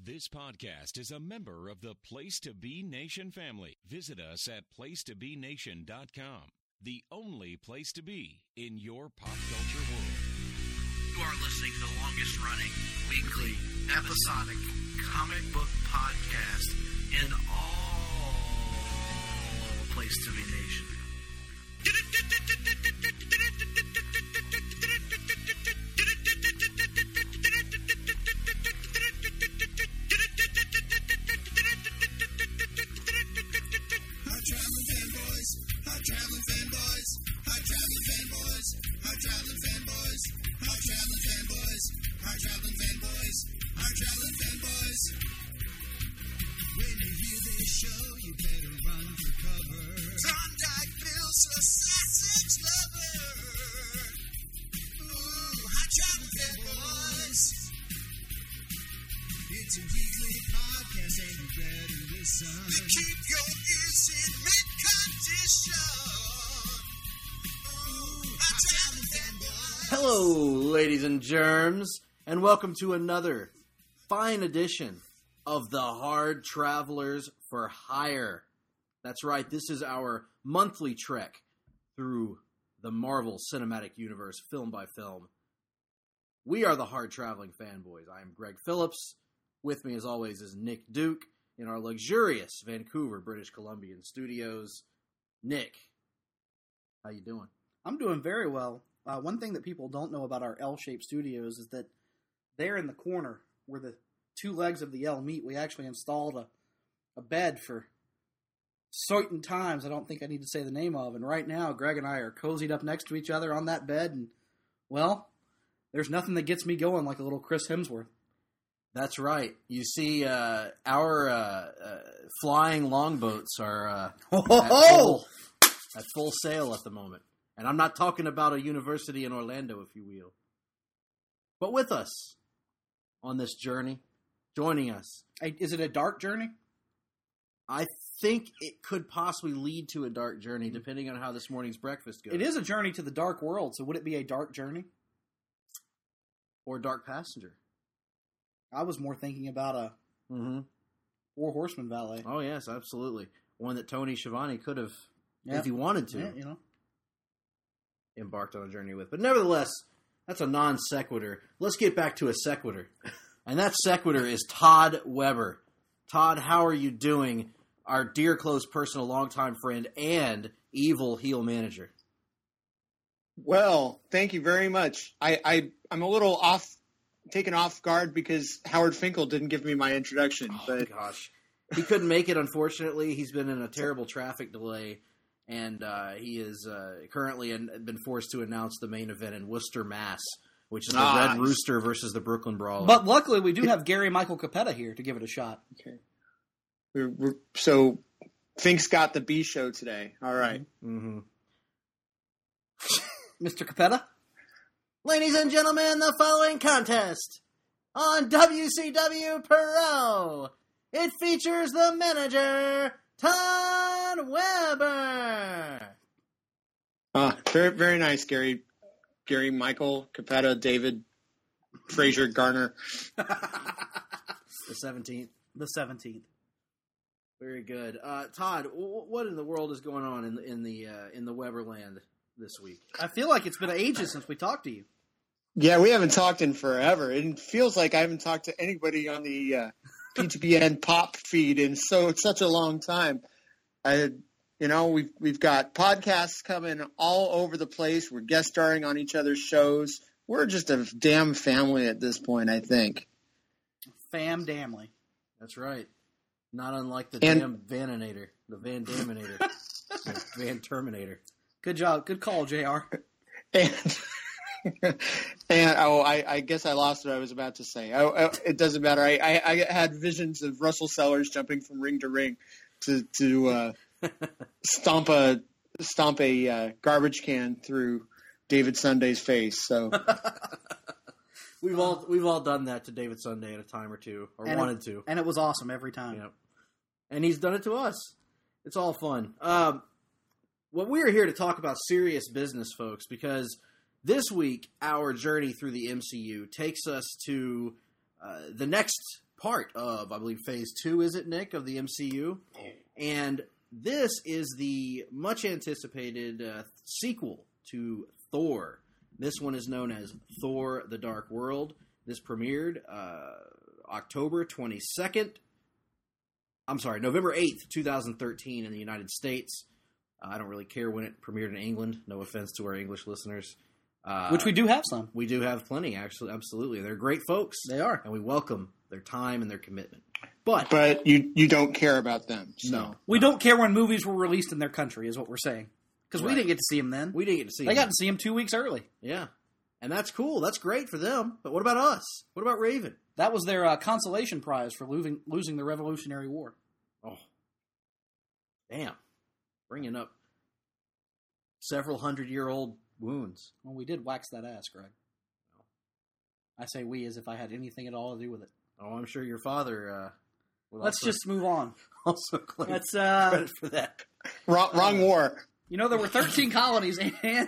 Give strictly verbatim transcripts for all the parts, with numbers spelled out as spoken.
This podcast is a member of the Place to Be Nation family. Visit us at place to be nation dot com, the only place to be in your pop culture world. You are listening to the longest running, weekly, episodic comic book podcast in all Place to Be Nation. Hello, ladies and germs, and welcome to another fine edition of the Hard Travelers for Hire. That's right, this is our monthly trek through the Marvel Cinematic Universe, film by film. We are the Hard Traveling Fanboys. I am Greg Phillips. With me, as always, is Nick Duke in our luxurious Vancouver, British Columbian studios. Nick, how you doing? I'm doing very well. Uh, one thing that people don't know about our L-shaped studios is that there in the corner where the two legs of the L meet, we actually installed a, a bed for certain times I don't think I need to say the name of. And right now, Greg and I are cozied up next to each other on that bed. And, well, there's nothing that gets me going like a little Chris Hemsworth. That's right. You see, uh, our uh, uh, flying longboats are uh, oh, at, full, at full sail at the moment. And I'm not talking about a university in Orlando, if you will. But with us on this journey, joining us. Is it a dark journey? I think it could possibly lead to a dark journey, depending on how this morning's breakfast goes. It is a journey to the dark world, so would it be a dark journey? Or dark passenger. I was more thinking about a mm-hmm. Four Horsemen ballet. Oh, yes, absolutely. One that Tony Schiavone could have, yeah. if he wanted to. Yeah, you know. Embarked on a journey with. But nevertheless, that's a non sequitur. Let's get back to a sequitur. And that sequitur is Todd Weber. Todd, how are you doing? Our dear, close personal, longtime friend and evil heel manager. Well, thank you very much. I, I, I'm a little off, taken off guard because Howard Finkel didn't give me my introduction. Oh, but gosh. He couldn't make it, unfortunately. He's been in a terrible traffic delay. And uh, he is uh, currently in, been forced to announce the main event in Worcester, Mass, which is the ah, Red Rooster versus the Brooklyn Brawler. But luckily, we do have Gary Michael Capetta here to give it a shot. Okay. We're, we're, so, Fink's got the B show today. All right. Mm-hmm. Mister Capetta? Ladies and gentlemen, the following contest on W C W Pro. It features the manager, Todd Weber. Uh, very, very nice, Gary. Gary, Michael, Capetta, David, Frazier, Garner. The seventeenth. The seventeenth. Very good. Uh, Todd, w- what in the world is going on in the in the uh, in the Weberland this week? I feel like it's been ages since we talked to you. Yeah, we haven't talked in forever. It feels like I haven't talked to anybody on the uh, P T B N pop feed in so such a long time. I, you know, we've we've got podcasts coming all over the place. We're guest starring on each other's shows. We're just a damn family at this point, I think. Fam damnly. That's right. Not unlike the and, damn Vaninator, the Van Daminator, the Van Terminator. Good job. Good call, J R. And, and oh, I, I guess I lost what I was about to say. I, I, it doesn't matter. I, I, I had visions of Russell Sellers jumping from ring to ring to to uh, stomp a stomp a uh, garbage can through David Sunday's face. So we've all we've all done that to David Sunday at a time or two, or and wanted it, to, and it was awesome every time. Yep. And he's done it to us. It's all fun. Um, well, we're here to talk about serious business, folks, because this week our journey through the M C U takes us to uh, the next part of, I believe, Phase Two. Is it, Nick, of the M C U? And this is the much anticipated uh, sequel to Thor. This one is known as Thor: The Dark World. This premiered uh, October twenty-second. I'm sorry, November eighth, twenty thirteen in the United States. Uh, I don't really care when it premiered in England. No offense to our English listeners. Uh, Which we do have some. We do have plenty, actually. Absolutely. They're great folks. They are. And we welcome their time and their commitment. But But you you don't care about them. So. no. We don't care when movies were released in their country, is what we're saying. Because we Right. didn't get to see them then. We didn't get to see They them. got to see them two weeks early. Yeah. And that's cool. That's great for them. But what about us? What about Raven? That was their uh, consolation prize for losing, losing the Revolutionary War. Oh. Damn. Bringing up several hundred year old wounds. Well, we did wax that ass, Greg. I say we as if I had anything at all to do with it. Oh, I'm sure your father uh, would Let's also, just move on. also claim Let's, uh, credit for that. Wrong, wrong war. You know, there were thirteen colonies, and...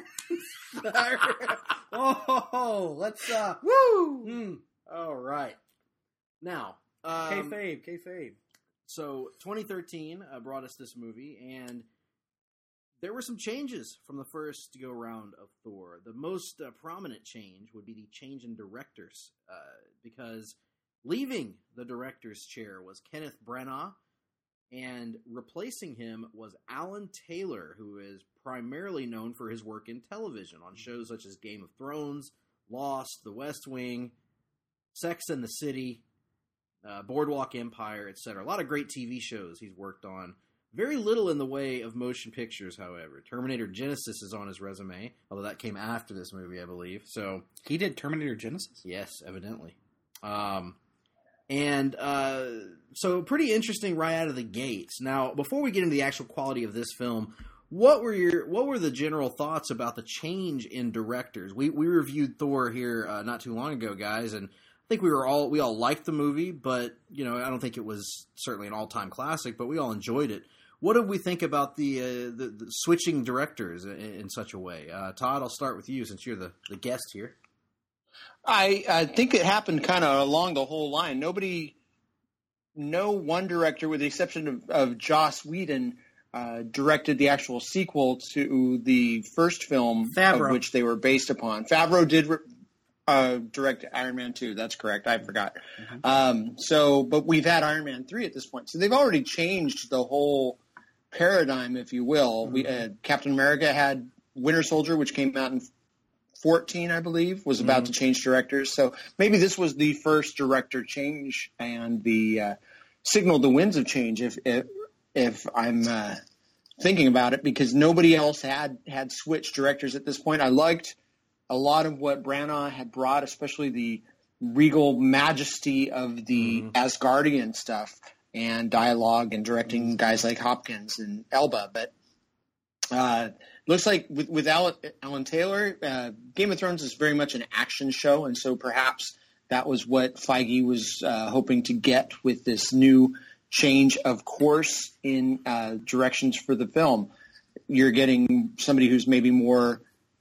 oh, let's, uh... Woo! Mm. All right. Now, um, Kayfabe, kayfabe. so twenty thirteen uh, brought us this movie, and there were some changes from the first go round of Thor. The most uh, prominent change would be the change in directors, uh, because leaving the director's chair was Kenneth Branagh, and replacing him was Alan Taylor, who is primarily known for his work in television on shows such as Game of Thrones, Lost, The West Wing, Sex and the City, uh, Boardwalk Empire, et cetera. A lot of great T V shows he's worked on. Very little in the way of motion pictures, however. Terminator Genesis is on his resume, although that came after this movie, I believe. So He did Terminator Genesis? yes, evidently. Um, and uh, so pretty interesting right out of the gates. Now, before we get into the actual quality of this film, what were your what were the general thoughts about the change in directors? We we reviewed Thor here uh, not too long ago, guys, and I think we were all we all liked the movie, but you know I don't think it was certainly an all time classic, but we all enjoyed it. What did we think about the uh, the, the switching directors in, in such a way? Uh, Todd, I'll start with you since you're the, the guest here. I, I think it happened kind of along the whole line. Nobody, no one director, with the exception of, of Joss Whedon, uh, directed the actual sequel to the first film Favreau. of which they were based upon. Favreau did re- uh, direct Iron Man two. That's correct. I forgot. Mm-hmm. Um, so, but we've had Iron Man three at this point. So they've already changed the whole paradigm, if you will. Mm-hmm. We uh, Captain America had Winter Soldier, which came out in fourteen, I believe, was about mm-hmm. to change directors. So maybe this was the first director change and the uh, signaled the winds of change, if if, if I'm uh, thinking about it, because nobody else had, had switched directors at this point. I liked a lot of what Branagh had brought, especially the regal majesty of the mm-hmm. Asgardian stuff and dialogue and directing guys like Hopkins and Elba. But uh, looks like with, with Alan, Alan Taylor, uh, Game of Thrones is very much an action show, and so perhaps that was what Feige was uh, hoping to get with this new change of course in uh, directions for the film. You're getting somebody who's maybe more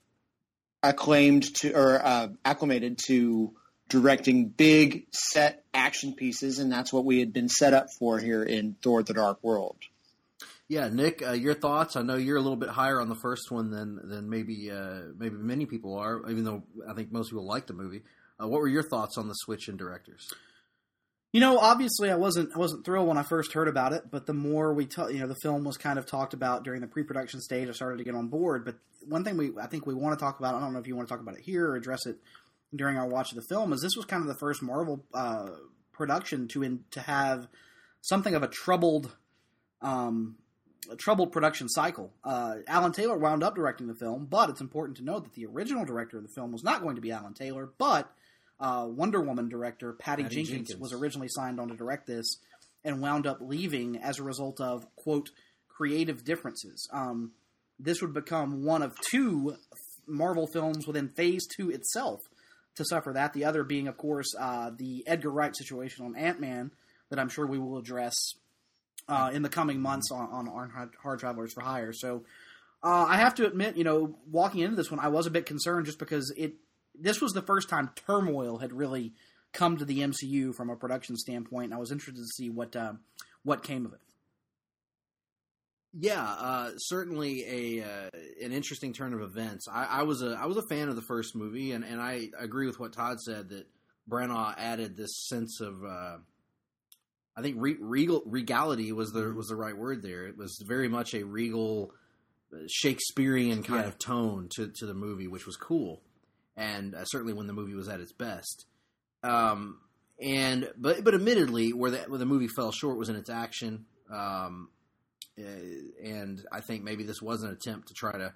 acclaimed to or uh, acclimated to directing big set action pieces, and that's what we had been set up for here in Thor: The Dark World. Yeah, Nick, uh, your thoughts? I know you're a little bit higher on the first one than than maybe uh, maybe many people are, even though I think most people like the movie. Uh, what were your thoughts on the switch in directors? You know, obviously, I wasn't I wasn't thrilled when I first heard about it, but the more we, ta- you know, the film was kind of talked about during the pre-production stage, I started to get on board. But one thing we I think we want to talk about, I don't know if you want to talk about it here or address it during our watch of the film, is this was kind of the first Marvel uh, production to in, to have something of a troubled, um, a troubled production cycle. Uh, Alan Taylor wound up directing the film, but it's important to note that the original director of the film was not going to be Alan Taylor, but Uh, Wonder Woman director Patty, Patty Jenkins, Jenkins was originally signed on to direct this and wound up leaving as a result of, quote, creative differences. Um, this would become one of two Marvel films within Phase two itself to suffer that. The other being, of course, uh, the Edgar Wright situation on Ant-Man that I'm sure we will address uh, in the coming months on, on, on Hard Travelers for Hire. So uh, I have to admit, you know, walking into this one, I was a bit concerned just because it this was the first time turmoil had really come to the M C U from a production standpoint. And I was interested to see what uh, what came of it. Yeah, uh, certainly a uh, an interesting turn of events. I, I was a I was a fan of the first movie, and, and I agree with what Todd said that Branagh added this sense of uh, I think re- regal regality was the was the right word there. It was very much a regal Shakespearean kind Yeah. of tone to to the movie, which was cool, and uh, certainly when the movie was at its best. Um, and but but admittedly, where the where the movie fell short was in its action. Um, Uh, and I think maybe this was an attempt to try to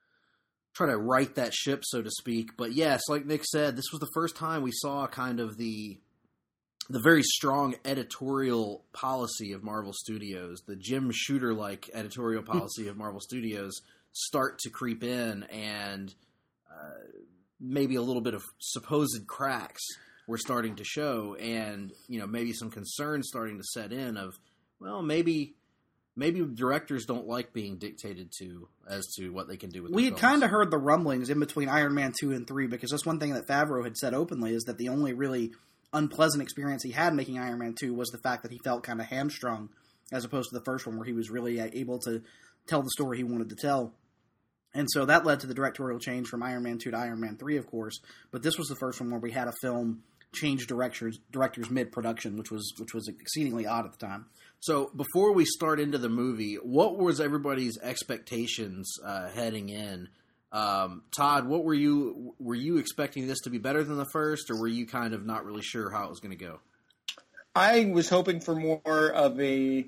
try to right that ship, so to speak. But yes, like Nick said, this was the first time we saw kind of the the very strong editorial policy of Marvel Studios, the Jim Shooter-like editorial policy of Marvel Studios start to creep in, and uh, maybe a little bit of supposed cracks were starting to show, and you know maybe some concerns starting to set in of, well, maybe. Maybe directors don't like being dictated to as to what they can do with. We their had films. kind of heard the rumblings in between Iron Man two and three, because that's one thing that Favreau had said openly, is that the only really unpleasant experience he had making Iron Man two was the fact that he felt kind of hamstrung, as opposed to the first one where he was really able to tell the story he wanted to tell. And so that led to the directorial change from Iron Man two to Iron Man three, of course. But this was the first one where we had a film change directors directors mid-production, which was which was exceedingly odd at the time. So before we start into the movie, what was everybody's expectations uh, heading in? Um, Todd, what were you were you expecting this to be better than the first, or were you kind of not really sure how it was going to go? I was hoping for more of a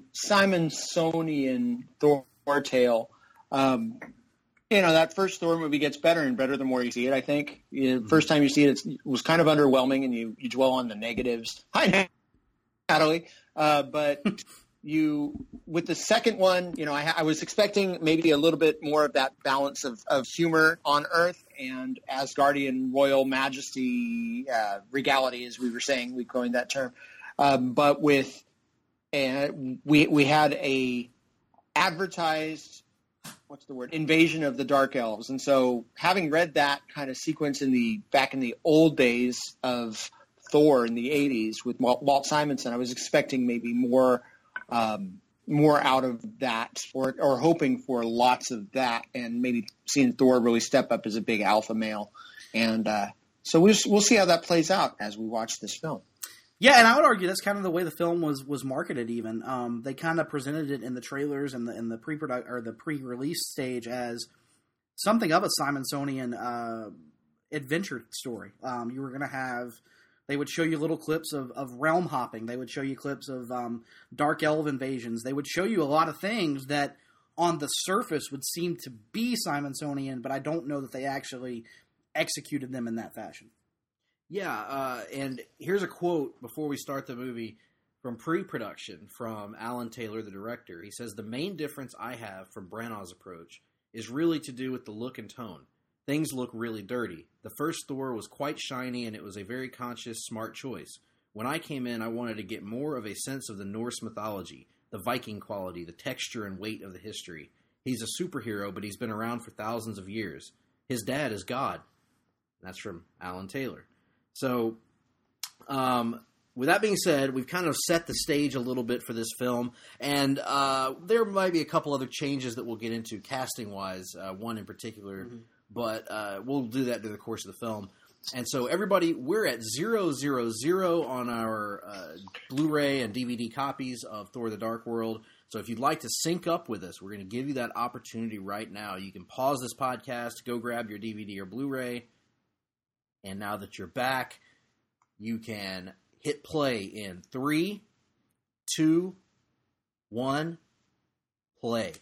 Simonsonian Thor tale. Um, you know, that first Thor movie gets better and better the more you see it, I think. You know, first time you see it, it's, it was kind of underwhelming, and you, you dwell on the negatives. Hi, Natalie. Uh, but you, with the second one, you know, I, I was expecting maybe a little bit more of that balance of, of humor on Earth and Asgardian royal majesty, uh, regality, as we were saying. We coined that term. Um, but with, uh, we, we had a advertised, what's the word, invasion of the Dark Elves. And so having read that kind of sequence in the, back in the old days of Thor in the eighties with Walt, Walt Simonson, I was expecting maybe more, um, more out of that, or, or hoping for lots of that, and maybe seeing Thor really step up as a big alpha male. And, uh, so we'll, we'll see how that plays out as we watch this film. Yeah, and I would argue that's kind of the way the film was was marketed. Even um, they kind of presented it in the trailers and the in the pre or the pre release stage as something of a Simonsonian uh, adventure story. Um, you were going to have, they would show you little clips of, of realm hopping. They would show you clips of um, dark elf invasions. They would show you a lot of things that on the surface would seem to be Simonsonian, but I don't know that they actually executed them in that fashion. Yeah, uh, and here's a quote before we start the movie from pre-production from Alan Taylor, the director. He says, "The main difference I have from Branagh's approach is really to do with the look and tone. Things look really dirty. The first Thor was quite shiny, and it was a very conscious, smart choice. When I came in, I wanted to get more of a sense of the Norse mythology, the Viking quality, the texture and weight of the history. He's a superhero, but he's been around for thousands of years. His dad is God." That's from Alan Taylor. So, um, with that being said, we've kind of set the stage a little bit for this film, and uh, there might be a couple other changes that we'll get into casting-wise, uh, one in particular, mm-hmm. but uh, we'll do that during the course of the film. And so, everybody, we're at zero zero zero on our uh, Blu-ray and D V D copies of Thor the Dark World. So if you'd like to sync up with us, we're going to give you that opportunity right now. You can pause this podcast, go grab your D V D or Blu-ray, and now that you're back, you can hit play in three, two, one, play.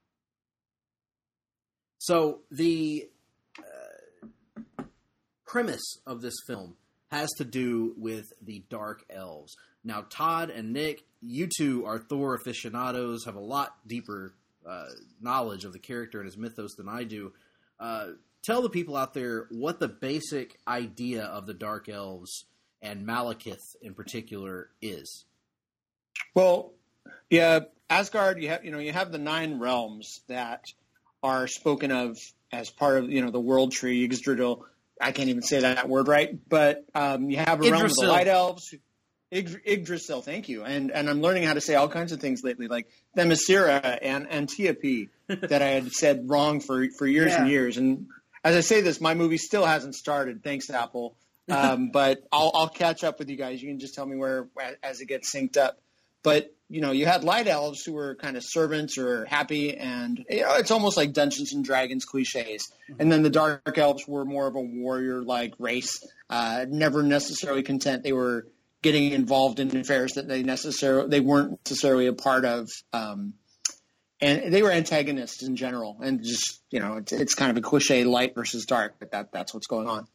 So the uh, premise of this film has to do with the Dark Elves. Now, Todd and Nick, you two are Thor aficionados, have a lot deeper uh, knowledge of the character and his mythos than I do. Uh, Tell the people out there what the basic idea of the Dark Elves and Malekith in particular is. Well, yeah, Asgard, you have, you know, you have the nine realms that are spoken of as part of, you know, the world tree, Yggdrasil, I can't even say that word right, but um, you have a realm of the Yggdrasil. Light Elves. Ygd- Yggdrasil, thank you. And and I'm learning how to say all kinds of things lately, like Themyscira and Antiope, that I had said wrong for, for years Yeah. and years. And as I say this, my movie still hasn't started. Thanks, Apple. Um, but I'll, I'll catch up with you guys. You can just tell me where as it gets synced up. But, you know, you had light elves who were kind of servants or happy, and you know, it's almost like Dungeons and Dragons cliches. Mm-hmm. And then the dark elves were more of a warrior-like race, uh, never necessarily content. They were getting involved in affairs that they necessarily they weren't necessarily a part of. Um, and they were antagonists in general. And just, you know, it's, it's kind of a cliche, light versus dark, but that that's what's going on.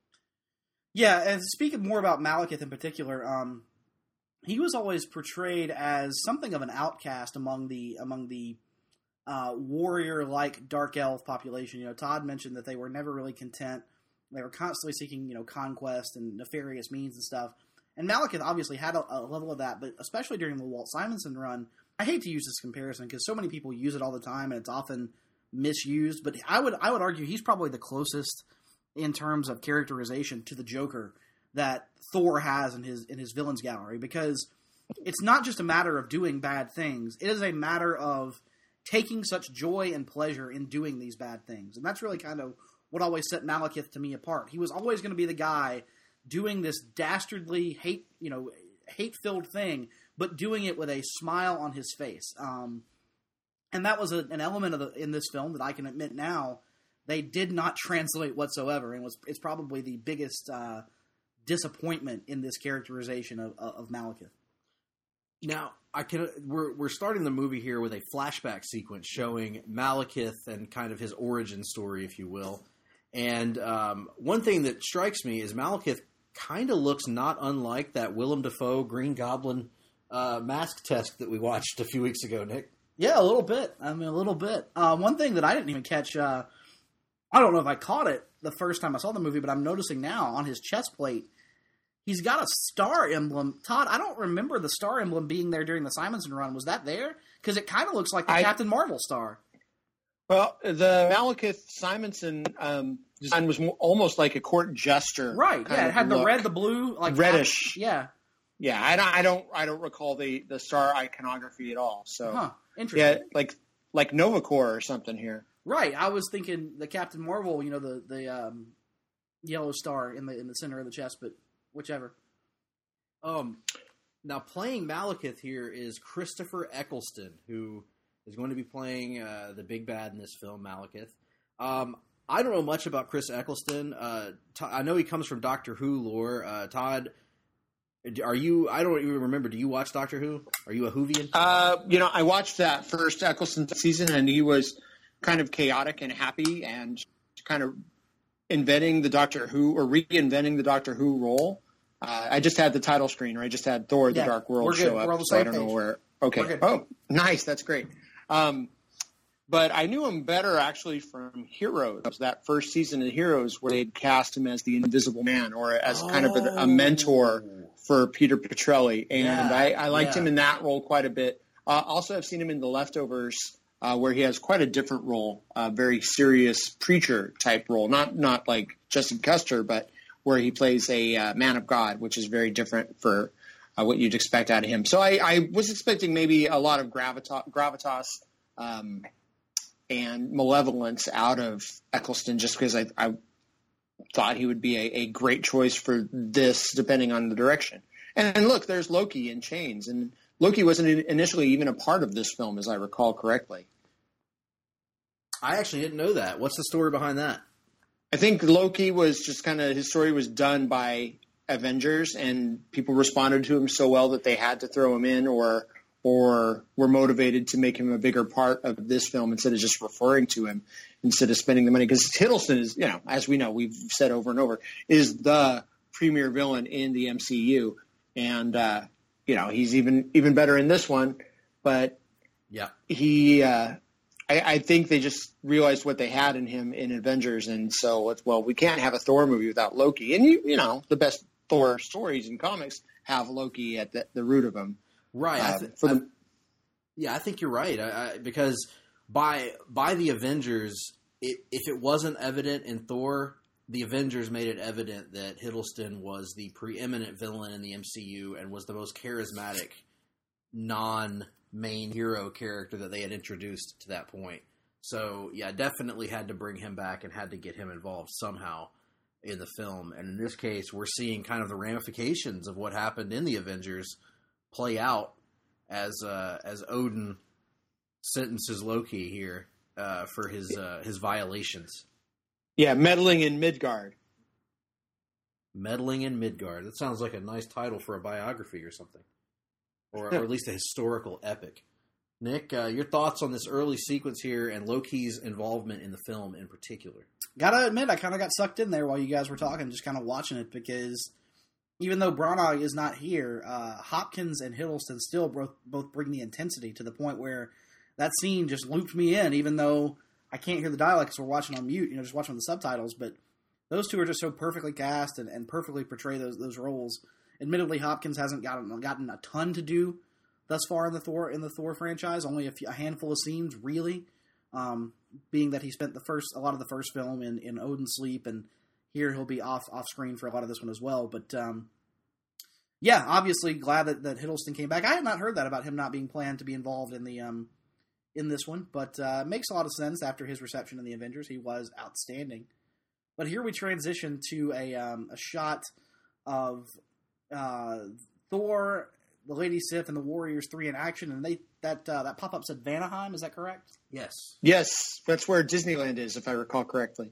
Yeah, and speaking more about Malekith in particular, um, he was always portrayed as something of an outcast among the among the uh, warrior-like dark elf population. You know, Todd mentioned that they were never really content; they were constantly seeking, you know, conquest and nefarious means and stuff. And Malekith obviously had a, a level of that, but especially during the Walt Simonson run, I hate to use this comparison because so many people use it all the time, and it's often misused. But I would I would argue he's probably the closest in terms of characterization to the Joker that Thor has in his in his villains gallery, because it's not just a matter of doing bad things. It is a matter of taking such joy and pleasure in doing these bad things. And that's really kind of what always set Malekith to me apart. He was always going to be the guy doing this dastardly hate, you know, hate-filled thing, but doing it with a smile on his face. Um, and that was a, an element of the, in this film that I can admit now they did not translate whatsoever, and was it's probably the biggest uh, disappointment in this characterization of, of Malekith. Now, I can we're we're starting the movie here with a flashback sequence showing Malekith and kind of his origin story, if you will. And um, one thing that strikes me is Malekith kind of looks not unlike that Willem Dafoe Green Goblin uh, mask test that we watched a few weeks ago, Nick. Yeah, a little bit. I mean, a little bit. Uh, one thing that I didn't even catch. Uh, I don't know if I caught it the first time I saw the movie, but I'm noticing now on his chest plate, he's got a star emblem. Todd, I don't remember the star emblem being there during the Simonson run. Was that there? Because it kind of looks like the I, Captain Marvel star. Well, the Malekith Simonson um, design was more, almost like a court jester. Right, yeah. It had look. the red, the blue, like reddish. Yeah. Yeah, I don't, I don't, I don't recall the, the star iconography at all. So, huh, interesting. Yeah, like like Novacor or something here. Right, I was thinking the Captain Marvel, you know, the the um, yellow star in the in the center of the chest, but whichever. Um, now playing Malekith here is Christopher Eccleston, who is going to be playing uh, the big bad in this film, Malekith. Um, I don't know much about Chris Eccleston. Uh, T- I know he comes from Doctor Who lore. Uh, Todd, are you? I don't even remember. Do you watch Doctor Who? Are you a Whovian? Uh, you know, I watched that first Eccleston season, and he was kind of chaotic and happy, and kind of inventing the Doctor Who or reinventing the Doctor Who role. Uh, I just had the title screen, or I just had Thor: The Yeah, Dark World we're good. show We're on up. the So I same don't know page. where. Okay. We're good. Oh, nice. That's great. Um, but I knew him better actually from Heroes. That first season of Heroes, where they'd cast him as the Invisible Man, or as kind of a, a mentor for Peter Petrelli, and Yeah, I, I liked yeah. him in that role quite a bit. Uh, also, I've seen him in The Leftovers, uh, where he has quite a different role, a very serious preacher type role, not not like Justin Custer, but where he plays a uh, man of God, which is very different for uh, what you'd expect out of him. So I, I was expecting maybe a lot of gravitas, gravitas um, and malevolence out of Eccleston, just because I, I thought he would be a, a great choice for this, depending on the direction. And, and look, there's Loki in chains, and Loki wasn't initially even a part of this film, as I recall correctly. I actually didn't know that. What's the story behind that? I think Loki was just kind of, his story was done by Avengers, and people responded to him so well that they had to throw him in, or or were motivated to make him a bigger part of this film instead of just referring to him, instead of spending the money. Because Hiddleston is, you know, as we know, we've said over and over, is the premier villain in the M C U. And, uh, you know, he's even even better in this one. But Yeah. he, uh, I, I think they just realized what they had in him in Avengers. And so, it's, well, we can't have a Thor movie without Loki. And, you, you know, the best Thor stories in comics have Loki at the, the root of them. Right. I Uh, th- for the, I- yeah, I think you're right. I, I, because by by the Avengers, it, if it wasn't evident in Thor the Avengers made it evident that Hiddleston was the preeminent villain in the M C U and was the most charismatic non-main hero character that they had introduced to that point. So, yeah, definitely had to bring him back and had to get him involved somehow in the film. And in this case, we're seeing kind of the ramifications of what happened in the Avengers play out as uh, as Odin sentences Loki here uh, for his uh, his violations. Yeah, meddling in Midgard. Meddling in Midgard. That sounds like a nice title for a biography or something. Or, or at least a historical epic. Nick, uh, your thoughts on this early sequence here and Loki's involvement in the film in particular? Gotta admit, I kind of got sucked in there while you guys were talking, just kind of watching it, because even though Branagh is not here, uh, Hopkins and Hiddleston still both, both bring the intensity to the point where that scene just looped me in, even though I can't hear the dialogue because we're watching on mute, you know, just watching the subtitles. But those two are just so perfectly cast and, and perfectly portray those those roles. Admittedly, Hopkins hasn't gotten gotten a ton to do thus far in the Thor in the Thor franchise. Only a, few, a handful of scenes, really. Um, being that he spent the first a lot of the first film in, in Odin's Sleep, and here he'll be off off screen for a lot of this one as well. But um, yeah, obviously glad that, that Hiddleston came back. I had not heard that about him not being planned to be involved in the um, in this one, but uh, makes a lot of sense after his reception in the Avengers. He was outstanding. But here we transition to a um, a shot of uh, Thor, the Lady Sif, and the Warriors three in action, and they that uh, that pop up said Vanaheim. Is that correct? Yes. Yes, that's where Disneyland is, if I recall correctly.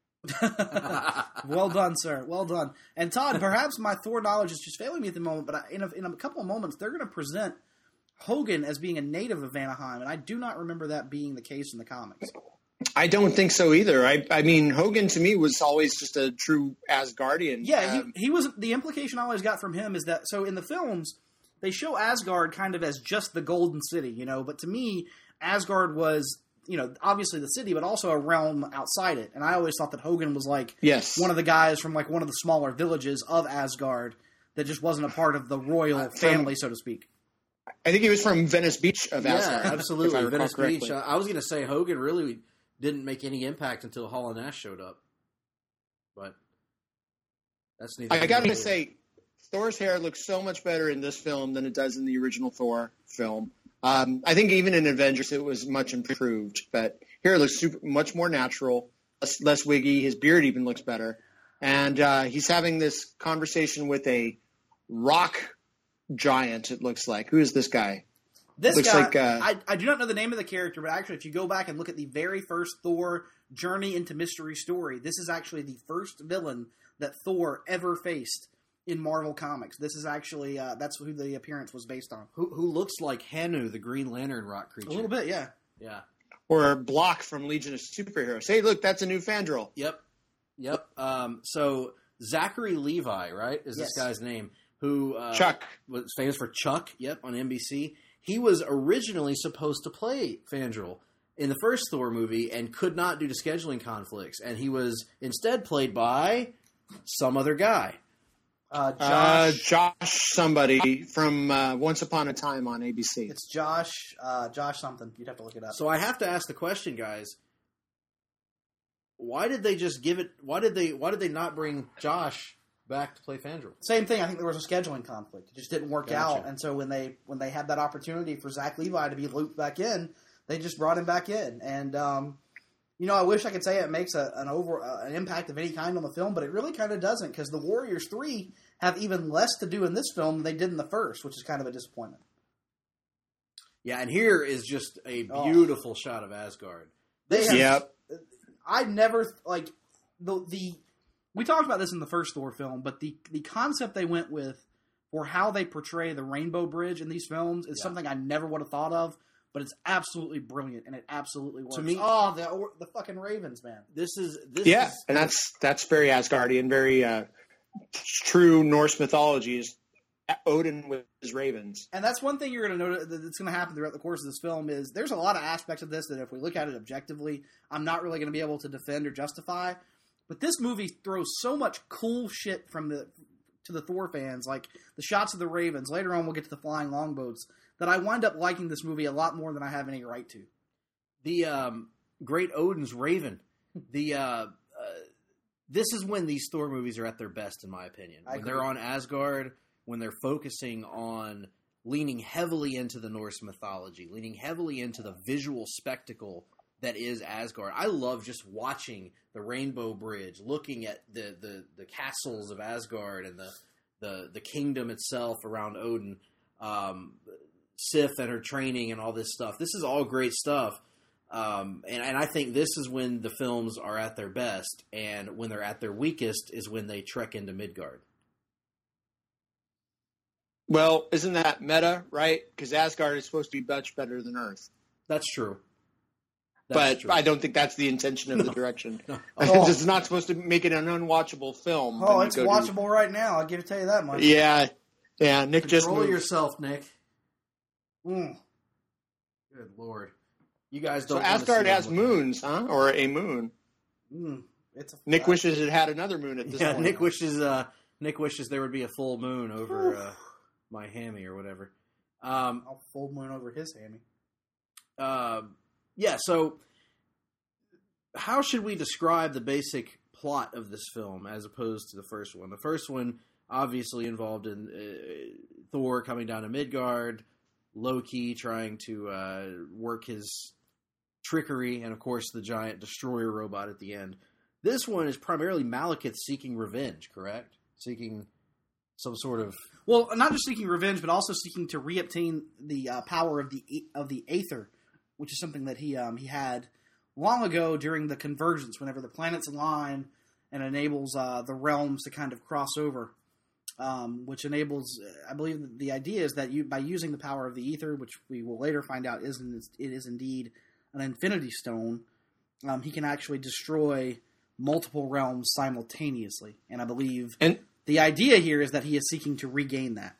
Well done, sir. Well done. And Todd, perhaps my Thor knowledge is just failing me at the moment, but I, in, a, in a couple of moments, they're going to present Hogan as being a native of Vanaheim, and I do not remember that being the case in the comics. I don't think so either. I, I mean, Hogan to me was always just a true Asgardian. Yeah, um, he, he was. The implication I always got from him is that, so in the films, they show Asgard kind of as just the Golden City, you know, but to me, Asgard was, you know, obviously the city, but also a realm outside it. And I always thought that Hogan was like yes. one of the guys from like one of the smaller villages of Asgard that just wasn't a part of the royal Uh, from- family, so to speak. I think he was from Venice Beach of Yeah, Asgard. if I absolutely. recall Venice correctly. Beach. I, I was going to say Hogan really didn't make any impact until Hall and Nash showed up. But that's neither. I here got nor to there. say, Thor's hair looks so much better in this film than it does in the original Thor film. Um, I think even in Avengers it was much improved, but here it looks super, much more natural, less, less wiggy. His beard even looks better. And uh, he's having this conversation with a rock giant, it looks like. Who is this guy? This Looks guy, like, uh, I, I do not know the name of the character, but actually, if you go back and look at the very first Thor Journey into Mystery story, this is actually the first villain that Thor ever faced in Marvel Comics. This is actually, uh, that's who the appearance was based on. Who, who looks like Hanu, the Green Lantern rock creature. A little bit, yeah. Yeah. Or Block from Legion of Superheroes. Hey, look, that's a new Fandral. Yep. Yep. Um, so Zachary Levi, right, is Yes. this guy's name, who uh, Chuck. was famous for Chuck, yep, on N B C. He was originally supposed to play Fandral in the first Thor movie and could not due to scheduling conflicts, and he was instead played by some other guy. Uh, Uh, Josh, Josh somebody from uh, Once Upon a Time on A B C. it's Josh, uh, Josh something. You'd have to look it up. So I have to ask the question, guys. Why did they just give it? Why did they? Why did they not bring Josh back to play Fandral? Same thing. I think there was a scheduling conflict. It just didn't work Gotcha. out, and so when they when they had that opportunity for Zach Levi to be looped back in, they just brought him back in. And um, you know, I wish I could say it makes a, an over uh, an impact of any kind on the film, but it really kind of doesn't, because the Warriors three have even less to do in this film than they did in the first, which is kind of a disappointment. Yeah, and here is just a Oh. beautiful shot of Asgard. They have, Yep. I never like the the. We talked about this in the first Thor film, but the the concept they went with for how they portray the Rainbow Bridge in these films is Yeah. something I never would have thought of, but it's absolutely brilliant and it absolutely works. To me- oh, the or, the fucking Ravens, man. This is this Yeah, is and that's that's very Asgardian, very uh, true Norse mythology is Odin with his ravens. And that's one thing you're going to notice that's going to happen throughout the course of this film is there's a lot of aspects of this that if we look at it objectively, I'm not really going to be able to defend or justify. But this movie throws so much cool shit from the to the Thor fans, like the shots of the Ravens. Later on, we'll get to the flying longboats. That I wind up liking this movie a lot more than I have any right to. the um, Great Odin's Raven. The uh, uh, this is when these Thor movies are at their best, in my opinion. I When they're agree. on Asgard, when they're focusing on leaning heavily into the Norse mythology, leaning heavily into the visual spectacle that is Asgard. I love just watching the Rainbow Bridge, looking at the, the, the castles of Asgard and the, the, the kingdom itself around Odin, um, Sif and her training and all this stuff. This is all great stuff. Um, and, and I think this is when the films are at their best, and when they're at their weakest is when they trek into Midgard. Well, isn't that meta, right? Because Asgard is supposed to be much better than Earth. That's true. That's But true. I don't think that's the intention of the No. direction. No. Oh. It's not supposed to make it an unwatchable film. Oh, when you it's go to- watchable right now. I'll give it tell you that much. Yeah, yeah. Nick just Control moved. yourself, Nick. Mm. Good Lord. You guys So don't wanna Asgard see has them. moons, huh? Or a moon. Mm. It's a Nick fact. wishes it had another moon at this Yeah, point. Nick wishes uh, Nick wishes there would be a full moon over uh, my hammy or whatever. Um, I'll full moon over his hammy. uh, yeah, so how should we describe the basic plot of this film as opposed to the first one? The first one obviously involved in uh, Thor coming down to Midgard, Loki trying to uh, work his trickery, and of course the giant destroyer robot at the end. This one is primarily Malekith seeking revenge, correct? Seeking some sort of... Well, not just seeking revenge, but also seeking to reobtain the uh, power of the of the Aether, which is something that he um, he had long ago during the convergence, whenever the planets align and enables uh, the realms to kind of cross over. Um, which enables, I believe, that the idea is that you by using the power of the Aether, which we will later find out is it is indeed an Infinity Stone, um, he can actually destroy multiple realms simultaneously. And I believe And the idea here is that he is seeking to regain that.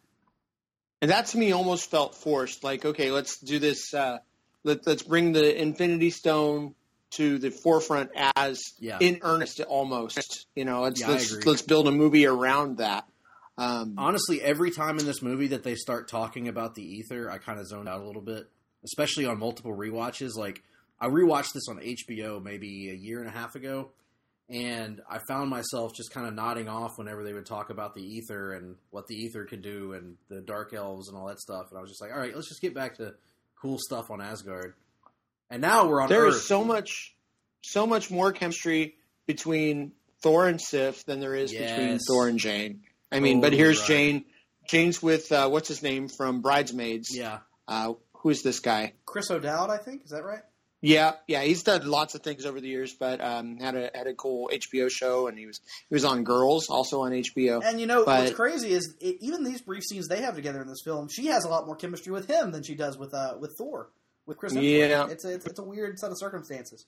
and that to me almost felt forced. Like, okay, let's do this. Uh, let, let's bring the Infinity Stone to the forefront as Yeah. in earnest, almost. You know, let's Yeah, I let's agree. let's build a movie around that. Um, Honestly, every time in this movie that they start talking about the Ether, I kind of zoned out a little bit, especially on multiple rewatches. Like, I rewatched this on H B O maybe a year and a half ago, and I found myself just kind of nodding off whenever they would talk about the Ether and what the Ether could do and the Dark Elves and all that stuff. And I was just like, all right, let's just get back to cool stuff on Asgard. And now we're on there Earth. is so much, so much more chemistry between Thor and Sif than there is between Yes. Thor and Jane. I mean, but Totally here's right. Jane. Jane's with uh, what's his name from Bridesmaids. Yeah. Uh, who is this guy? Chris O'Dowd, I think, is that right? Yeah, yeah, he's done lots of things over the years, but um, had a had a cool H B O show, and he was he was on Girls, also on H B O. And you know But- what's crazy is it, even these brief scenes they have together in this film, she has a lot more chemistry with him than she does with uh, with Thor, with Chris Hemsworth. Yeah. It's a, it's, it's a weird set of circumstances.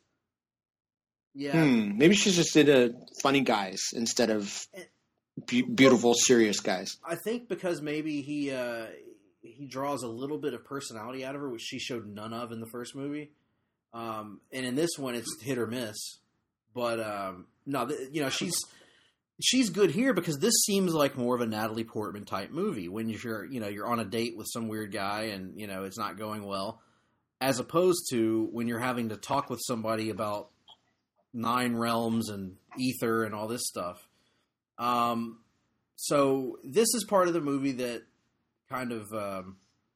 Yeah. Hmm, maybe she's just into funny guys instead of be- beautiful, serious guys. I think because maybe he uh, he draws a little bit of personality out of her, which she showed none of in the first movie. Um, and in this one, it's hit or miss. But um, no, th- you know she's she's good here because this seems like more of a Natalie Portman type movie. When you're you know you're on a date with some weird guy and you know it's not going well, as opposed to when you're having to talk with somebody about Nine Realms and Ether and all this stuff. Um, so this is part of the movie that kind of um,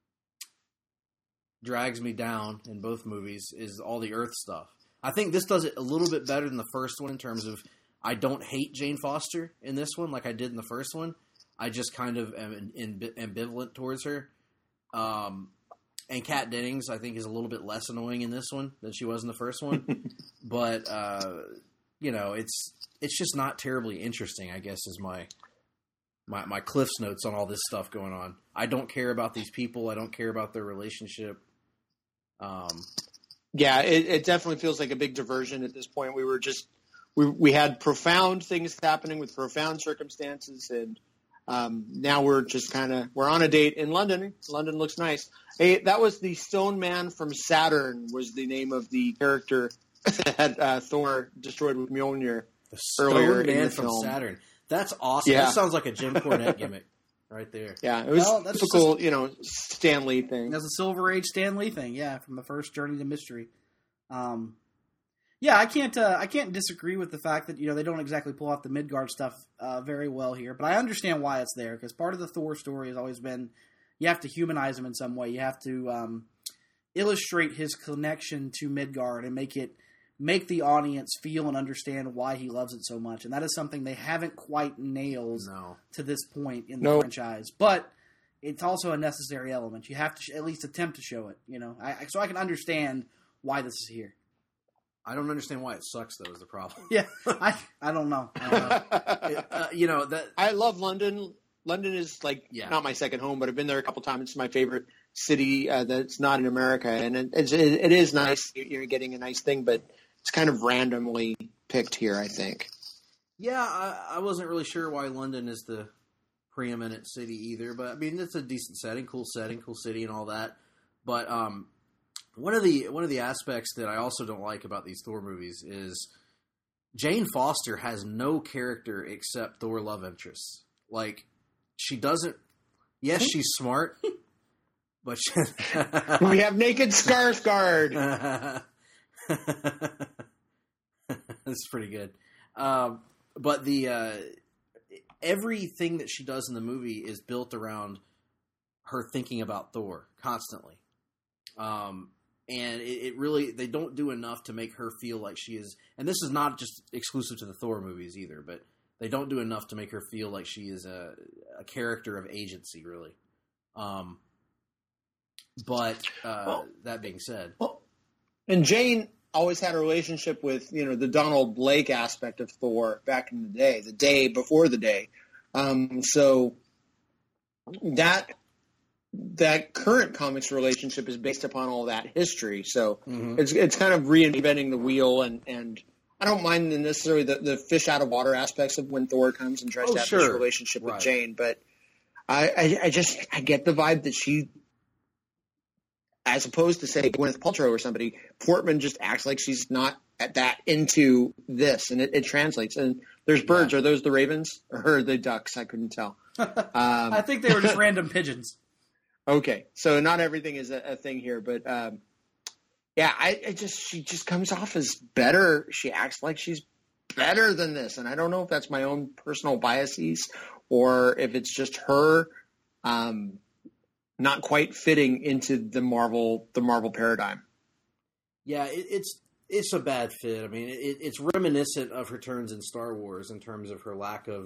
drags me down in both movies is all the Earth stuff. I think this does it a little bit better than the first one in terms of I don't hate Jane Foster in this one like I did in the first one. I just kind of am in, in, ambivalent towards her. Um, and Kat Dennings, I think, is a little bit less annoying in this one than she was in the first one. But, uh, you know, it's it's just not terribly interesting, I guess, is my, my my Cliff's notes on all this stuff going on. I don't care about these people. I don't care about their relationship. Um, Yeah, it, it definitely feels like a big diversion at this point. We were just we we had profound things happening with profound circumstances, and um, now we're just kind of we're on a date in London. London looks nice. Hey, that was the Stone Man from Saturn was the name of the character that uh, Thor destroyed with Mjolnir. the Earlier Stone in Man the from film. Saturn. That's awesome. Yeah. That sounds like a Jim Cornette gimmick right there. Yeah, it was Well, that's typical, you know, Stan Lee thing. That's a Silver Age Stan Lee thing, yeah, from the first Journey to Mystery. Um, Yeah, I can't. Uh, I can't disagree with the fact that you know they don't exactly pull off the Midgard stuff uh, very well here, but I understand why it's there because part of the Thor story has always been you have to humanize him in some way. You have to um, illustrate his connection to Midgard and make it make the audience feel and understand why he loves it so much, and that is something they haven't quite nailed No. to this point in the Nope. franchise. But it's also a necessary element. You have to sh- at least attempt to show it. You know, I, so I can understand why this is here. I don't understand why it sucks, though, is the problem. Yeah, I I don't know. I don't know. It, uh, you know, that I love London. London is like Yeah. not my second home, but I've been there a couple times. It's my favorite city uh, that's not in America, and it, it's, it, it is nice. You're getting a nice thing, but it's kind of randomly picked here, I think. Yeah, I, I wasn't really sure why London is the preeminent city either, but I mean it's a decent setting, cool setting, cool city, and all that. But um, one of the one of the aspects that I also don't like about these Thor movies is Jane Foster has no character except Thor love interest. Like she doesn't. Yes, she's smart, but she, We have naked Skarsgård. That's pretty good. Um, but the uh, everything that she does in the movie is built around her thinking about Thor constantly. Um, and it, it really, they don't do enough to make her feel like she is, and this is not just exclusive to the Thor movies either, but they don't do enough to make her feel like she is a, a character of agency, really. Um, but uh, Well- that being said, Well, and Jane always had a relationship with, you know, the Donald Blake aspect of Thor back in the day, the day before the day. Um, so that that current comics relationship is based upon all that history. So Mhm. it's it's kind of reinventing the wheel, and, and I don't mind the necessarily the, the fish out of water aspects of when Thor comes and tries Oh, to have sure. this relationship with Right. Jane, but I, I, I just I get the vibe that she, as opposed to say Gwyneth Paltrow or somebody, Portman just acts like she's not at that into this, and it, it translates. And there's birds. Yeah. Are those the ravens or the ducks? I couldn't tell. Um, I think they were just random pigeons. Okay, so not everything is a, a thing here, but um, yeah, I, I just she just comes off as better. She acts like she's better than this, and I don't know if that's my own personal biases or if it's just her um, not quite fitting into the Marvel the Marvel paradigm. yeah, it, it's it's a bad fit. I mean, it, it's reminiscent of her turns in Star Wars in terms of her lack of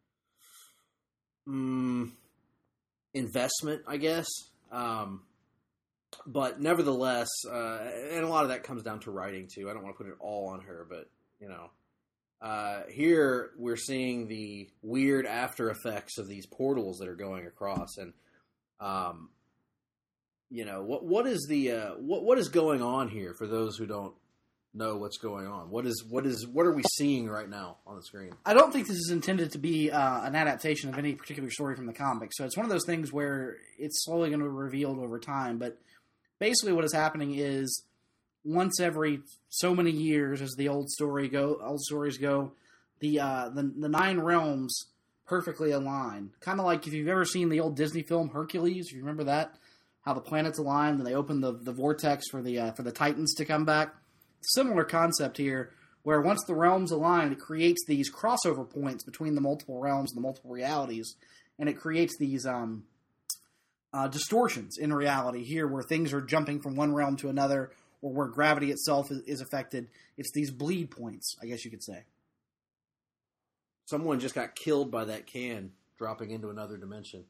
mm, investment, I guess. Um, but nevertheless, uh, and a lot of that comes down to writing too. I don't want to put it all on her, but you know, uh, here we're seeing the weird after effects of these portals that are going across, and um, you know, what what is the uh, what what is going on here for those who don't know what's going on? What is what is what are we seeing right now on the screen? I don't think this is intended to be uh, an adaptation of any particular story from the comic. So it's one of those things where it's slowly going to be revealed over time. But basically what is happening is once every so many years, as the old story go, old stories go, the uh, the, the nine realms perfectly align. Kind of like if you've ever seen the old Disney film Hercules, if you remember that, how the planets align and they open the, the vortex for the uh, for the Titans to come back. Similar concept here, where once the realms align, it creates these crossover points between the multiple realms and the multiple realities, and it creates these um, uh, distortions in reality here, where things are jumping from one realm to another, or where gravity itself is, is affected. It's these bleed points, I guess you could say. Someone just got killed by that can dropping into another dimension.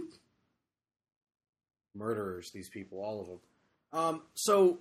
Murderers, these people, all of them. Um, so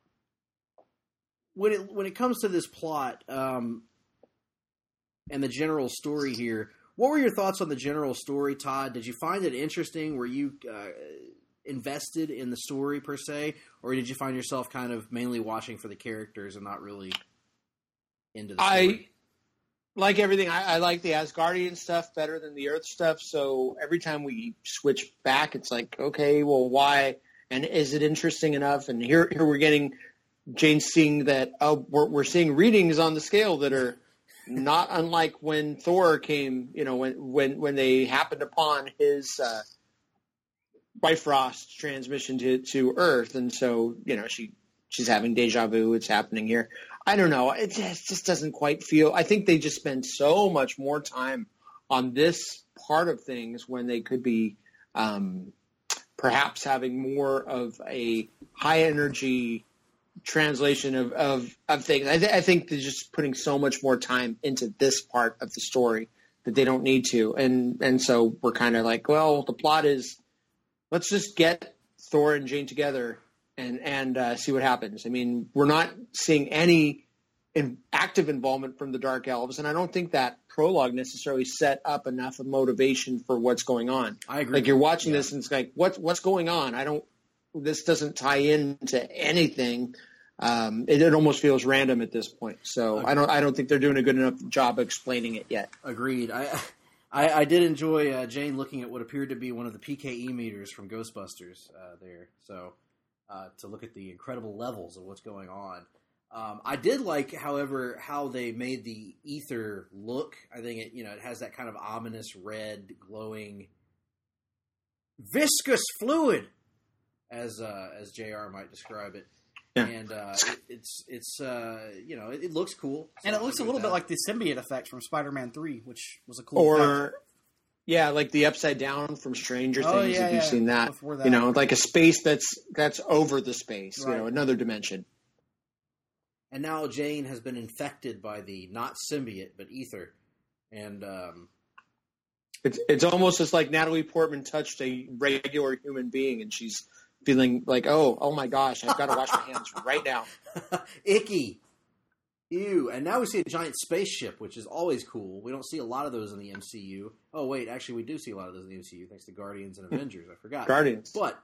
when it when it comes to this plot um, and the general story here, what were your thoughts on the general story, Todd? Did you find it interesting? Were you uh, invested in the story per se, or did you find yourself kind of mainly watching for the characters and not really into the story? I like everything. I, I like the Asgardian stuff better than the Earth stuff. So every time we switch back, it's like, okay, well, why? And is it interesting enough? And here, here we're getting Jane seeing that. Oh, we're, we're seeing readings on the scale that are not unlike when Thor came. You know, when when when they happened upon his uh, Bifrost transmission to to Earth, and so you know she she's having deja vu. It's happening here. I don't know. It just, just doesn't quite feel. I think they just spend so much more time on this part of things when they could be um, perhaps having more of a high energy translation of, of, of things. I, th- I think they're just putting so much more time into this part of the story that they don't need to. And, and so we're kind of like, well, the plot is let's just get Thor and Jane together and, and uh, see what happens. I mean, we're not seeing any in active involvement from the Dark Elves. And I don't think that prologue necessarily set up enough of motivation for what's going on. I agree. Like you're watching yeah. this and it's like, what, what's going on? I don't, this doesn't tie into anything. Um, it, it almost feels random at this point. So I don't, I don't think they're doing a good enough job of explaining it yet. Agreed. I, I, I did enjoy uh, Jane looking at what appeared to be one of the P K E meters from Ghostbusters uh, there. So uh, to look at the incredible levels of what's going on. Um, I did like, however, how they made the ether look. I think it, you know, it has that kind of ominous red, glowing, viscous fluid, as uh, as J R might describe it. Yeah. And uh, it, it's it's uh, you know it, it looks cool, so and it looks a little bit that. like the symbiote effect from Spider-Man three, which was a cool. Or effect. yeah, like the Upside Down from Stranger Oh, Things. yeah, if you've yeah. seen that, Before that. you know, like a space that's that's over the space, Right. you know, another dimension. And now Jane has been infected by the not symbiote but ether, and um, It's it's almost just like Natalie Portman touched a regular human being, and she's feeling like, oh, oh my gosh, I've got to wash my hands right now. icky, ew. And now we see a giant spaceship, which is always cool. We don't see a lot of those in the M C U. Oh wait, actually, we do see a lot of those in the M C U thanks to Guardians and Avengers. I forgot Guardians, but.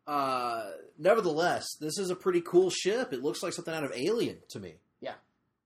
Uh, nevertheless, this is a pretty cool ship. It looks like something out of Alien to me. Yeah.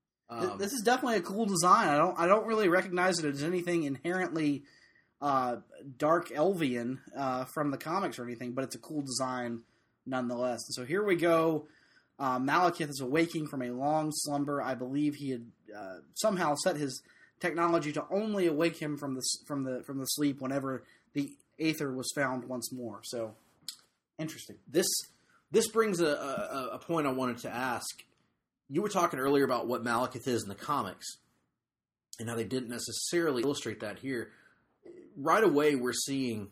Um, This is definitely a cool design. I don't I don't really recognize it as anything inherently uh, dark elvian uh, from the comics or anything, but it's a cool design nonetheless. And so here we go. Uh, Malekith is awaking from a long slumber. I believe he had uh, somehow set his technology to only awake him from the from the from the sleep whenever the Aether was found once more. So interesting. This this brings a, a, a point I wanted to ask. You were talking earlier about what Malekith is in the comics, and how they didn't necessarily illustrate that here. Right away, we're seeing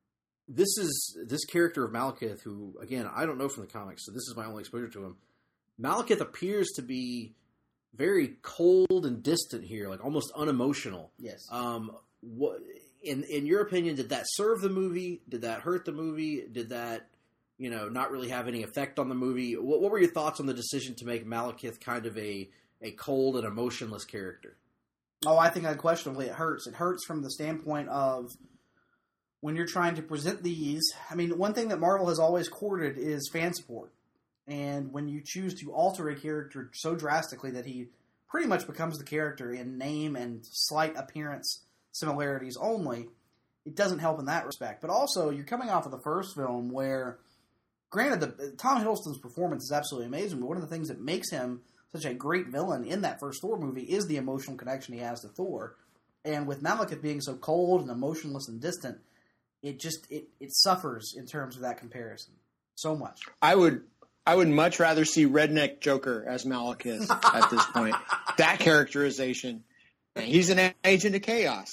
this is this character of Malekith, who again I don't know from the comics, so this is my only exposure to him. Malekith appears to be very cold and distant here, like almost unemotional. Yes. Um, what in in your opinion, did that serve the movie? Did that hurt the movie? Did that, you know, not really have any effect on the movie? What, what were your thoughts on the decision to make Malekith kind of a, a cold and emotionless character? Oh, I think unquestionably it hurts. It hurts from the standpoint of when you're trying to present these. I mean, one thing that Marvel has always courted is fan support. And when you choose to alter a character so drastically that he pretty much becomes the character in name and slight appearance similarities only, it doesn't help in that respect. But also, you're coming off of the first film where, granted, the, Tom Hiddleston's performance is absolutely amazing, but one of the things that makes him such a great villain in that first Thor movie is the emotional connection he has to Thor. And with Malekith being so cold and emotionless and distant, it just it, it suffers in terms of that comparison so much. I would I would much rather see Redneck Joker as Malekith at this point. That characterization. He's an agent of chaos.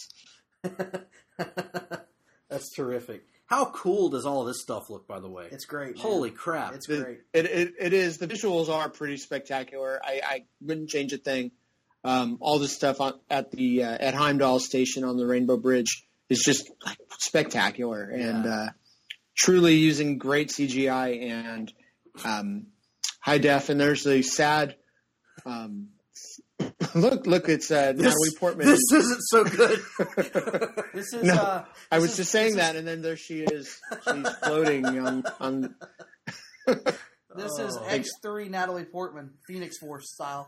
That's terrific. How cool does all of this stuff look, by the way? It's great. Man. Holy crap. It's The- great. It, it it is. The visuals are pretty spectacular. I, I wouldn't change a thing. Um, all the stuff on, at the uh, at Heimdall Station on the Rainbow Bridge is just like spectacular and Yeah. uh, truly using great C G I and um, high def. And there's a sad um, look. Look, it's uh, This- Natalie Portman. This isn't so good. This is. No, uh, I this was is- just saying this that, and then there she is. She's floating on. on This is Oh. X three Natalie Portman, Phoenix Force style.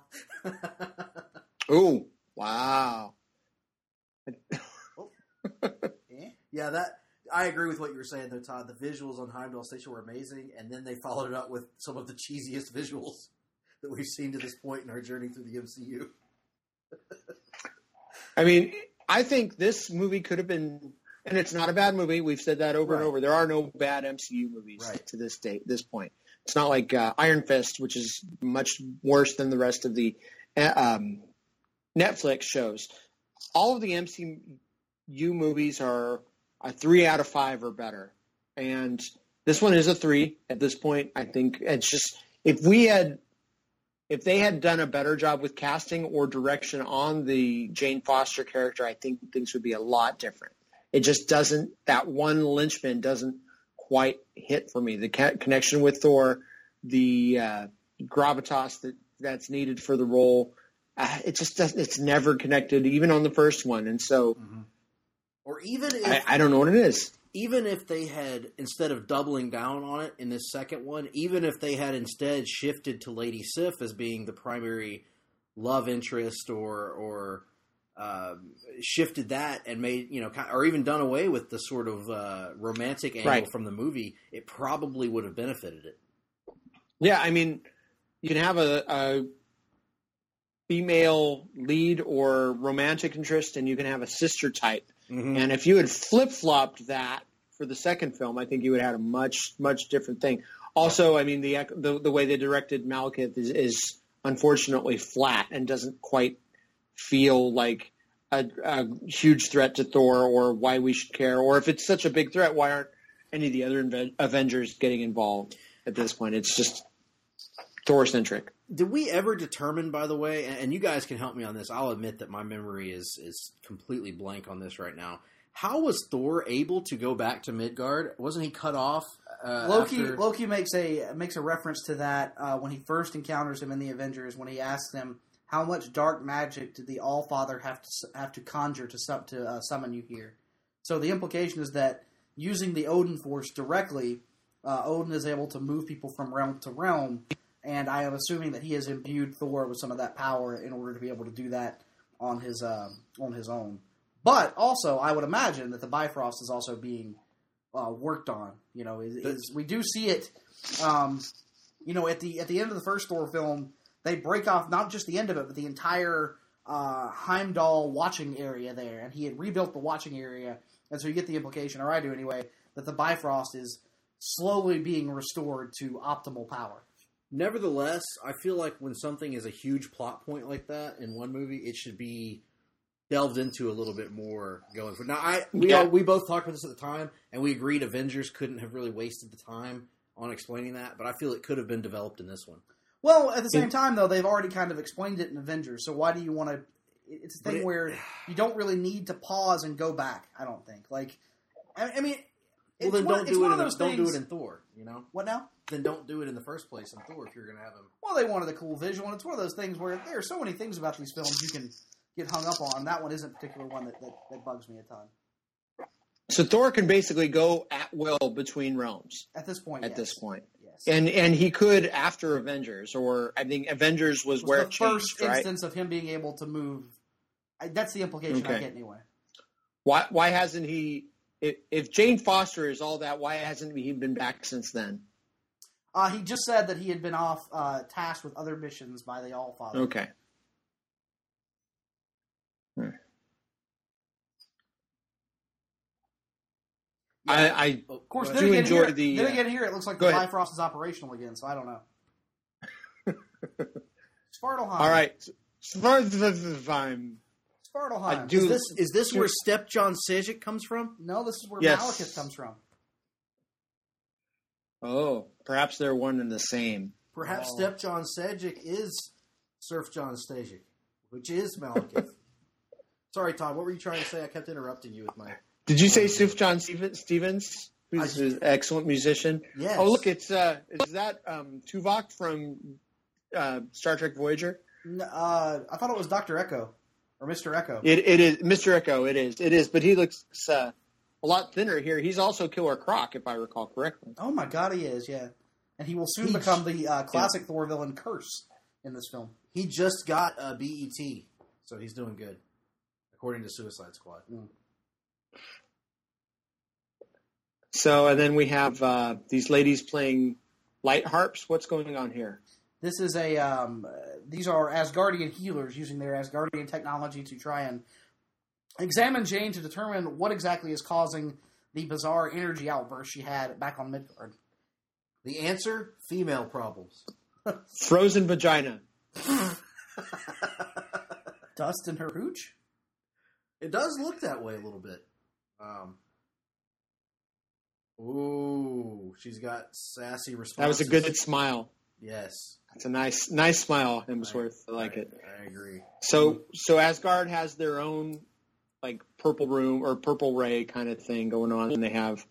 oh, wow. Yeah, that I agree with what you were saying, though, Todd. The visuals on Heimdall Station were amazing, and then they followed it up with some of the cheesiest visuals that we've seen to this point in our journey through the M C U. I mean, I think this movie could have been And it's not a bad movie. We've said that over Right. and over. There are no bad M C U movies Right. to this date, this point. It's not like uh, Iron Fist, which is much worse than the rest of the uh, um, Netflix shows. All of the M C U movies are a three out of five or better. And this one is a three at this point. I think it's just, if we had, if they had done a better job with casting or direction on the Jane Foster character, I think things would be a lot different. It just doesn't, that one linchpin doesn't quite hit for me. The ca- connection with Thor, the uh, gravitas that, that's needed for the role, uh, it just doesn't, it's never connected, even on the first one. And so Mm-hmm. Or even if, I, I don't know what it is. even if they had, instead of doubling down on it in this second one, even if they had instead shifted to Lady Sif as being the primary love interest, or or um, shifted that and made, you know, or even done away with the sort of uh, romantic angle Right. from the movie, it probably would have benefited it. Yeah, I mean, you can have a, a female lead or romantic interest, and you can have a sister type. Mm-hmm. And if you had flip-flopped that for the second film, I think you would have had a much, much different thing. Also, I mean, the the, the way they directed Malekith is, is unfortunately flat and doesn't quite feel like a, a huge threat to Thor, or why we should care. Or if it's such a big threat, why aren't any of the other Aven- Avengers getting involved at this point? It's just Thor-centric. Did we ever determine, by the way, and, and you guys can help me on this, I'll admit that my memory is, is completely blank on this right now. How was Thor able to go back to Midgard? Wasn't he cut off? Uh, Loki after... Loki makes a makes a reference to that uh, when he first encounters him in the Avengers, when he asks him, how much dark magic did the All-Father have to have to conjure to su- to uh, summon you here? So the implication is that using the Odin Force directly, uh, Odin is able to move people from realm to realm, and I am assuming that he has imbued Thor with some of that power in order to be able to do that on his uh, on his own. But also, I would imagine that the Bifrost is also being uh, worked on. You know, is, is, we do see it. Um, you know, at the at the end of the first Thor film, they break off not just the end of it, but the entire uh, Heimdall watching area there, and he had rebuilt the watching area, and so you get the implication, or I do anyway, that the Bifrost is slowly being restored to optimal power. Nevertheless, I feel like when something is a huge plot point like that in one movie, it should be delved into a little bit more going forward. Now, I we Yeah. all, we both talked about this at the time, and we agreed Avengers couldn't have really wasted the time on explaining that, but I feel it could have been developed in this one. Well, at the same time, though, they've already kind of explained it in Avengers, so why do you want to... It's a But thing it- where you don't really need to pause and go back, I don't think. Like, I, I mean... Well, it's then one- don't it's do one it. of In, those don't do things- it in Thor. You know, What now? then don't do it in the first place in Thor if you're going to have him. Well, they wanted a cool visual, and it's one of those things where there are so many things about these films you can get hung up on. That one isn't a particular one that, that, that bugs me a ton. So Thor can basically go at will between realms At this point, at yes. this point. Yes. And and he could after Avengers, or I think Avengers was It was where the it changed, first right? instance of him being able to move. I, that's the implication I Okay. get anyway. Why why hasn't he? If, if Jane Foster is all that, why hasn't he been back since then? Uh, he just said that he had been off uh, tasked with other missions by the All-Father. Okay. Hmm. I, I Oh, Of course, go then do ahead. again, enjoy here, the, then uh, again here it looks like go the ahead. Bifrost is operational again, so I don't know. Svartalheim. all right. Svartalheim. Svartalheim. I do- Is this is this where Step John Sejic comes from? No, this is where Yes. Malekith comes from. Oh, perhaps they're one and the same. Perhaps Oh. Step John Sejic is Surf John Stajic, which is Malekith. Sorry, Todd. What were you trying to say? I kept interrupting you with my. Did you say Sufjan Stevens, who's I- an excellent musician? Yes. Oh, look, it's uh, is that um, Tuvok from uh, Star Trek Voyager? N- Uh, I thought it was Doctor Echo or Mister Echo. It it is Mister Echo. It is it is, but he looks uh, a lot thinner here. He's also Killer Croc, if I recall correctly. Oh my God, he is. Yeah, and he will soon He's- become the uh, classic Thor villain Curse in this film. He just got a B E T, so he's doing good, according to Suicide Squad. So, and then we have uh, these ladies playing light harps. What's going on here? This is a. Um, uh, these are Asgardian healers using their Asgardian technology to try and examine Jane to determine what exactly is causing the bizarre energy outburst she had back on Midgard. The answer: female problems. Frozen vagina. Dust in her hooch? It does look that way a little bit. Um, ooh, she's got sassy responses. That was a good smile. Yes. It's a nice, nice smile, Hemsworth. I, I like I, it. I agree. So, so Asgard has their own, like, purple room or purple ray kind of thing going on, and they have,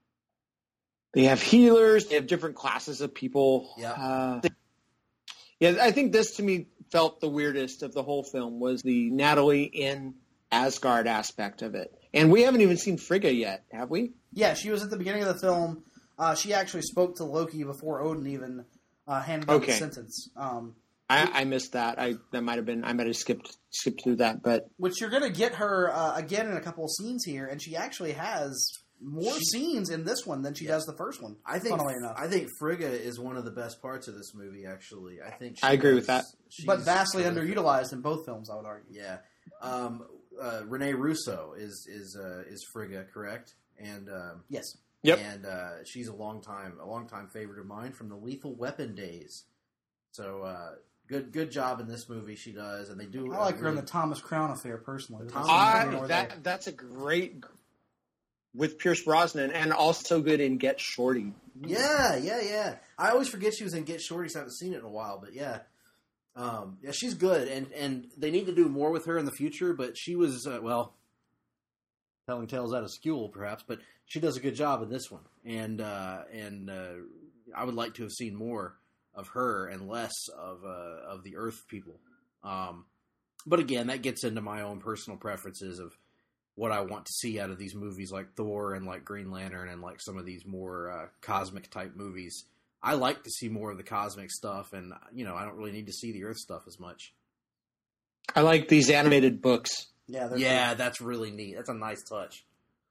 they have healers. They have different classes of people. Yeah. Uh, yeah, I think this to me felt the weirdest of the whole film was the Natalie in Asgard aspect of it, and we haven't even seen Frigga yet, have we? Yeah, she was at the beginning of the film. Uh, she actually spoke to Loki before Odin even uh, handed down Okay. the sentence. Um, I, I missed that. I that might have been. I might have skipped skipped through that, but which you're going to get her uh, again in a couple of scenes here, and she actually has more She- scenes in this one than she Yeah. does the first one. I think funnily enough, I think Frigga is one of the best parts of this movie. Actually, I think she I agree does- with that. she's but vastly terrific. underutilized in both films, I would argue. Yeah, um, uh, Renee Russo is is uh, is Frigga, correct? And um, Yes. Yep. and uh, she's a long time a long time favorite of mine from the Lethal Weapon days. So uh, good good job in this movie. She does, and they do. I like uh, her in really- the Thomas Crown Affair personally. The Thomas I, Crown that that's a great with Pierce Brosnan, and also good in Get Shorty. Yeah, yeah, yeah. I always forget she was in Get Shorty, so I haven't seen it in a while. But yeah, um, yeah, she's good, and and they need to do more with her in the future. But she was uh, well, telling tales out of school, perhaps. But she does a good job in this one, and uh, and uh, I would like to have seen more of her and less of uh, of the Earth people. Um, but again, that gets into my own personal preferences of what I want to see out of these movies like Thor and like Green Lantern and like some of these more uh, cosmic type movies. I like to see more of the cosmic stuff, and you know, I don't really need to see the Earth stuff as much. I like these animated books. Yeah, they're Yeah, that's really neat. That's a nice touch.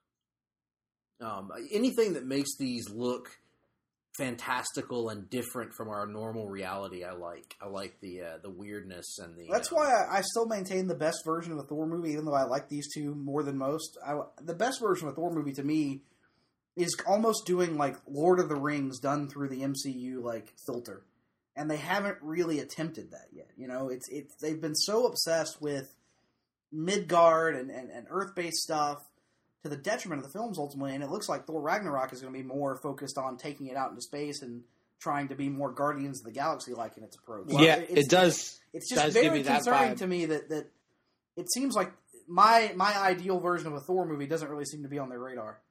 Um, anything that makes these look fantastical and different from our normal reality, I like. I like the uh, the weirdness and the. That's uh, why I, I still maintain the best version of a Thor movie, even though I like these two more than most. I, the best version of a Thor movie to me is almost doing like Lord of the Rings done through the M C U like filter, and they haven't really attempted that yet. You know, it's it's they've been so obsessed with Midgard and, and, and Earth based stuff to the detriment of the films ultimately, and it looks like Thor Ragnarok is going to be more focused on taking it out into space and trying to be more Guardians of the Galaxy like in its approach. yeah, it's, it does. It's just does give very me that concerning vibe. to me that, that it seems like my my ideal version of a Thor movie doesn't really seem to be on their radar.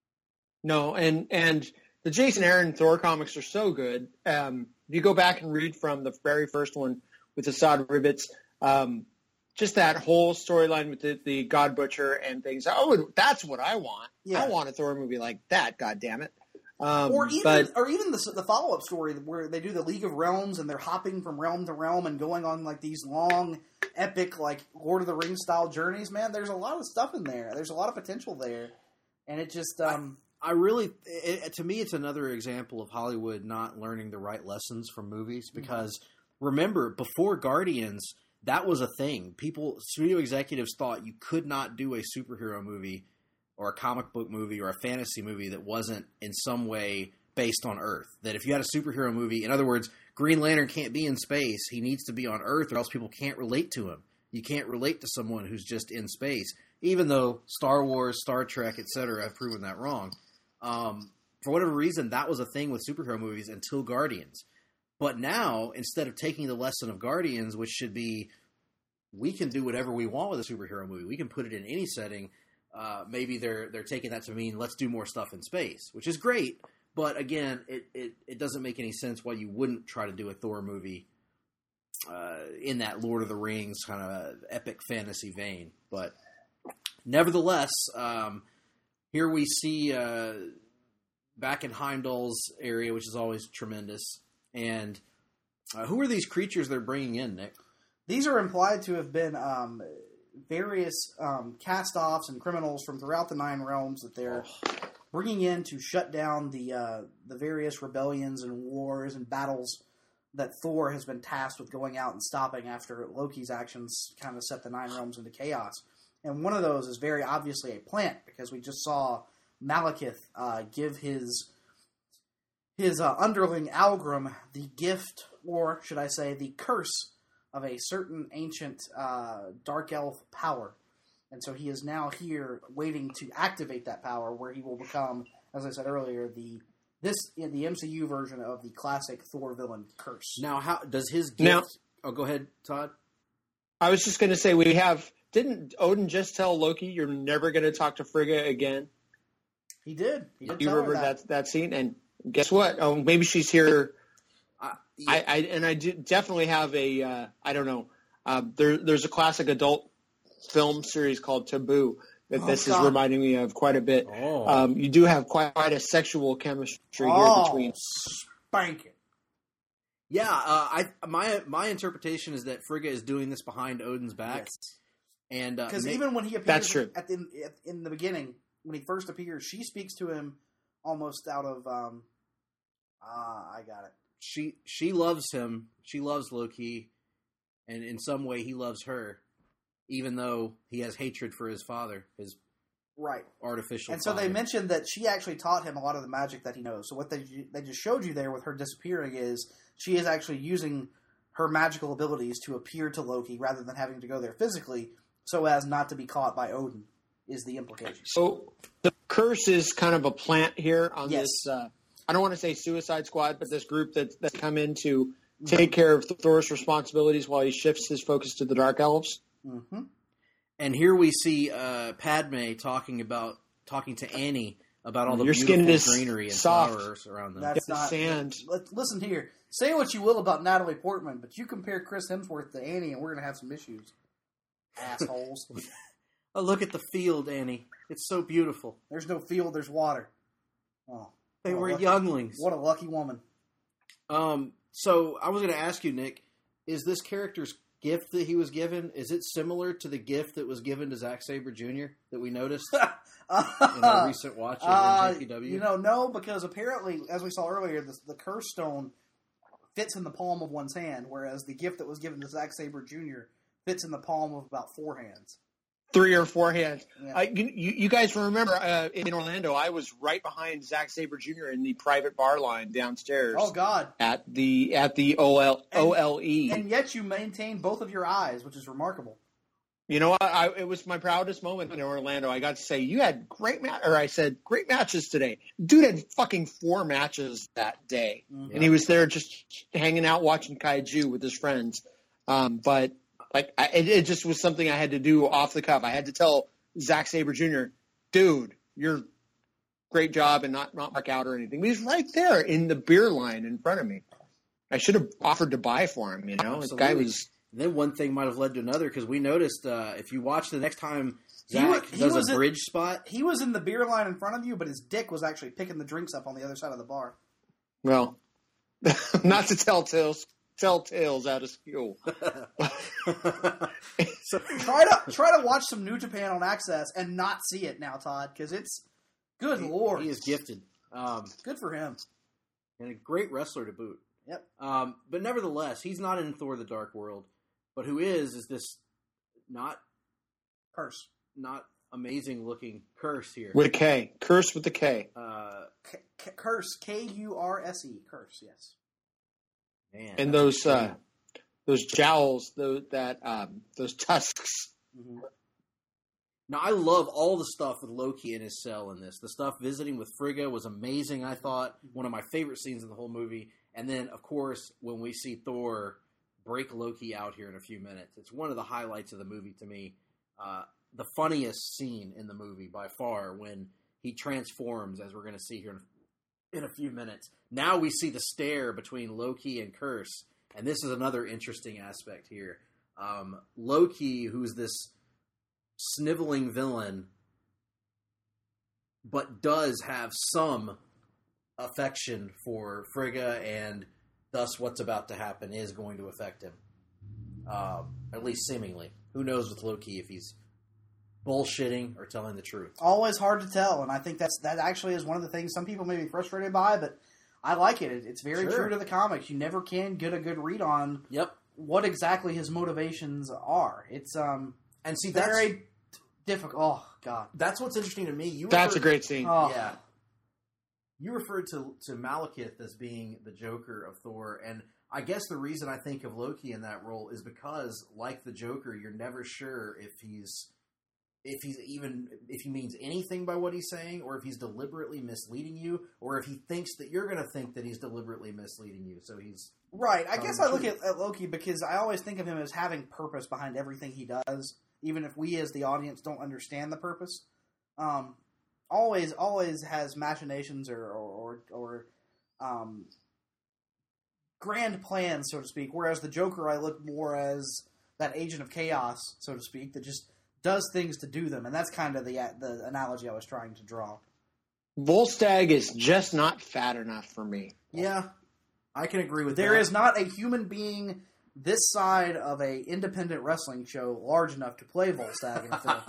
No, and and the Jason Aaron Thor comics are so good. Um, if you go back and read from the very first one with Assad Ribbits, um, just that whole storyline with the, the God Butcher and things. Oh, that's what I want. Yeah. I want a Thor movie like that. God damn it! Um, Or even but or even the the follow up story where they do the League of Realms and they're hopping from realm to realm and going on like these long, epic like Lord of the Rings style journeys. Man, there's a lot of stuff in there. There's a lot of potential there, and it just um. I really, it, to me, it's another example of Hollywood not learning the right lessons from movies. Because remember, before Guardians, that was a thing. People, studio executives thought you could not do a superhero movie or a comic book movie or a fantasy movie that wasn't in some way based on Earth. That if you had a superhero movie, in other words, Green Lantern can't be in space. He needs to be on Earth or else people can't relate to him. You can't relate to someone who's just in space, even though Star Wars, Star Trek, et cetera have proven that wrong. Um, for whatever reason, that was a thing with superhero movies until Guardians. But now, instead of taking the lesson of Guardians, which should be, we can do whatever we want with a superhero movie. We can put it in any setting. Uh, maybe they're they're taking that to mean let's do more stuff in space, which is great. But again, it, it, it doesn't make any sense why you wouldn't try to do a Thor movie uh, in that Lord of the Rings kind of epic fantasy vein. But nevertheless, um, here we see uh, back in Heimdall's area, which is always tremendous. And uh, who are these creatures they're bringing in, Nick? These are implied to have been um, various um, cast-offs and criminals from throughout the Nine Realms that they're bringing in to shut down the uh, the various rebellions and wars and battles that Thor has been tasked with going out and stopping after Loki's actions kind of set the Nine Realms into chaos. And one of those is very obviously a plant, because we just saw Malekith uh, give his his uh, underling Algrim the gift, or should I say the curse, of a certain ancient uh, dark elf power. And so he is now here waiting to activate that power, where he will become, as I said earlier, the this in the M C U version of the classic Thor villain Curse. Now, how does his gift... Now- oh, go ahead, Todd. I was just going to say, we have... Didn't Odin just tell Loki, you're never going to talk to Frigga again? He did. He did You tell her remember that. that. that scene? And guess what? Oh, maybe she's here... Uh, yeah. I, I and I do definitely have a uh, I don't know. Uh, there, there's a classic adult film series called Taboo that Oh, this God. is reminding me of quite a bit. Oh. Um, you do have quite, quite a sexual chemistry Oh, here between. spank it. Yeah, uh, I my my interpretation is that Frigga is doing this behind Odin's back, Yes. and uh, Because ma- even when he appears That's true. At the, at, in the beginning, when he first appears, she speaks to him almost out of, um, ah, I got it. she she loves him, she loves Loki, and in some way he loves her, even though he has hatred for his father, his Right. artificial. And so father. they mentioned that she actually taught him a lot of the magic that he knows. So what they they just showed you there with her disappearing is she is actually using her magical abilities to appear to Loki rather than having to go there physically, so as not to be caught by Odin, is the implication. So the curse is kind of a plant here on Yes. this. Uh, I don't want to say Suicide Squad, but this group that that's come in to take care of Thor's responsibilities while he shifts his focus to the Dark Elves. Mm-hmm. And here we see uh, Padme talking about talking to Annie about all the Your beautiful skin is greenery and soft. flowers around them. That's The not sand. Let, listen here. Say what you will about Natalie Portman, but you compare Chris Hemsworth to Annie, and we're going to have some issues. Assholes. Oh, look at the field, Annie. It's so beautiful. There's no field, there's water. Oh, They what a were lucky- younglings. What a lucky woman. Um, so I was going to ask you, Nick, is this character's gift that he was given, is it similar to the gift that was given to Zack Sabre Junior that we noticed in our recent watch of Uh, N J P W? you know, no, because apparently, as we saw earlier, the, the curse stone fits in the palm of one's hand, whereas the gift that was given to Zack Sabre Junior fits in the palm of about four hands. Three or four hands. Yeah. Uh, you, you you guys remember uh, in Orlando, I was right behind Zack Sabre Junior in the private bar line downstairs Oh, God. at the at the O L, And- O L E. And yet you maintain both of your eyes, which is remarkable. You know what? I, it was my proudest moment in Orlando. I got to say, you had great ma- or I said, great matches today. Dude had fucking four matches that day. Mhm. And he was there just hanging out watching Kaiju with his friends. Um, but like, I, it, it just was something I had to do off the cuff. I had to tell Zack Sabre Junior, dude, you're great job, and not, not mark out or anything. But he's right there in the beer line in front of me. I should have offered to buy for him, you know? The guy Absolutely. was... And then one thing might have led to another, because we noticed uh, if you watch the next time He Zach wa- he does was a at- bridge spot, He was in the beer line in front of you, but his dick was actually picking the drinks up on the other side of the bar. Well, not to tell tales, tell tales out of school. so, Try to try to watch some New Japan on Access and not see it now, Todd, because it's good lord. he is gifted. Um, Good for him. and a great wrestler to boot. Yep. Um, but nevertheless, he's not in Thor: The Dark World. But who is is this not Curse. not amazing looking curse here? With a K. Curse with a K. Uh, K- K- curse. K U R S E. Curse. Yes. man, And that's those a uh, shame. those jowls, those, that, um, those tusks. Mm-hmm. Now, I love all the stuff with Loki in his cell in this. The stuff visiting with Frigga was amazing, I thought. One of my favorite scenes in the whole movie. And then, of course, when we see Thor break Loki out here in a few minutes. It's one of the highlights of the movie to me. Uh, the funniest scene in the movie by far when he transforms, as we're going to see here in, in a few minutes. Now we see the stare between Loki and Curse. And this is another interesting aspect here. Um, Loki, who's this sniveling villain, but does have some affection for Frigga, and thus what's about to happen is going to affect him. Um, at least seemingly. Who knows with Loki if he's bullshitting or telling the truth. Always hard to tell, and I think that's that actually is one of the things some people may be frustrated by, but I like it. It- It's very Sure. true to the comics. You never can get a good read on Yep. what exactly his motivations are. It's um And see, that's... very difficult. Oh God, That's what's interesting to me. You That's a referred- great scene. oh. Yeah. You referred to to Malekith as being the Joker of Thor, and I guess the reason I think of Loki in that role is because, like the Joker, you're never sure if he's if he's even if he means anything by what he's saying, or if he's deliberately misleading you, or if he thinks that you're going to think that he's deliberately misleading you. So he's Right. I Um, guess I look true. at, at Loki because I always think of him as having purpose behind everything he does, even if we as the audience don't understand the purpose. Um, always, always has machinations or or, or, or um, grand plans, so to speak. Whereas the Joker, I look more as that agent of chaos, so to speak, that just does things to do them, and that's kind of the the analogy I was trying to draw. Volstagg is just not fat enough for me. yeah, I can agree with There that. is not a human being this side of a independent wrestling show large enough to play Volstagg in a film.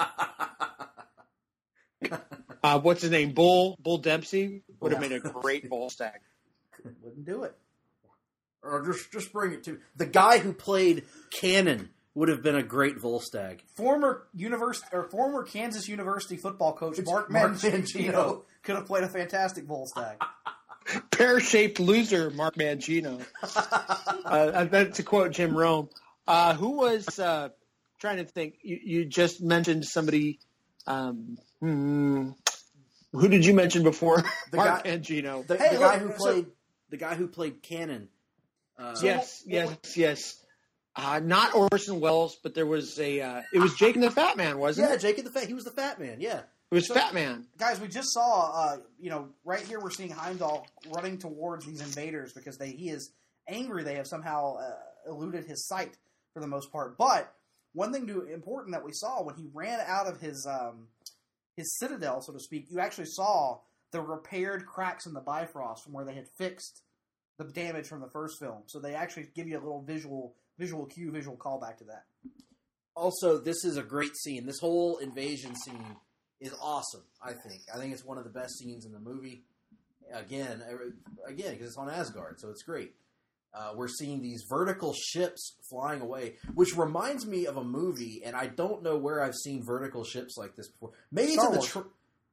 Uh, what's his name? Bull Bull Dempsey would have made a great Volstagg. Wouldn't do it. or just just bring it to the guy who played Cannon would have been a great Volstagg. Former university or former Kansas University football coach Mark, Mark Mangino, Mangino. could have played a fantastic Volstagg. Pear-shaped loser, Mark Mangino. uh, that's to quote Jim Rome. Uh, who was uh, trying to think? You, you just mentioned somebody. Um, hmm, who did you mention before? The Mark guy- Mangino. The, Hey, the guy look, who so- played the guy who played Cannon. Uh, yes, yes, yes. Uh, not Orson Welles, but there was a. Uh, it was Jake and the Fat Man, wasn't yeah, it? Jake and the Fat. He was the Fat Man. Yeah. It was So- Fat Man. Guys, we just saw, uh, you know, right here we're seeing Heimdall running towards these invaders because they he is angry they have somehow uh, eluded his sight for the most part. But one thing to, important that we saw when he ran out of his um, his citadel, so to speak, you actually saw the repaired cracks in the Bifrost from where they had fixed the damage from the first film. So they actually give you a little visual visual cue, visual callback to that. Also, this is a great scene. This whole invasion scene is awesome. I think. I think it's one of the best scenes in the movie. Again, every- again, because it's on Asgard, so it's great. Uh, we're seeing these vertical ships flying away, which reminds me of a movie, and I don't know where I've seen vertical ships like this before. Maybe it's Star in the. Wars. Tr-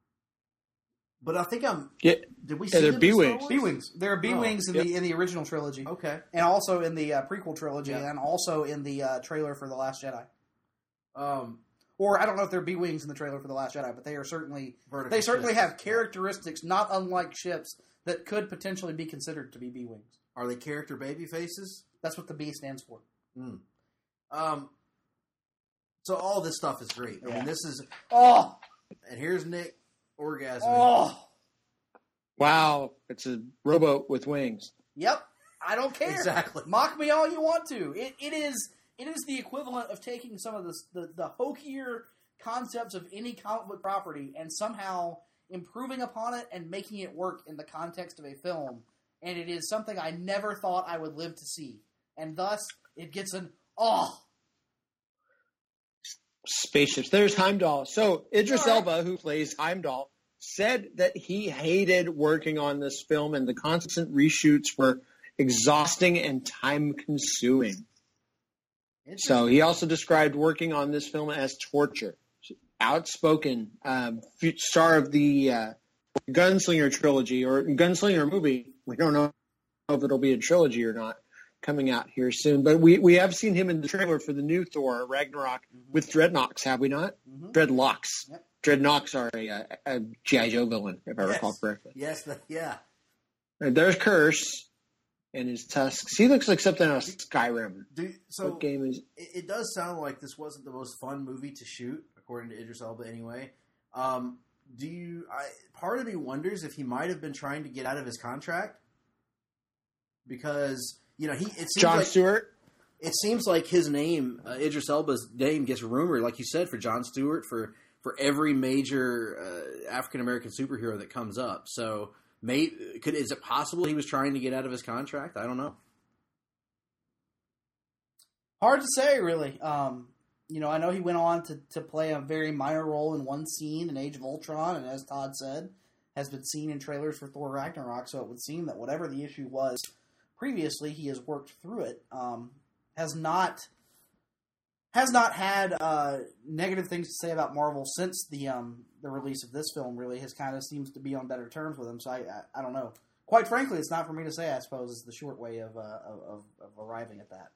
but I think I'm. Yeah, Did we Yeah, see they're them in Star B-Wings. Wars? B wings. There are B wings in yep. the in the original trilogy. Okay. And also in the uh, prequel trilogy, Yeah. and also in the uh, trailer for The Last Jedi. Um, Or I don't know if there are B-wings in the trailer for The Last Jedi, but they are certainly vertical they certainly ships. have characteristics not unlike ships that could potentially be considered to be B-wings. Are they character baby faces? That's what the B stands for. Mm. Um. So all this stuff is great. I Yeah. mean, this is, Oh, and here's Nick orgasming. oh, wow, it's a rowboat with wings. yep. I don't care. Exactly. Mock me all you want to. It it is it is the equivalent of taking some of the the, the hokier concepts of any comic book property and somehow improving upon it and making it work in the context of a film. And it is something I never thought I would live to see. And thus, it gets an oh. Spaceships. There's Heimdall. So Idris All right. Elba, who plays Heimdall, said that he hated working on this film and the constant reshoots were exhausting and time-consuming. So he also described working on this film as torture. Outspoken, um, f- star of the uh, Gunslinger trilogy or Gunslinger movie. We don't know if it'll be a trilogy or not, coming out here soon. But we, we have seen him in the trailer for the new Thor, Ragnarok, Mm-hmm. with Dreadnoks, have we not? Mhm. Dreadlocks. Yep. Dreadnoks are a, a, a G I. Joe villain, if I Yes. recall correctly. Yes. The, yeah. And there's Curse and his tusks. He looks like something out of Skyrim. Do, so What game is it, it does sound like this wasn't the most fun movie to shoot, according to Idris Elba. Anyway, um, do you? I, part of me wonders if he might have been trying to get out of his contract because you know he. It seems John like, Stewart? It seems like his name, uh, Idris Elba's name, gets rumored, like you said, for John Stewart, for for every major uh, African American superhero that comes up. So, may, could is it possible he was trying to get out of his contract? I don't know. Hard to say, really. Um, you know, I know he went on to, to play a very minor role in one scene in Age of Ultron, and as Todd said, has been seen in trailers for Thor Ragnarok, so it would seem that whatever the issue was previously, he has worked through it. Um, has not has not had uh, negative things to say about Marvel since the um, the release of this film. Really, has kind of seems to be on better terms with them. So I, I I don't know. Quite frankly, it's not for me to say. I suppose is the short way of uh, of, of arriving at that.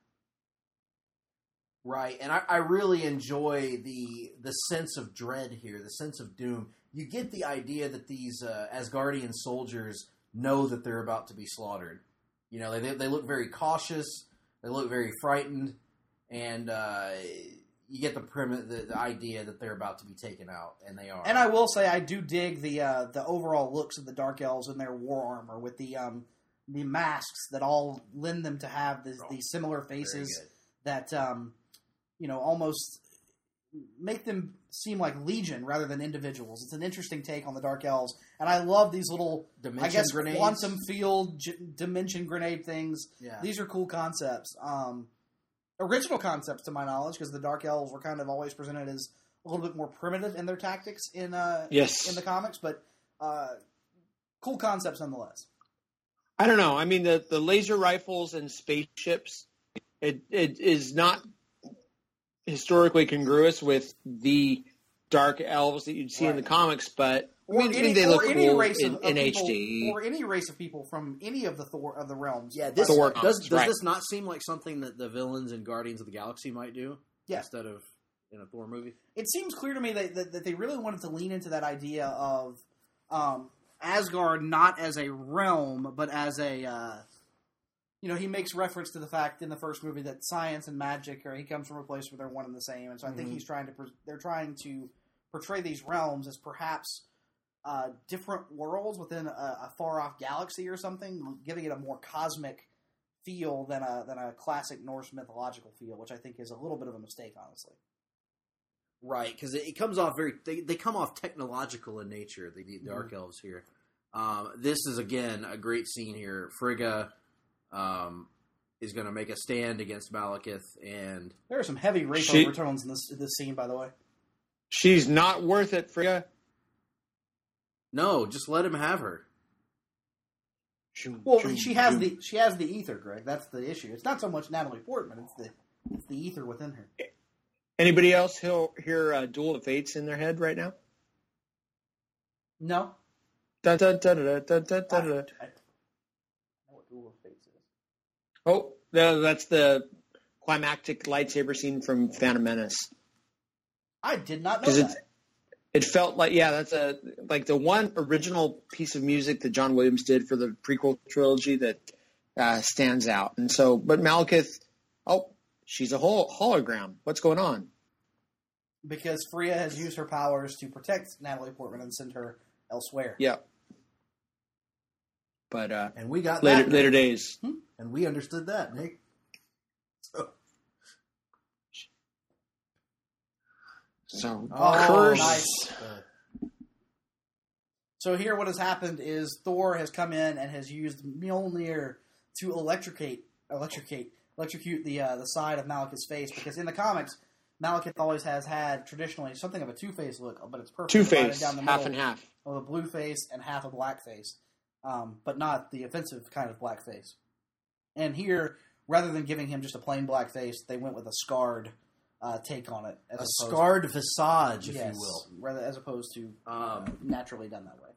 Right, and I, I really enjoy the the sense of dread here, the sense of doom. You get the idea that these uh, Asgardian soldiers know that they're about to be slaughtered. You know, they they look very cautious, they look very frightened, and uh, you get the, prim- the the idea that they're about to be taken out, and they are. And I will say, I do dig the uh, the overall looks of the Dark Elves in their war armor with the um, the masks that all lend them to have this, Oh, these similar faces that. Um, you know, almost make them seem like Legion rather than individuals. It's an interesting take on the Dark Elves. And I love these little, Dimension I guess, grenades. quantum field j- dimension grenade things. Yeah. These are cool concepts. Um, original concepts, to my knowledge, because the Dark Elves were kind of always presented as a little bit more primitive in their tactics in uh, Yes. in the comics. But uh, cool concepts nonetheless. I don't know. I mean, the, the laser rifles and spaceships, it it is not historically congruous with the Dark Elves that you'd see in the comics, but I mean, any, they look or any cool race in, of, of in people, H D. or any race of people from any of the Thor of the realms. Yeah, this Thor does, comics, does right. this not seem like something that the villains in Guardians of the Galaxy might do? Yeah. Instead of in a Thor movie? It seems clear to me that, that, that they really wanted to lean into that idea of um, Asgard not as a realm, but as a, uh, you know, he makes reference to the fact in the first movie that science and magic, or he comes from a place where they're one and the same, and so I think Mhm. he's trying to, they're trying to portray these realms as perhaps uh, different worlds within a, a far-off galaxy or something, giving it a more cosmic feel than a than a classic Norse mythological feel, which I think is a little bit of a mistake, honestly. Right, because it, it comes off very... They, they come off technological in nature, the, the Dark Mm-hmm. Elves here. Um, this is, again, a great scene here. Frigga um, is going to make a stand against Malekith, and... There are some heavy rape She- overtones in this this scene, by the way. She's not worth it, Frigga. No, just let him have her. Well, she has the she has the ether, Greg. That's the issue. It's not so much Natalie Portman; it's the it's the ether within her. Anybody else hear, hear uh, Duel of Fates in their head right now? No, Da, da, da, da, da, da, I, da, I da. don't know what Duel of Fates is. Oh, no, that's the climactic lightsaber scene from Phantom Menace. I did not know Because that. it's it felt like yeah, that's a like the one original piece of music that John Williams did for the prequel trilogy that uh, stands out. And so, but Malekith, oh, she's a hol- hologram. What's going on? Because Freya has used her powers to protect Natalie Portman and send her elsewhere. Yeah. But uh, And we got later that, later Nick. days. And we understood that, Nick. So, So Oh, curse. nice. So here, what has happened is Thor has come in and has used Mjolnir to electrocute, electrocute, electrocute the uh, the side of Malekith's face. Because in the comics, Malekith always has had traditionally something of a two-face look, but it's perfect Two divided face, down the half middle and half. of a blue face and half a black face, um, but not the offensive kind of black face. And here, rather than giving him just a plain black face, they went with a scarred uh, take on it. As a opposed scarred visage, if yes, you will. rather as opposed to uh, Um, naturally done that way.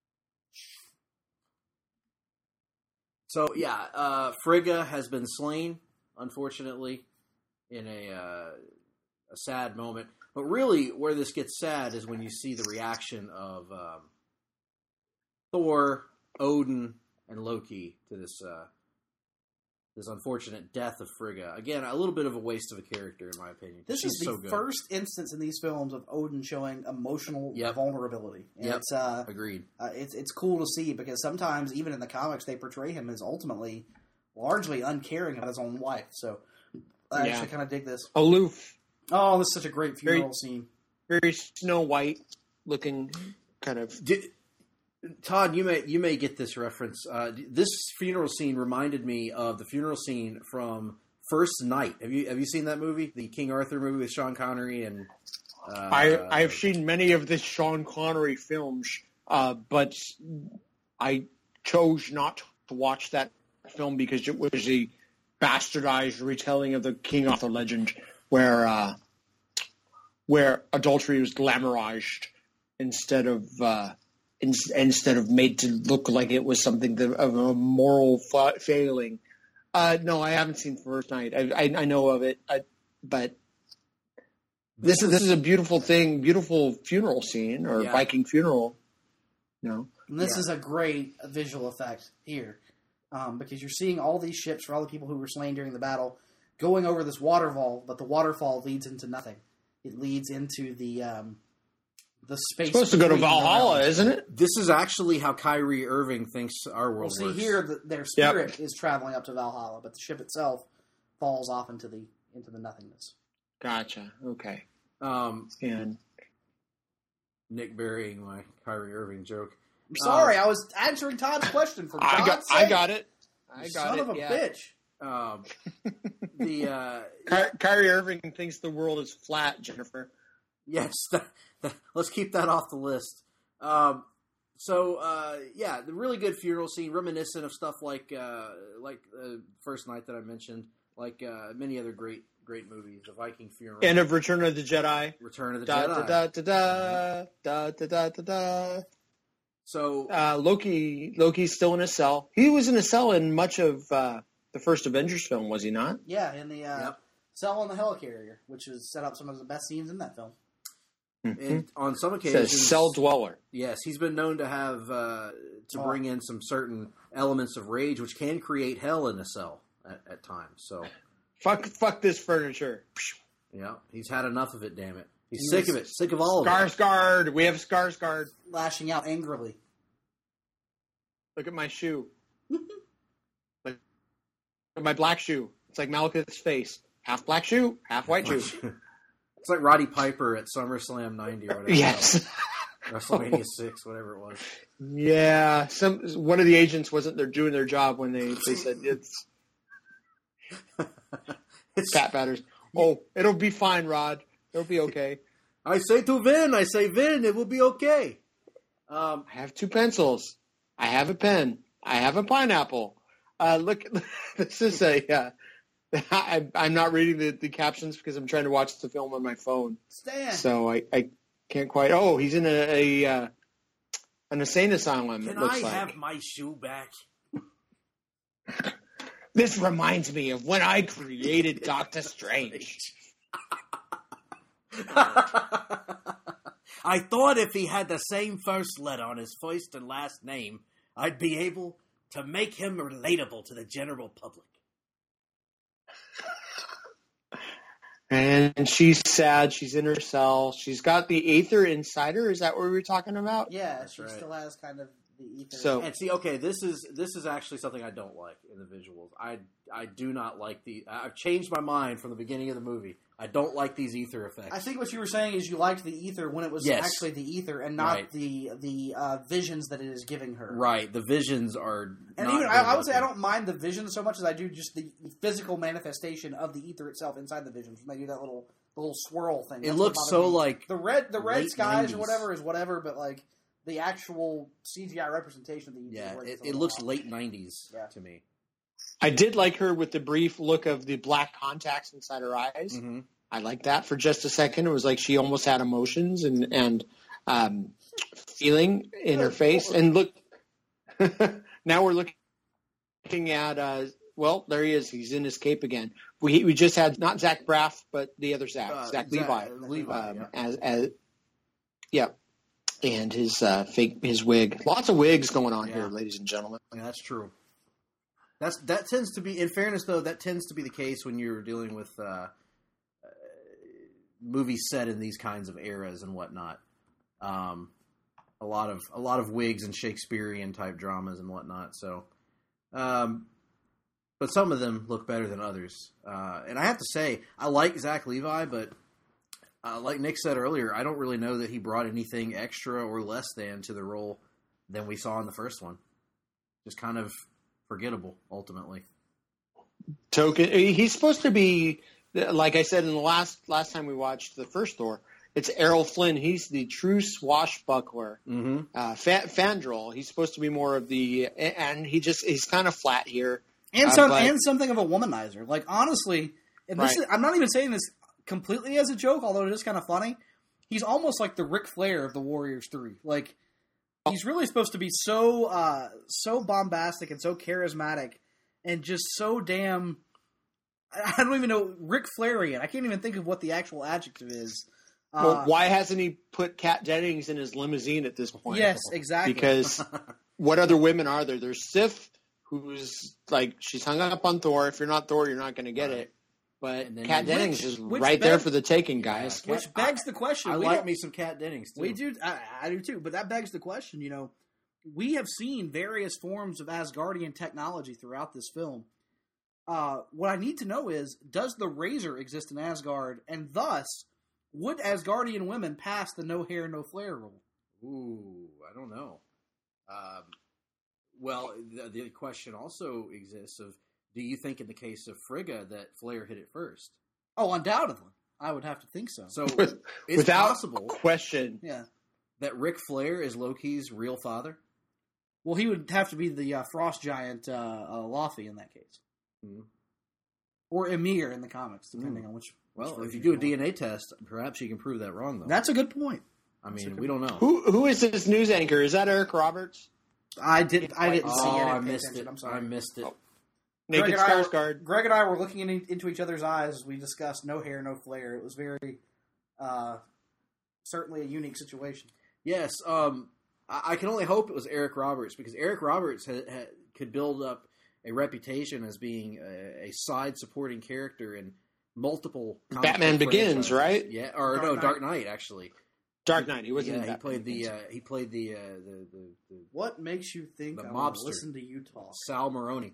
So yeah, uh, Frigga has been slain, unfortunately, in a uh, a sad moment. But really, where this gets sad is when you see the reaction of um, Thor, Odin, and Loki to this uh, this unfortunate death of Frigga. Again, a little bit of a waste of a character, in my opinion. This She's is the so good. first instance in these films of Odin showing emotional Yep. vulnerability. And Yep. it's uh, Agreed. uh, it's it's cool to see because sometimes even in the comics they portray him as ultimately largely uncaring about his own wife. So I Yeah. actually kind of dig this. Aloof, Oh, this is such a great Very- funeral scene. very Snow White looking, kind of. Did, Todd, you may you may get this reference. Uh, this funeral scene reminded me of the funeral scene from First Night. Have you have you seen that movie, the King Arthur movie with Sean Connery and? Uh, I I've seen many of the Sean Connery films, uh, but I chose not to watch that film because it was a bastardized retelling of the King Arthur legend. where uh, where adultery was glamorized instead of uh, in, instead of made to look like it was something that, of a moral fa- failing. Uh, no, I haven't seen First Night. I, I, I know of it, I, but this is this is a beautiful thing, beautiful funeral scene or Yeah. Viking funeral. You know, And this Yeah. is a great visual effect here, um, because you're seeing all these ships for all the people who were slain during the battle going over this waterfall, but the waterfall leads into nothing. It leads into the um, the space. it's supposed to go to between the Valhalla, realms. isn't it? This is actually how Kyrie Irving thinks our Well, world see works. here, the, their spirit is traveling up to Valhalla, but the ship itself falls off into the into the nothingness. Gotcha. Okay. Um, And Nick burying my Kyrie Irving joke. I'm sorry, I was answering Todd's question for I God's got, sake. I got it. I You got son it. of a yeah. bitch. Um, the uh, Ky- Kyrie Irving thinks the world is flat, Jennifer. yes, that, that, let's keep that off the list. Um, so uh, yeah, the really good funeral scene, reminiscent of stuff like uh, like uh, First Night that I mentioned, like uh, many other great great movies, The Viking Funeral, End of Return of the Jedi. Return of the Da Jedi. da da da da da da da da. So Uh, Loki, Loki's still in a cell. He was in a cell in much of uh, the first Avengers film, was he not? Yeah, in the uh, Yep. cell on the helicarrier, which has set up some of the best scenes in that film. and on some It occasions, says cell dweller. yes, he's been known to have uh, to Oh. bring in some certain elements of rage, which can create hell in a cell at, at times. So Fuck, fuck this furniture. yeah, he's had enough of it. Damn it, he's He sick was- of it, sick of all of it. Skarsgård. We have Skarsgård. Lashing out angrily. Look at my shoe. Look at my black shoe. It's like Malekith's face. Half black shoe, half white shoe. It's like Roddy Piper at SummerSlam ninety or whatever. Yes. WrestleMania six, whatever it was. Yeah. Some one of the agents wasn't there doing their job when they, they said it's It's, fat batters. Oh, it'll be fine, Rod. It'll be okay. I say to Vin, I say Vin, it will be okay. Um, I have two pencils. I have a pen. I have a pineapple. Uh, look, this is a. Uh, I, I'm not reading the, the captions because I'm trying to watch the film on my phone, Stan! so I, I can't quite. Oh, he's in a, a uh, an insane asylum. can it looks I like. have my shoe back? This reminds me of when I created Doctor Strange. I thought if he had the same first letter on his first and last name, I'd be able to make him relatable to the general public. And she's sad. She's in her cell. She's got the Aether inside her. Is that what we were talking about? Yeah, she right. still has kind of the ether. So- And see, okay, this is this is actually something I don't like in the visuals. I I do not like the. I've changed my mind from the beginning of the movie. I don't like these ether effects. I think what you were saying is you liked the ether when it was Yes. actually the ether and not Right. the the uh, visions that it is giving her. right, the visions are. And not even I, good I would say I looking. don't mind the visions so much as I do just the physical manifestation of the ether itself inside the visions. When they do that little the little swirl thing. It That's looks what so bothered me. like the red the red late skies nineties. or whatever is whatever, but like the actual C G I representation of the ether. yeah. is where It, gets a it little looks off. late nineties Yeah. to me. I did like her with the brief look of the black contacts inside her eyes. Mm-hmm. I liked that for just a second. It was like she almost had emotions and and um, feeling in her face. And look, now we're looking at. Uh, well, there he is. He's in his cape again. We we just had not Zach Braff, but the other Zach, Uh, Zach Zach- Levi. Levi, um, yeah. as as yeah, and his uh, fake his wig. Lots of wigs going on Yeah. here, ladies and gentlemen. Yeah, that's true. That's that tends to be. In fairness, though, that tends to be the case when you're dealing with uh, uh, movies set in these kinds of eras and whatnot. Um, a lot of a lot of wigs and Shakespearean type dramas and whatnot. So, um, but some of them look better than others. Uh, and I have to say, I like Zach Levi, but uh, like Nick said earlier, I don't really know that he brought anything extra or less than to the role than we saw in the first one. Just kind of forgettable, ultimately. Token. He's supposed to be, like I said in the last last time we watched the first Thor. It's Errol Flynn. He's the true swashbuckler. Mm-hmm. Uh, Fa- Fandral. He's supposed to be more of the, and he just he's kind of flat here. and Uh, some but- and something of a womanizer. Like honestly, and this Right. is, I'm not even saying this completely as a joke, although it is kind of funny. He's almost like the Ric Flair of the Warriors three. Like, he's really supposed to be so uh, so bombastic and so charismatic and just so damn... I don't even know, Ric Flairian. I can't even think of what the actual adjective is. Uh, Well, why hasn't he put Kat Dennings in his limousine at this point? Yes, exactly. Because what other women are there? There's Sif, who's like, she's hung up on Thor. If you're not Thor, you're not going to get Right. it. But And then Kat which- Dennings is which right beg- there for the taking, guys. Yeah, Which begs the question. I we like don't- me some Kat Dennings, too. We do. I, I do too. But that begs the question. You know, we have seen various forms of Asgardian technology throughout this film. Uh, what I need to know is, does the razor exist in Asgard, and thus would Asgardian women pass the no hair, no flare rule? Ooh, I don't know. Um, well, the, the question also exists of, do you think in the case of Frigga that Flair hit it first? Oh, undoubtedly, I would have to think so. So With- it's Without possible question. Yeah. that Ric Flair is Loki's real father. Well, he would have to be the uh, frost giant uh, uh, Laufey in that case, Hmm. or Emir in the comics, depending Hmm. on which. Well, which if you version do a want. D N A test, perhaps you can prove that wrong, though. That's a good point. I mean, we don't know. Who Who is this news anchor? Is that Eric Roberts? I didn't. I didn't see Oh, it. I I didn't pay missed attention. it. I'm sorry. I missed it. Oh. Greg Naked and I were- Skarsgård. Greg and I were looking in, into each other's eyes as we discussed no hair, no flare. It was very, uh, certainly a unique situation. Yes, um, I, I can only hope it was Eric Roberts, because Eric Roberts ha, ha, could build up a reputation as being a, a side supporting character in multiple comic Batman book Begins, franchises. right? Yeah, or Dark no, Knight. Dark Knight actually. Dark Knight. He wasn't Yeah, in he Batman played the Begins. uh, he played the uh, the, the, the What makes you think The I want mobster. to listen to you talk? Sal Maroni.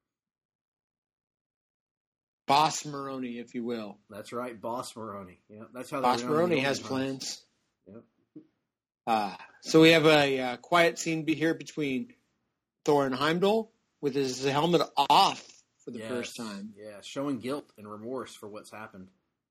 Boss Maroney, if you will. That's right, Boss Maroni. Yeah, that's how. Boss they're known in Maroney the has olden plans. Yep. Uh, so we have a uh, quiet scene be here between Thor and Heimdall with his helmet off for the Yes, first time. Yeah, showing guilt and remorse for what's happened.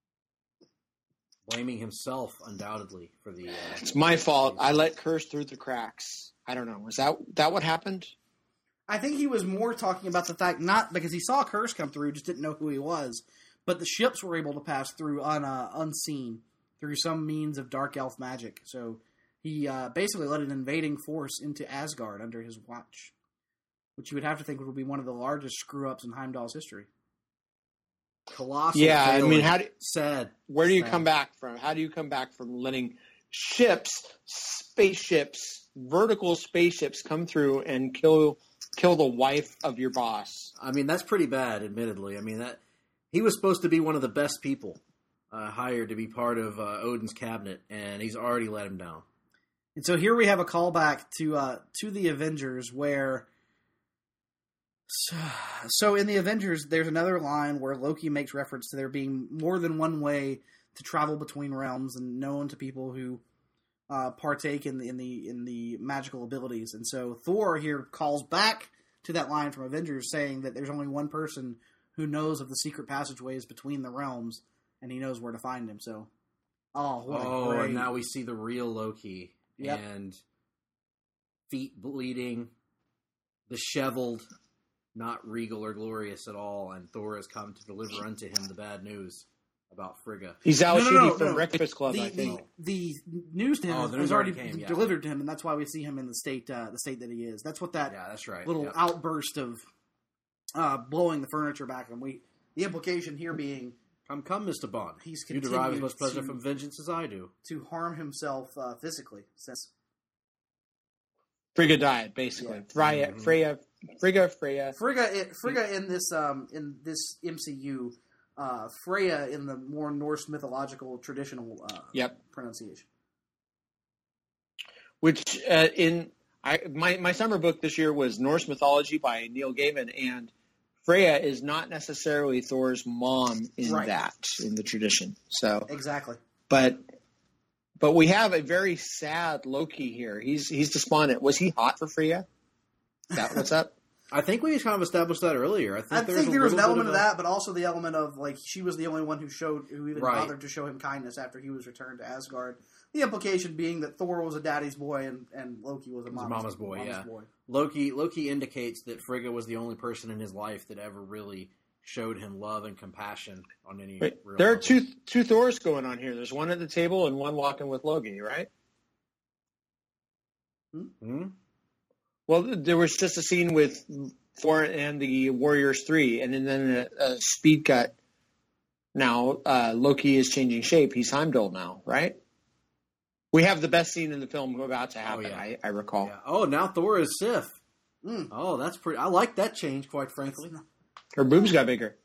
Blaming himself, undoubtedly, for the... Uh, It's my fault. I let Curse through the cracks. I don't know. Was that that what happened? I think he was more talking about the fact, not because he saw Curse come through, just didn't know who he was, but the ships were able to pass through un, uh, unseen through some means of dark elf magic. So he uh, basically let an invading force into Asgard under his watch, which you would have to think would be one of the largest screw-ups in Heimdall's history. colossal Yeah, I failure. mean, how do, Sad. where do you Sad. come back from? How do you come back from letting ships, spaceships, vertical spaceships come through and kill kill the wife of your boss? I mean, that's pretty bad, admittedly. I mean, that he was supposed to be one of the best people uh, hired to be part of uh, Odin's cabinet, and he's already let him down. And so here we have a callback to uh, to the Avengers, where so, so in the Avengers, there's another line where Loki makes reference to there being more than one way to travel between realms, and known to people who uh, partake in the in the in the magical abilities. And so Thor here calls back to that line from Avengers, saying that there's only one person who knows of the secret passageways between the realms, and he knows where to find him. So, oh, what a Oh, great... and now we see the real Loki. Yep. And feet bleeding, disheveled, not regal or glorious at all, and Thor has come to deliver unto him the bad news about Frigga. He's Al No, no, Sheedy no, from no. Breakfast Club, the, I think. The, the news to him Oh, has- the has news already already came, yeah. delivered to him, and that's why we see him in the state uh, the state that he is. That's what that Yeah, that's right. little Yep. outburst of uh, blowing the furniture back. And we the implication here being Come, come, Mister Bond. He's you derive as continued much pleasure to- from vengeance as I do. to harm himself uh, physically. Since Frigga died, basically. Yeah. Freya, Mhm. Freya, Frigga, Freya. Frigga, Frigga in this um, in this M C U, uh, Freya in the more Norse mythological traditional uh, Yep. pronunciation. Which uh, in I my my summer book this year was Norse mythology by Neil Gaiman, and Freya is not necessarily Thor's mom in Right. that in the tradition. So, Exactly. but but we have a very sad Loki here. He's he's despondent. Was he hot for Freya? Is that what's up? I think we kind of established that earlier. I think, I there's think a there was an little bit element of a- that, but also the element of like she was the only one who showed, who even Right. bothered to show him kindness after he was returned to Asgard. The implication being that Thor was a daddy's boy and, and Loki was a Was a mama's, mama's boy, mama's yeah. boy. Loki Loki indicates that Frigga was the only person in his life that ever really showed him love and compassion on any. Wait, real there are level. two two Thors going on here. There's one at the table and one walking with Loki, right? Hmm? Well, there was just a scene with Thor and the Warriors three, and then a, a speed cut. Now uh, Loki is changing shape. He's Heimdall now, right? We have the best scene in the film about to happen. Oh, yeah. I, I recall. Yeah. Oh, now Thor is Sif. Mm. Oh, that's pretty. I like that change, quite frankly. Her boobs got bigger.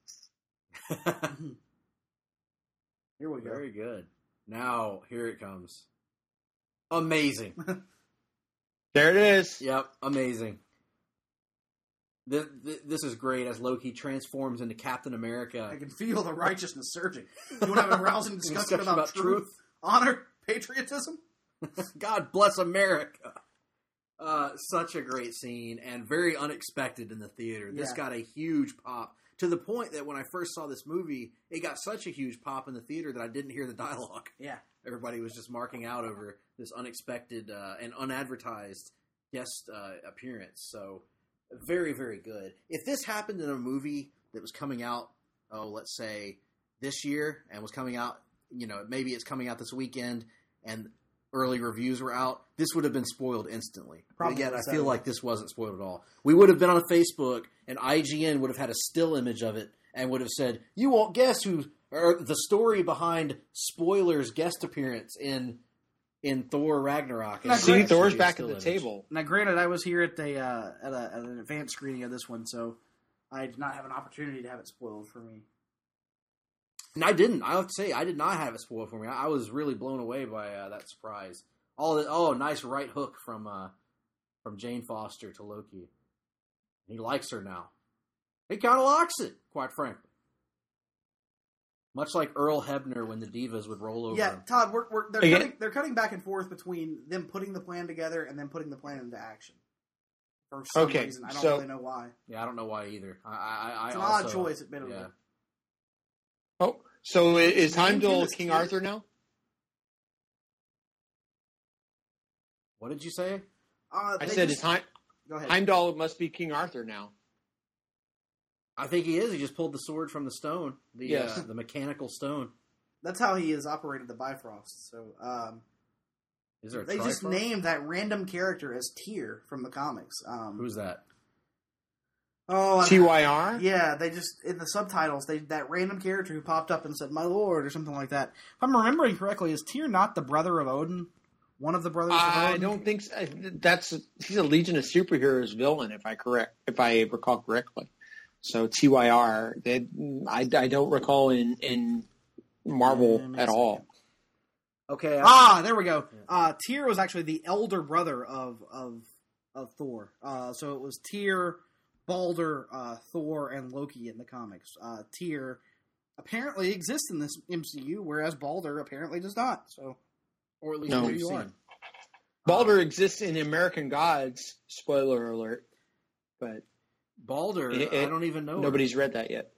Here we go. Very good. Now here it comes. Amazing. There it is. Yep, amazing. This, this is great as Loki transforms into Captain America. I can feel the righteousness surging. You want to have a rousing discussion, Discussion about, about truth, truth. honor, patriotism? God bless America. Uh, such a great scene and very unexpected in the theater. This Yeah. got a huge pop to the point that when I first saw this movie, it got such a huge pop in the theater that I didn't hear the dialogue. Yeah. Everybody was just marking out over this unexpected uh, and unadvertised guest uh, appearance. So very, very good. If this happened in a movie that was coming out, oh, let's say this year and was coming out, you know, maybe it's coming out this weekend and early reviews were out, this would have been spoiled instantly. Probably but yet I so, feel yeah. like this wasn't spoiled at all. We would have been on Facebook and I G N would have had a still image of it and would have said, you won't guess who, or the story behind Spoiler's guest appearance in in Thor Ragnarok. And Now, it See, would great. Thor's be a back at still the image. table. Now, granted, I was here at the uh, at, a, at an advanced screening of this one, so I did not have an opportunity to have it spoiled for me. And I didn't. I have to say, I did not have it spoiled for me. I, I was really blown away by uh, that surprise. All the, oh, nice right hook from uh, from Jane Foster to Loki. He likes her now. He kind of likes it, quite frankly. Much like Earl Hebner when the Divas would roll over Yeah, him. Todd, we're, we're, they're, Again- cutting, they're cutting back and forth between them putting the plan together and then putting the plan into action. For some Okay, reason. I don't so- really know why. Yeah, I don't know why either. I, I, I It's an also, odd choice, admittedly. Yeah. Oh, so is Heimdall this King kid. Arthur now? What did you say? Uh, I they said just- it's Heim- Go ahead. Heimdall must be King Arthur now. I think he is. He just pulled the sword from the stone. The Yes. uh, the mechanical stone. That's how he has operated the Bifrost. So um, Is there a they just Trifrost? named that random character as Tyr from the comics. Um, Who's that? oh, I- T Y R? Yeah, they just in the subtitles they that random character who popped up and said "My Lord" or something like that. If I'm remembering correctly, is Tyr not the brother of Odin? One of the brothers of I Odin? don't think so. That's he's a Legion of Superheroes villain, if I correct, if I recall correctly. So T Y R, they, I, I don't recall in in Marvel Yeah, at all. Okay. I- Ah, there we go. Uh, Tyr was actually the elder brother of of, of Thor. Uh, so it was Tyr, Balder, uh, Thor, and Loki in the comics. Uh, Tyr apparently exists in this M C U, whereas Balder apparently does not. So, or at least No. what There you've you are. seen. Balder exists in American Gods. Spoiler alert, but Balder, It- I it- don't even know. her. nobody's read that yet.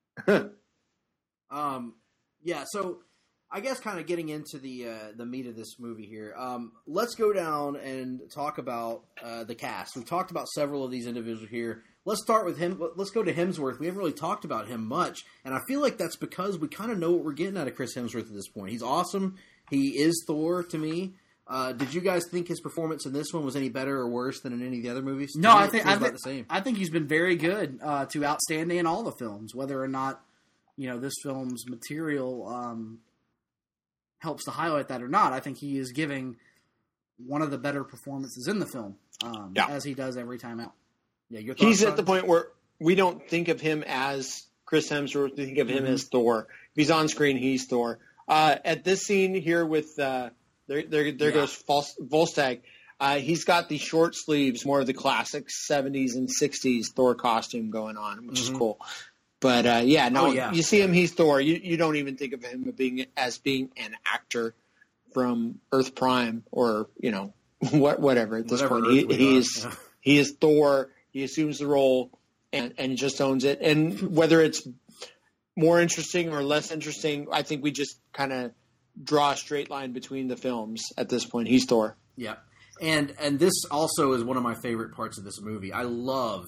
Um, yeah, so I guess kind of getting into the uh, the meat of this movie here. Um, let's go down and talk about uh, the cast. We've talked about several of these individuals here. Let's start with him. Let's go to Hemsworth. We haven't really talked about him much, and I feel like that's because we kind of know what we're getting out of Chris Hemsworth at this point. He's awesome. He is Thor to me. Uh, did you guys think his performance in this one was any better or worse than in any of the other movies? To no, me, I it think feels I about think, the same. I think he's been very good uh, to outstanding in all the films, whether or not you know this film's material um, helps to highlight that or not. I think he is giving one of the better performances in the film, um, Yeah. as he does every time out. Yeah, your He's thoughts, at the Todd? point where we don't think of him as Chris Hemsworth. We think of him Mm-hmm. as Thor. If he's on screen, he's Thor. Uh, at this scene here with uh, there, there, there Yeah. goes Vol- Volstagg. Uh, he's got the short sleeves, more of the classic seventies and sixties Thor costume going on, which Mhm. is cool. But uh, yeah, no, Oh, yeah. you see him, he's Thor. You you don't even think of him being as being an actor from Earth Prime or you know what whatever at this Whatever point. He, Earth we he are. is Yeah. he is Thor. He assumes the role and and just owns it. And whether it's more interesting or less interesting, I think we just kind of draw a straight line between the films at this point. He's Thor. Yeah, and and this also is one of my favorite parts of this movie. I love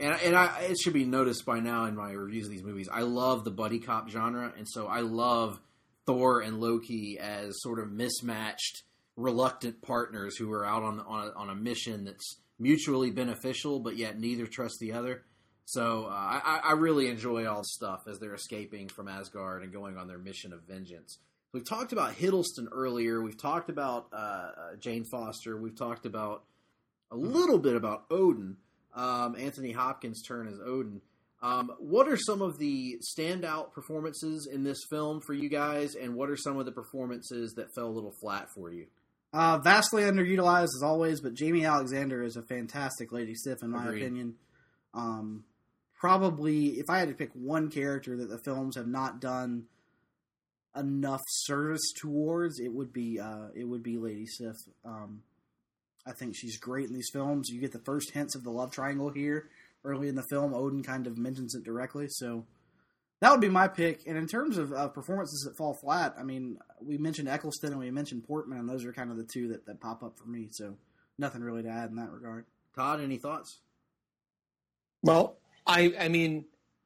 And, and I, it should be noticed by now in my reviews of these movies, I love the buddy cop genre, and so I love Thor and Loki as sort of mismatched, reluctant partners who are out on on a, on a mission that's mutually beneficial, but yet neither trusts the other. So uh, I, I really enjoy all this stuff as they're escaping from Asgard and going on their mission of vengeance. We've talked about Hiddleston earlier. We've talked about uh, uh, Jane Foster. We've talked about a little bit about Odin. Um, Anthony Hopkins' turn as Odin. Um, what are some of the standout performances in this film for you guys, and what are some of the performances that fell a little flat for you? Uh, vastly underutilized as always, but Jamie Alexander is a fantastic Lady Sif in my Agreed. opinion. Um, probably, if I had to pick one character that the films have not done enough service towards, it would be uh, it would be Lady Sif. Um, I think she's great in these films. You get the first hints of the love triangle here early in the film. Odin kind of mentions it directly, so that would be my pick. And in terms of uh, performances that fall flat, I mean, we mentioned Eccleston and we mentioned Portman, and those are kind of the two that, that pop up for me. So nothing really to add in that regard. Todd, any thoughts? Well, I I mean,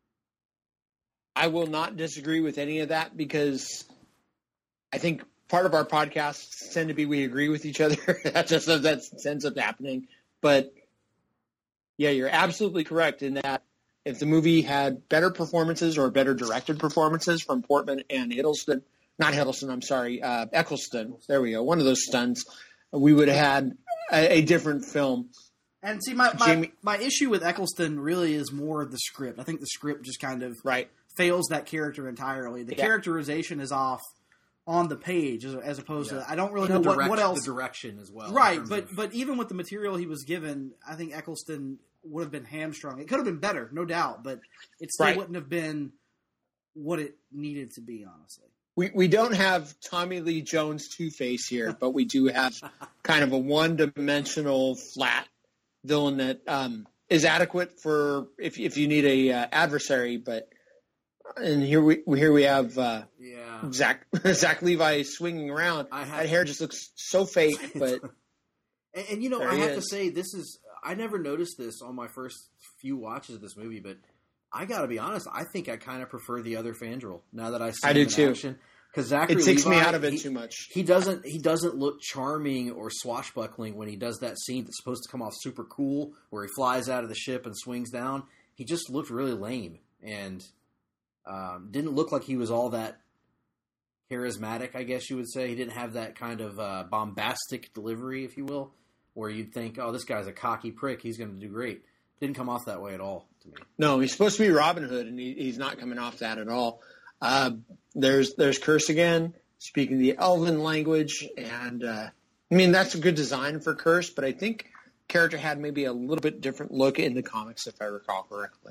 I will not disagree with any of that because I think part of our podcasts tend to be we agree with each other. That just that ends up happening. But yeah, you're absolutely correct in that if the movie had better performances or better directed performances from Portman and Hiddleston, not Hiddleston, I'm sorry, uh, Eccleston, there we go, one of those stuns, we would have had a, a different film. And see, my, my, Jamie- my issue with Eccleston really is more the script. I think the script just kind of Right. fails that character entirely. The Yeah. characterization is off on the page as, as opposed Yeah. to, I don't really And know the what, what direct- else. The direction as well. in Right, terms but of- but even with the material he was given, I think Eccleston would have been hamstrung. It could have been better, no doubt, but it still Right. wouldn't have been what it needed to be, honestly. We we don't have Tommy Lee Jones Two-Face here, but we do have kind of a one-dimensional flat villain that um, is adequate for if if you need a uh, adversary. But and here we here we have uh, yeah. Zach Zach Levi swinging around. I have- That hair just looks so fake, but And, and you know, There I he have to is. say, this is, I never noticed this on my first few watches of this movie, but I gotta be honest, I think I kind of prefer the other Fandral now that I see I him do in too. action. Because Zachary it takes me Levi, out of it he, too much. He doesn't, he doesn't look charming or swashbuckling when he does that scene that's supposed to come off super cool, where he flies out of the ship and swings down. He just looked really lame and um, didn't look like he was all that charismatic, I guess you would say. He didn't have that kind of uh, bombastic delivery, if you will, where you'd think, oh, this guy's a cocky prick. He's going to do great. Didn't come off that way at all to me. No, he's supposed to be Robin Hood, and he, he's not coming off that at all. Uh, there's there's Curse again, speaking the Elven language, and uh, I mean that's a good design for Curse, but I think character had maybe a little bit different look in the comics, if I recall correctly.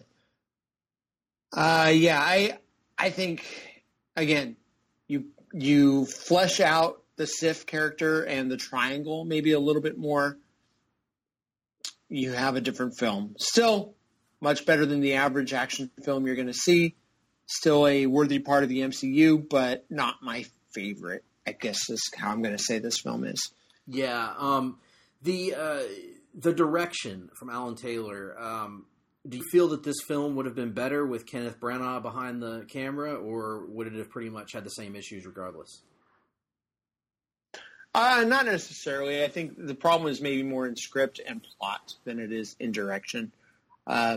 Uh, yeah, I I think again, you you flesh out the Sif character and the Triangle maybe a little bit more. You have a different film. Still much better than the average action film you're going to see. Still a worthy part of the M C U, but not my favorite, I guess is how I'm going to say this film is. Yeah, um, the uh, the direction from Alan Taylor. Um, do you feel that this film would have been better with Kenneth Branagh behind the camera, or would it have pretty much had the same issues regardless? Uh, not necessarily. I think the problem is maybe more in script and plot than it is in direction. Uh,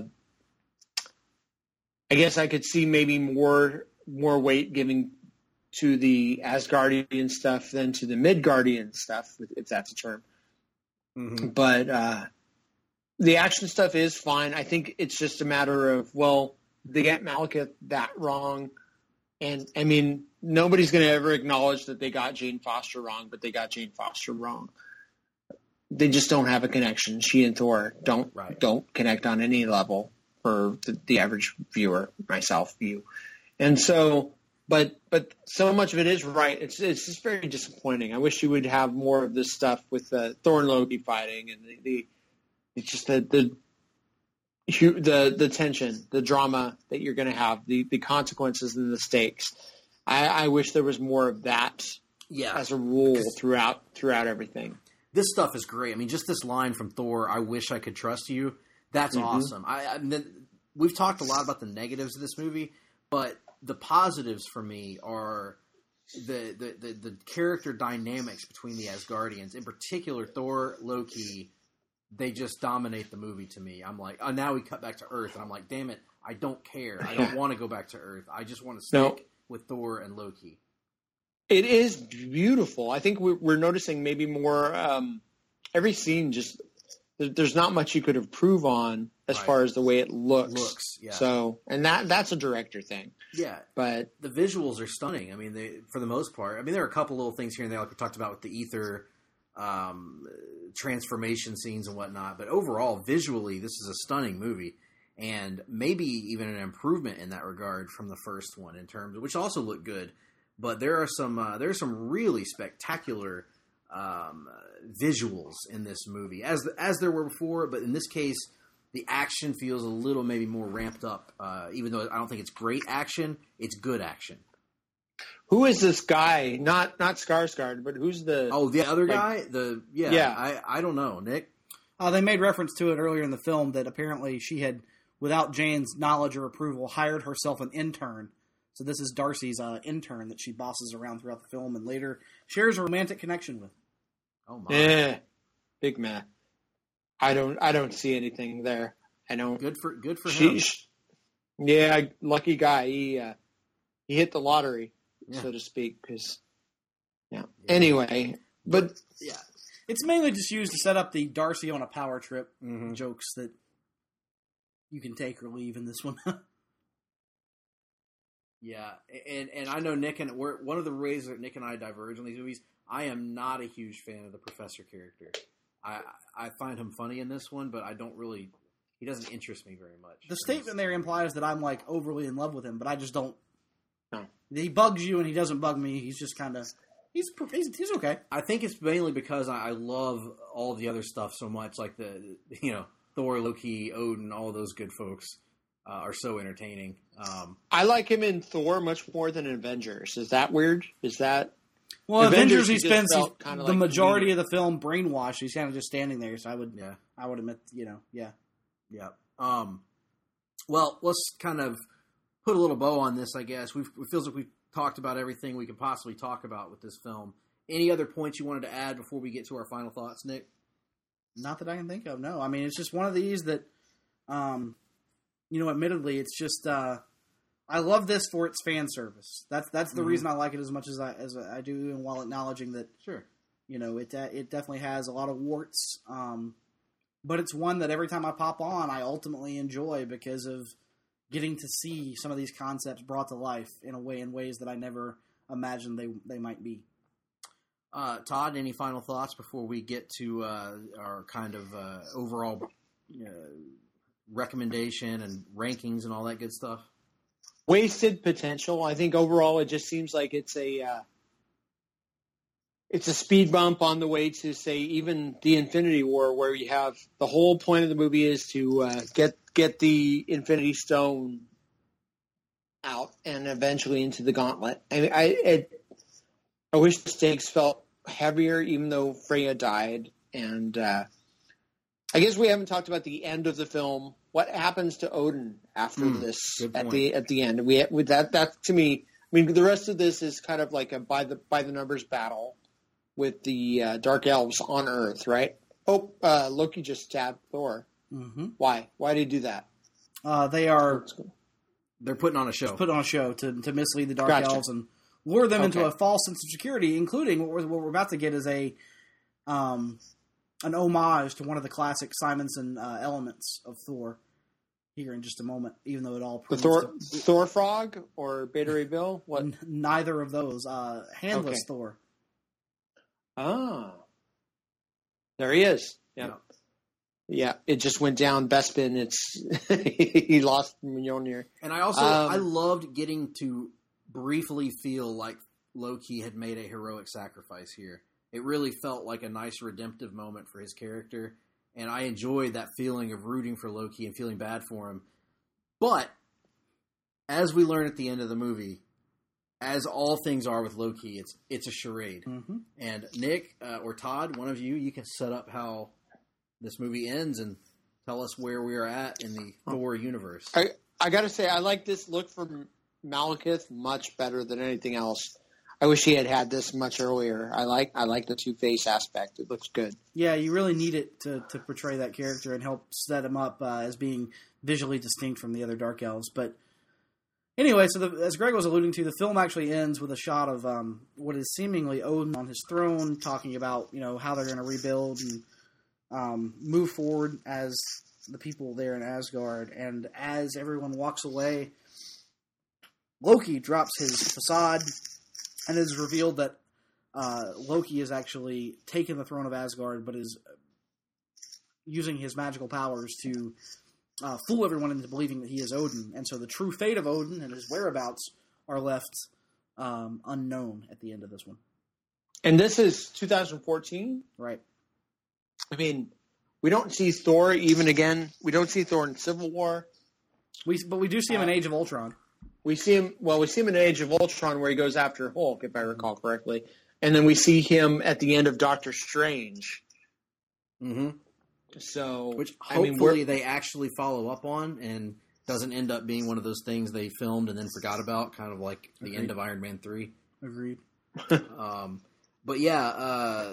I guess I could see maybe more more weight given to the Asgardian stuff than to the Midgardian stuff, if that's a term. Mm-hmm. But uh, the action stuff is fine. I think it's just a matter of, well, they got Malekith that wrong. And, I mean, nobody's going to ever acknowledge that they got Jane Foster wrong, but they got Jane Foster wrong. They just don't have a connection. She and Thor don't Right. don't connect on any level for the, the average viewer, myself, view. And so, but but so much of it is right. It's it's just very disappointing. I wish you would have more of this stuff with uh, Thor and Loki fighting, and the, the it's just the the the the tension, the drama that you're going to have, the the consequences and the stakes. I, I wish there was more of that Yeah, as a rule throughout throughout everything. this stuff is great. I mean, just this line from Thor, "I wish I could trust you." That's Mhm. awesome. I, I mean, we've talked a lot about the negatives of this movie, but the positives for me are the the, the, the character dynamics between the Asgardians, in particular Thor, Loki. They just dominate the movie to me. I'm like, oh, now we cut back to Earth, and I'm like, damn it, I don't care. I don't want to go back to Earth. I just want to stick No. with Thor and Loki. It is beautiful. I think we're, we're noticing maybe more. Um, every scene just there- there's not much you could improve on as Right. far as the way it looks. Looks, yeah. So, and that that's a director thing. Yeah, But the visuals are stunning. I mean, they for the most part. I mean, there are a couple little things here and there, like we talked about with the ether um, transformation scenes and whatnot. But overall, visually, this is a stunning movie, and maybe even an improvement in that regard from the first one in terms, of, which also looked good. But there are some uh, there are some really spectacular um, visuals in this movie, as as there were before. But in this case, the action feels a little maybe more ramped up. Uh, even though I don't think it's great action, it's good action. who is this guy? Not not Skarsgård, but who's the? Oh, the other Like- guy, the yeah, Yeah. I I don't know, Nick. Uh, they made reference to it earlier in the film that apparently she had, without Jane's knowledge or approval, hired herself an intern. So this is Darcy's uh, intern that she bosses around throughout the film and later shares a romantic connection with. Oh my, Eh, big man. I don't I don't see anything there. I don't. good for good for She, him. sh yeah, lucky guy. He uh, he hit the lottery, Yeah. so to speak. Because yeah. Yeah. Anyway, but Yeah. It's mainly just used to set up the Darcy on a power trip Mhm. jokes that you can take or leave in this one. Yeah, and and I know Nick and we're one of the ways that Nick and I diverge on these movies. I am not a huge fan of the professor character. I I find him funny in this one, but I don't really. He doesn't interest me very much. The statement there implies that I'm like overly in love with him, but I just don't. No. He bugs you and he doesn't bug me. He's just kind of he's, he's he's okay. I think it's mainly because I, I love all the other stuff so much, like the you know Thor, Loki, Odin, all those good folks uh, are so entertaining. Um, I like him in Thor much more than in Avengers. Is that weird? Is that Well, Avengers, Avengers, he he just spends felt he's- kinda the like majority comedic. of the film brainwashed. He's kind of just standing there. So I would yeah. I would admit, you know, yeah. Yeah. Um, well, let's kind of put a little bow on this, I guess. We've, it feels like we've talked about everything we could possibly talk about with this film. Any other points you wanted to add before we get to our final thoughts, Nick? Not that I can think of. No, I mean it's just one of these that, um, you know, admittedly, it's just uh, I love this for its fan service. That's that's the Mhm. reason I like it as much as I as I do, and while acknowledging that, Sure. you know, it uh, it definitely has a lot of warts. Um, but it's one that every time I pop on, I ultimately enjoy because of getting to see some of these concepts brought to life in a way in ways that I never imagined they they might be. Uh, Todd, any final thoughts before we get to uh, our kind of uh, overall uh, recommendation and rankings and all that good stuff? wasted potential? I think overall it just seems like it's a uh, it's a speed bump on the way to, say, even the Infinity War, where you have the whole point of the movie is to uh, get get the Infinity Stone out and eventually into the Gauntlet. I mean, I it, I wish the stakes felt heavier, even though Freya died. And uh, I guess we haven't talked about the end of the film. What happens to Odin after Hmm, this good at point. the at the end? We with that that to me. I mean, the rest of this is kind of like a by the by the numbers battle with the uh, Dark Elves on Earth, right? Oh, uh, Loki just stabbed Thor. Mm-hmm. Why? Why did he do that? Uh, they are They're putting on a show. put on a show to, to mislead the Dark Gotcha. Elves and lure them into Okay. a false sense of security, including what we're, what we're about to get is a um, an homage to one of the classic Simonson uh, elements of Thor here in just a moment, even though it all The proves Thor to- Thor Frog or Beta Ray Bill? What? N- neither of those. Uh, handless Okay. Thor. Ah, there he is. Yeah, yeah. It just went down Bespin. It's he lost Mjolnir. And I also Um, I loved getting to briefly feel like Loki had made a heroic sacrifice here. It really felt like a nice redemptive moment for his character, and I enjoyed that feeling of rooting for Loki and feeling bad for him. But as we learn at the end of the movie, as all things are with Loki, it's it's a charade. Mm-hmm. And Nick uh, or Todd, one of you, you can set up how this movie ends and tell us where we are at in the Thor universe. I I got to say, I like this look from Malekith much better than anything else. I wish he had had this much earlier. I like I like the Two-Face aspect. It looks good. Yeah, you really need it to, to portray that character and help set him up uh, as being visually distinct from the other Dark Elves. But anyway, so the, as Greg was alluding to, the film actually ends with a shot of um, what is seemingly Odin on his throne, talking about you know how they're going to rebuild and um, move forward as the people there in Asgard. And as everyone walks away, Loki drops his facade. And it is revealed that uh, Loki has actually taken the throne of Asgard, but is using his magical powers to uh, fool everyone into believing that he is Odin. And so the true fate of Odin and his whereabouts are left um, unknown at the end of this one. And this is two thousand fourteen? Right. I mean, we don't see Thor even again. We don't see Thor in Civil War. We, but we do see him in Age of Ultron. We see him. Well, we see him in Age of Ultron where he goes after Hulk, if I recall correctly, and then we see him at the end of Doctor Strange. Mm-hmm. So, which I mean, hopefully they actually follow up on, and doesn't end up being one of those things they filmed and then forgot about, kind of like the Agreed. end of Iron Man three. Agreed. um, but yeah, uh,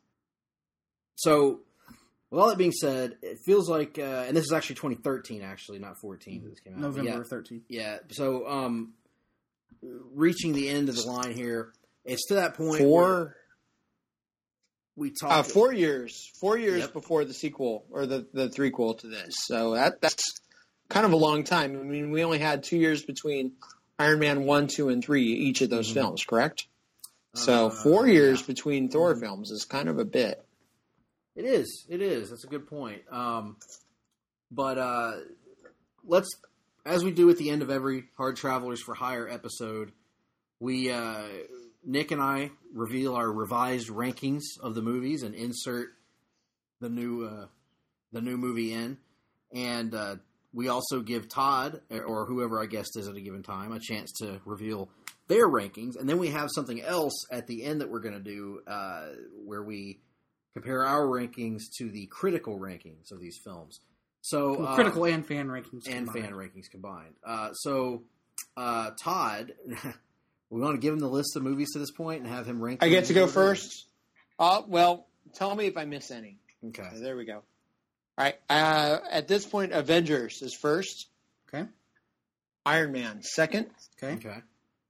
so with all that being said, it feels like, uh, and this is actually twenty thirteen, actually, not fourteen. This came out November yeah, thirteenth. Yeah. So, um, reaching the end of the line here, it's to that point four, where we talked uh, four years, four years Yep. before the sequel or the the threequel to this. So that that's kind of a long time. I mean, we only had two years between Iron Man one, two, and three, each of those Mhm. films, correct? So Uh, four years yeah. between Thor Mhm. films is kind of a bit. It is. It is. That's a good point. Um, but uh, let's, as we do at the end of every Hard Travelers for Hire episode, we uh, Nick and I reveal our revised rankings of the movies and insert the new uh, the new movie in, and uh, we also give Todd or whoever our guest is at a given time a chance to reveal their rankings, and then we have something else at the end that we're going to do uh, where we compare our rankings to the critical rankings of these films. So Well, uh, critical and fan rankings and combined. fan rankings combined. Uh, so uh, Todd, we want to give him the list of movies to this point and have him rank. I them get to go in order? first. Uh, well, tell me if I miss any. Okay. There we go. All right. Uh, at this point, Avengers is first. Okay. Iron Man second. Okay. Okay.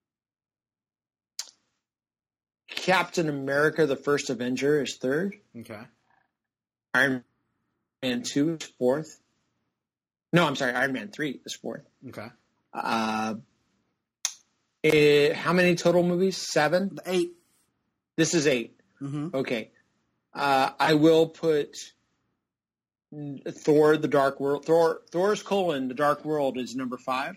Captain America: The First Avenger is third. Okay. Iron Man two is fourth. No, I'm sorry. Iron Man three is fourth. Okay. Uh, eh, how many total movies? Seven. The eight. This is eight. Mm-hmm. Okay. Uh, I will put Thor: The Dark World. Thor: Thor's colon: The Dark World is number five.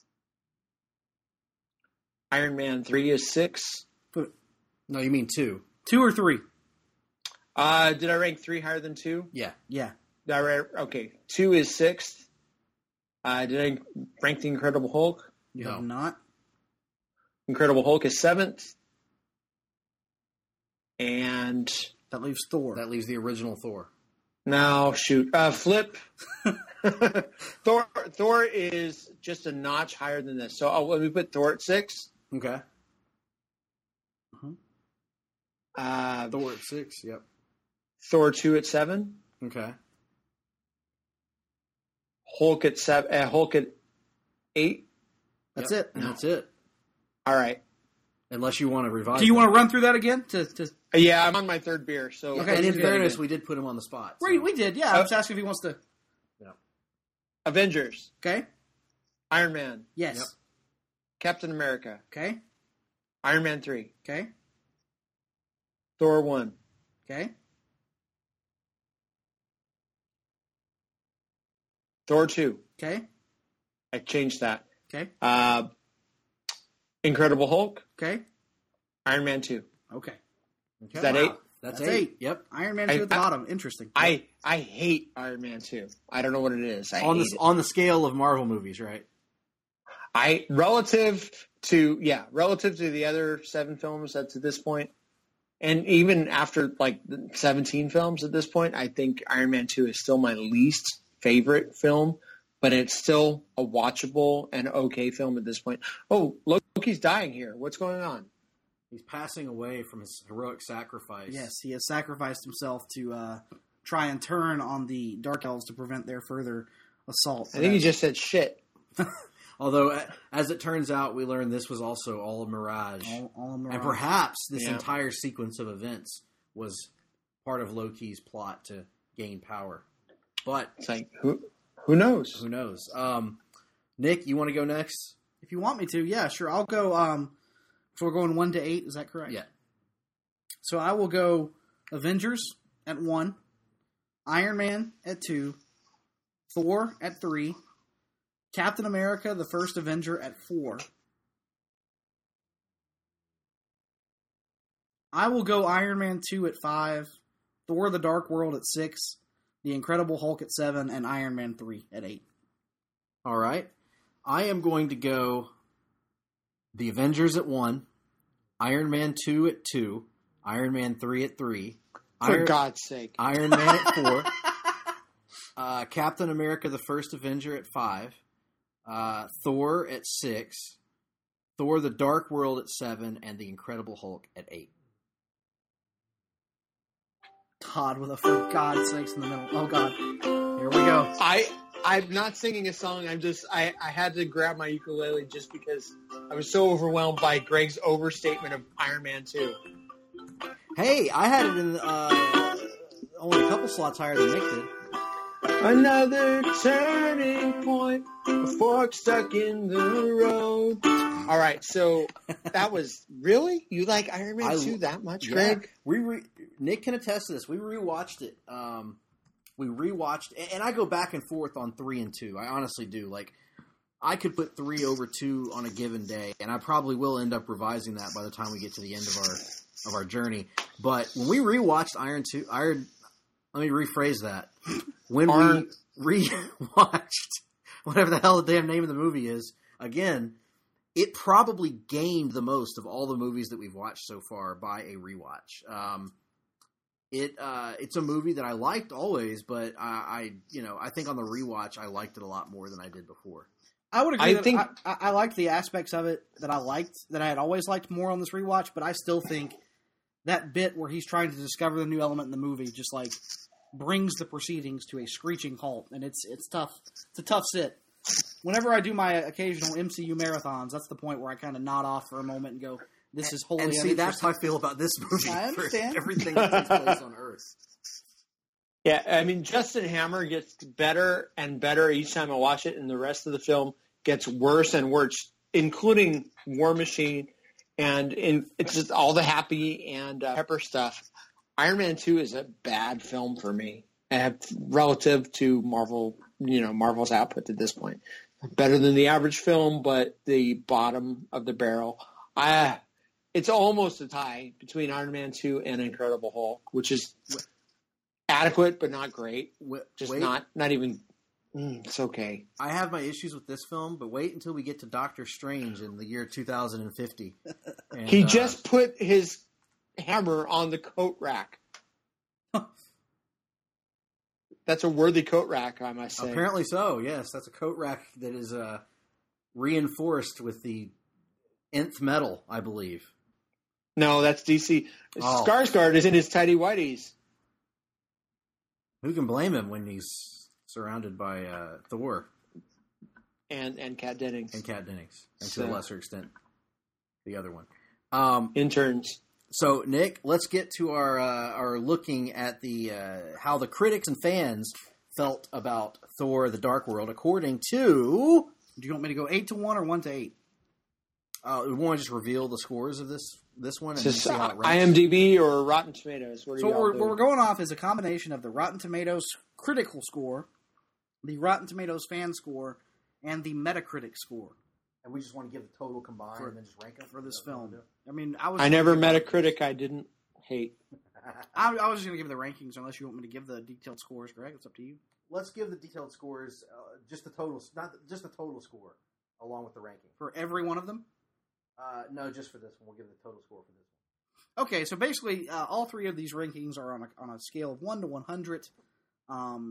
Iron Man three is six. No, you mean two. Two or three? Uh, did I rank three higher than two? Yeah. Yeah. Did I rank, okay, two is sixth. Uh, did I rank The Incredible Hulk? You No. have not. Incredible Hulk is seventh. And That leaves Thor. That leaves the original Thor. no, shoot, uh, flip. Thor Thor is just a notch higher than this. So oh, let me put Thor at six. Okay. Uh, Thor at six. Yep. Thor two at seven. Okay. Hulk at seven. Uh, Hulk at eight. That's Yep. it. And that's it. All right. Unless you want to revise. Do you that. want to run through that again? To, to Yeah, I'm on my third beer. So Okay. And in Yeah, fairness, yeah. we did put him on the spot. so- we, we did, yeah. Uh, I'm just asking if he wants to. Avengers, Okay. Iron Man, Yes. Yep. Captain America, Okay. Iron Man three, Okay. Thor one, Okay. Thor two. Okay. I changed that. Okay. Uh, Incredible Hulk, Okay. Iron Man two. Okay. Okay. Is that Wow. eight? That's, That's eight. eight. Yep. Iron Man I- two at the I- bottom. Interesting. I I hate Iron Man two. I don't know what it is. I On hate the it. on the scale of Marvel movies, right? I relative to yeah, relative to the other seven films up to this point, and even after like the seventeen films at this point, I think Iron Man two is still my least favorite film, but it's still a watchable and okay film at this point. Oh, Loki's dying here. What's going on? He's passing away from his heroic sacrifice. Yes, he has sacrificed himself to uh, try and turn on the Dark Elves to prevent their further assault. I think he just said shit. Although, as it turns out, we learned this was also all a mirage. All, all a mirage. And perhaps this Yeah. entire sequence of events was part of Loki's plot to gain power. But It's like, who who knows? who knows? Um, Nick, you want to go next? If you want me to, yeah, sure. I'll go. Um, so we're going one to eight. Is that correct? Yeah. So I will go Avengers at one, Iron Man at two, Thor at three, Captain America: The First Avenger at four. I will go Iron Man two at five, Thor: The Dark World at six, The Incredible Hulk at seven, and Iron Man three at eight. All right. I am going to go The Avengers at one, Iron Man two at two, Iron Man three at three, For Iron, God's sake. Iron Man at four, uh, Captain America: The First Avenger at five, uh, Thor at six, Thor: The Dark World at seven, and The Incredible Hulk at eight. God, with a for God's sakes in the middle. Oh, God. Here we go. I I'm not singing a song. I'm just I, I had to grab my ukulele just because I was so overwhelmed by Greg's overstatement of Iron Man two. Hey, I had it in uh, only a couple slots higher than Nick did. Another turning point, a fork stuck in the road. All right, so that was really you like Iron Man I- two that much, Yeah. Greg? We re- Nick can attest to this. We rewatched it. Um, we rewatched, and I go back and forth on three and two. I honestly do. Like, I could put three over two on a given day, and I probably will end up revising that by the time we get to the end of our of our journey. But when we rewatched Iron Two, Iron, let me rephrase that. When Arn- we rewatched whatever the hell the damn name of the movie is again, it probably gained the most of all the movies that we've watched so far by a rewatch. Um, it uh, it's a movie that I liked always, but I, I you know I think on the rewatch I liked it a lot more than I did before. I would agree. I that think- I, I, I liked the aspects of it that I liked, that I had always liked more on this rewatch, but I still think that bit where he's trying to discover the new element in the movie just, like, brings the proceedings to a screeching halt, and it's it's tough. It's a tough sit. Whenever I do my occasional M C U marathons, that's the point where I kind of nod off for a moment and go, this is wholly And see, that's how I uninteresting. feel about this movie. I for understand. everything that takes place on Earth. Yeah, I mean, Justin Hammer gets better and better each time I watch it, and the rest of the film gets worse and worse, including War Machine, and in, it's just all the happy and uh, pepper stuff. Iron Man two is a bad film for me, uh, relative to Marvel, you know, Marvel's output at this point. Better than the average film, but the bottom of the barrel. I, it's almost a tie between Iron Man two and Incredible Hulk, which is adequate but not great. Wait, Just wait, not not even. Mm, it's okay. I have my issues with this film, but wait until we get to Doctor Strange in the year two thousand fifty. And, He uh, just put his hammer on the coat rack. That's a worthy coat rack, I must say. apparently so. Yes, that's a coat rack that is uh, reinforced with the nth metal, I believe. No, that's D C. Oh. Skarsgård is in his tighty whities. Who can blame him when he's surrounded by uh, Thor And and Kat Dennings. and Kat Dennings, and So- to a lesser extent, the other one. Um, Interns. so, Nick, let's get to our uh, our looking at the uh, how the critics and fans felt about Thor: The Dark World, according to. Do you want me to go eight to one or one to eight? Uh, we want to just reveal the scores of this this one and then Just see how it ranks. I M D B or Rotten Tomatoes? What are So you what all we're, doing? what we're going off is a combination of the Rotten Tomatoes critical score, the Rotten Tomatoes fan score, and the Metacritic score And we just want to give the total combined For- and then just rank them for this film. I mean, I was I never met a critic I didn't hate. I, I was just going to give the rankings unless you want me to give the detailed scores, Greg. It's up to you. Let's give the detailed scores, uh, just the total, not the, just the total score, along with the ranking. For every one of them? Uh, no, just for this one. We'll give the total score for this one. Okay, so basically, uh, all three of these rankings are on a, on a scale of one to one hundred. Um,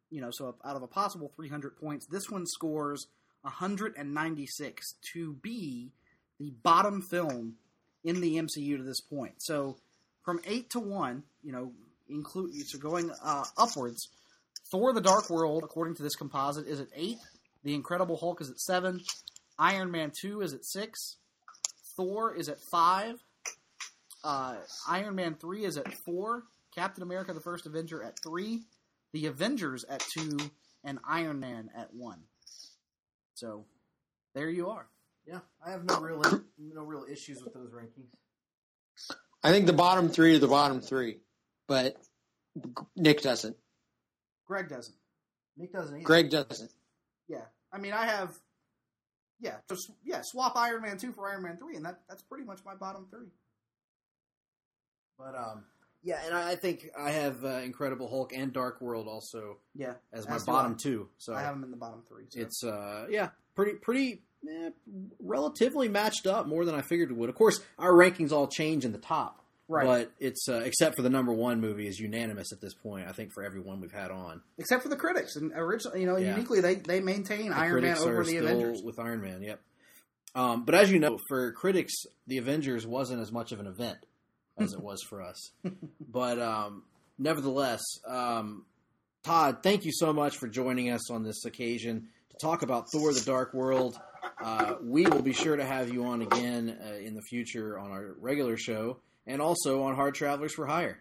you know, so out of a possible three hundred points, this one scores one hundred ninety-six to be the bottom film in the M C U to this point. So from eight to one, you know, include so going uh, upwards, Thor: The Dark World, according to this composite, is at eight. The Incredible Hulk is at seven. Iron Man two is at six. Thor is at five. Uh, Iron Man three is at four. Captain America: The First Avenger at three. The Avengers at two. And Iron Man at one. So, there you are. Yeah, I have no real no real issues with those rankings. I think the bottom three are the bottom three, but Nick doesn't. Greg doesn't. Nick doesn't either. Greg doesn't. Yeah. I mean, I have... Yeah, just yeah, swap Iron Man two for Iron Man three, and that, that's pretty much my bottom three. But, um... yeah, and I think I have uh, Incredible Hulk and Dark World also yeah, as my as bottom I. two. So I have them in the bottom three. So. It's, uh, yeah, pretty, pretty, eh, relatively matched up, more than I figured it would. Of course, our rankings all change in the top. Right. But it's, uh, except for the number one movie is unanimous at this point, I think, for everyone we've had on. Except for the critics. And originally, you know, Yeah. uniquely, they, they maintain The Iron Man critics over are the still Avengers. with Iron Man, yep. Um, but as you know, for critics, the Avengers wasn't as much of an event as it was for us. But um, nevertheless, um, Todd, thank you so much for joining us on this occasion to talk about Thor: The Dark World. Uh, we will be sure to have you on again uh, in the future on our regular show and also on Hard Travelers for Hire.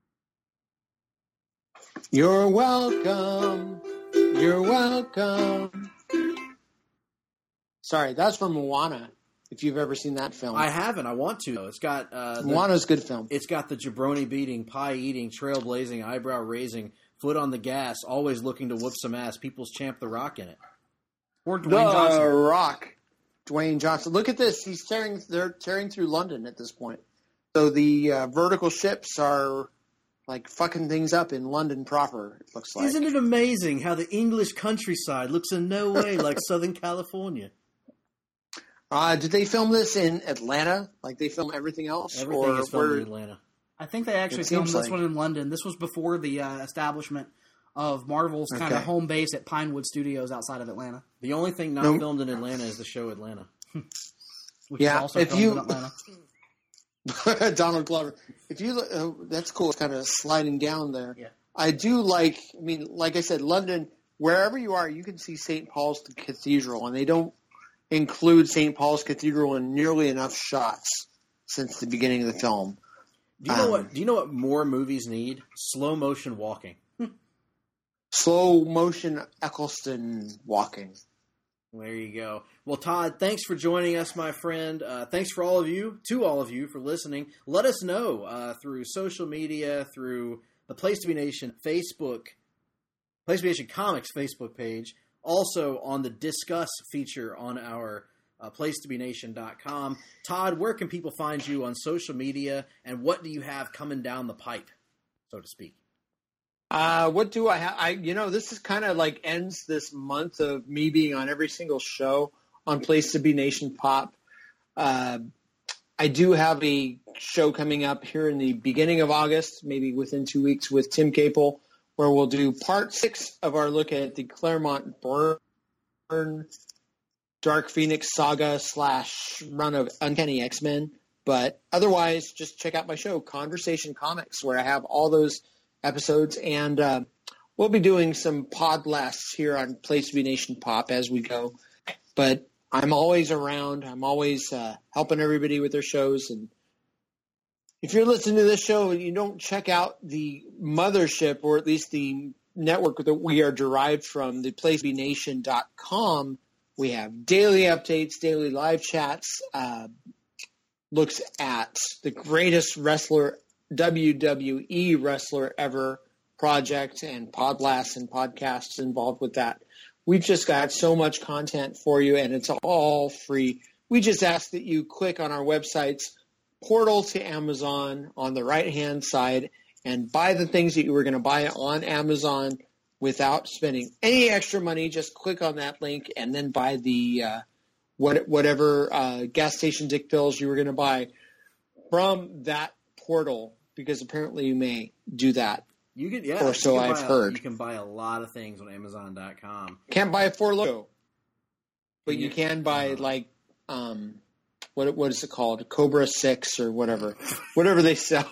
You're welcome. You're welcome. Sorry, that's from Moana, if you've ever seen that film. I haven't. I want to. It's got uh, the, Moana's a good film. It's got the jabroni beating, pie eating, trailblazing, eyebrow raising, foot on the gas, always looking to whoop some ass. People's Champ the Rock in it. Or Dwayne The Johnson. Rock. Dwayne Johnson. Look at this. He's tearing. They're tearing through London at this point. So the uh, vertical ships are like fucking things up in London proper. It looks like. Isn't it amazing how the English countryside looks in no way like Southern California? Uh, did they film this in Atlanta? Like they film everything else? Everything or is filmed where- in Atlanta. I think they actually It filmed seems this like- one in London. This was before the uh, establishment of Marvel's kind of Okay. home base at Pinewood Studios outside of Atlanta. The only thing not No. filmed in Atlanta is the show Atlanta. Which Yeah, is also if filmed you- in Atlanta. Donald Glover. If you look, uh, that's cool. It's kind of sliding down there. Yeah. I do like. I mean, like I said, London. Wherever you are, you can see Saint Paul's Cathedral, and they don't include Saint Paul's Cathedral in nearly enough shots since the beginning of the film. Do you know Um, what? Do you know what more movies need? Slow motion walking. Slow motion Eccleston walking. There you go. Well, Todd, thanks for joining us, my friend. Uh, thanks for all of you, to all of you, for listening. Let us know uh, through social media, through the Place to Be Nation Facebook, Place to Be Nation Comics Facebook page, also on the Discuss feature on our uh, place to be nation dot com. Todd, where can people find you on social media, and what do you have coming down the pipe, so to speak? Uh, what do I have? I, you know, this is kind of like ends this month of me being on every single show on Place to Be Nation Pop. Uh, I do have a show coming up here in the beginning of August, maybe within two weeks, with Tim Capel, where we'll do part six of our look at the Claremont Byrne Dark Phoenix saga slash run of Uncanny X-Men. But otherwise, just check out my show, Conversation Comics, where I have all those episodes, and uh, we'll be doing some pod blasts here on Place to Be Nation Pop as we go. But I'm always around. I'm always uh, helping everybody with their shows. And if you're listening to this show and you don't check out the mothership, or at least the network that we are derived from, the place to be nation dot com, we have daily updates, daily live chats, uh, looks at the greatest wrestler W W E wrestler ever project, and podcasts and podcasts involved with that. We've just got so much content for you, and it's all free. We just ask that you click on our website's portal to Amazon on the right-hand side and buy the things that you were going to buy on Amazon without spending any extra money. Just click on that link and then buy the uh, what, whatever uh, gas station dick pills you were going to buy from that portal, because apparently you may do that You can, yeah, or so you can I've buy a- heard. You can buy a lot of things on Amazon dot com. Can't buy a Four Loko, but Can you you? can buy Uh-huh. like um, what what is it called? Cobra Six or whatever, whatever they sell.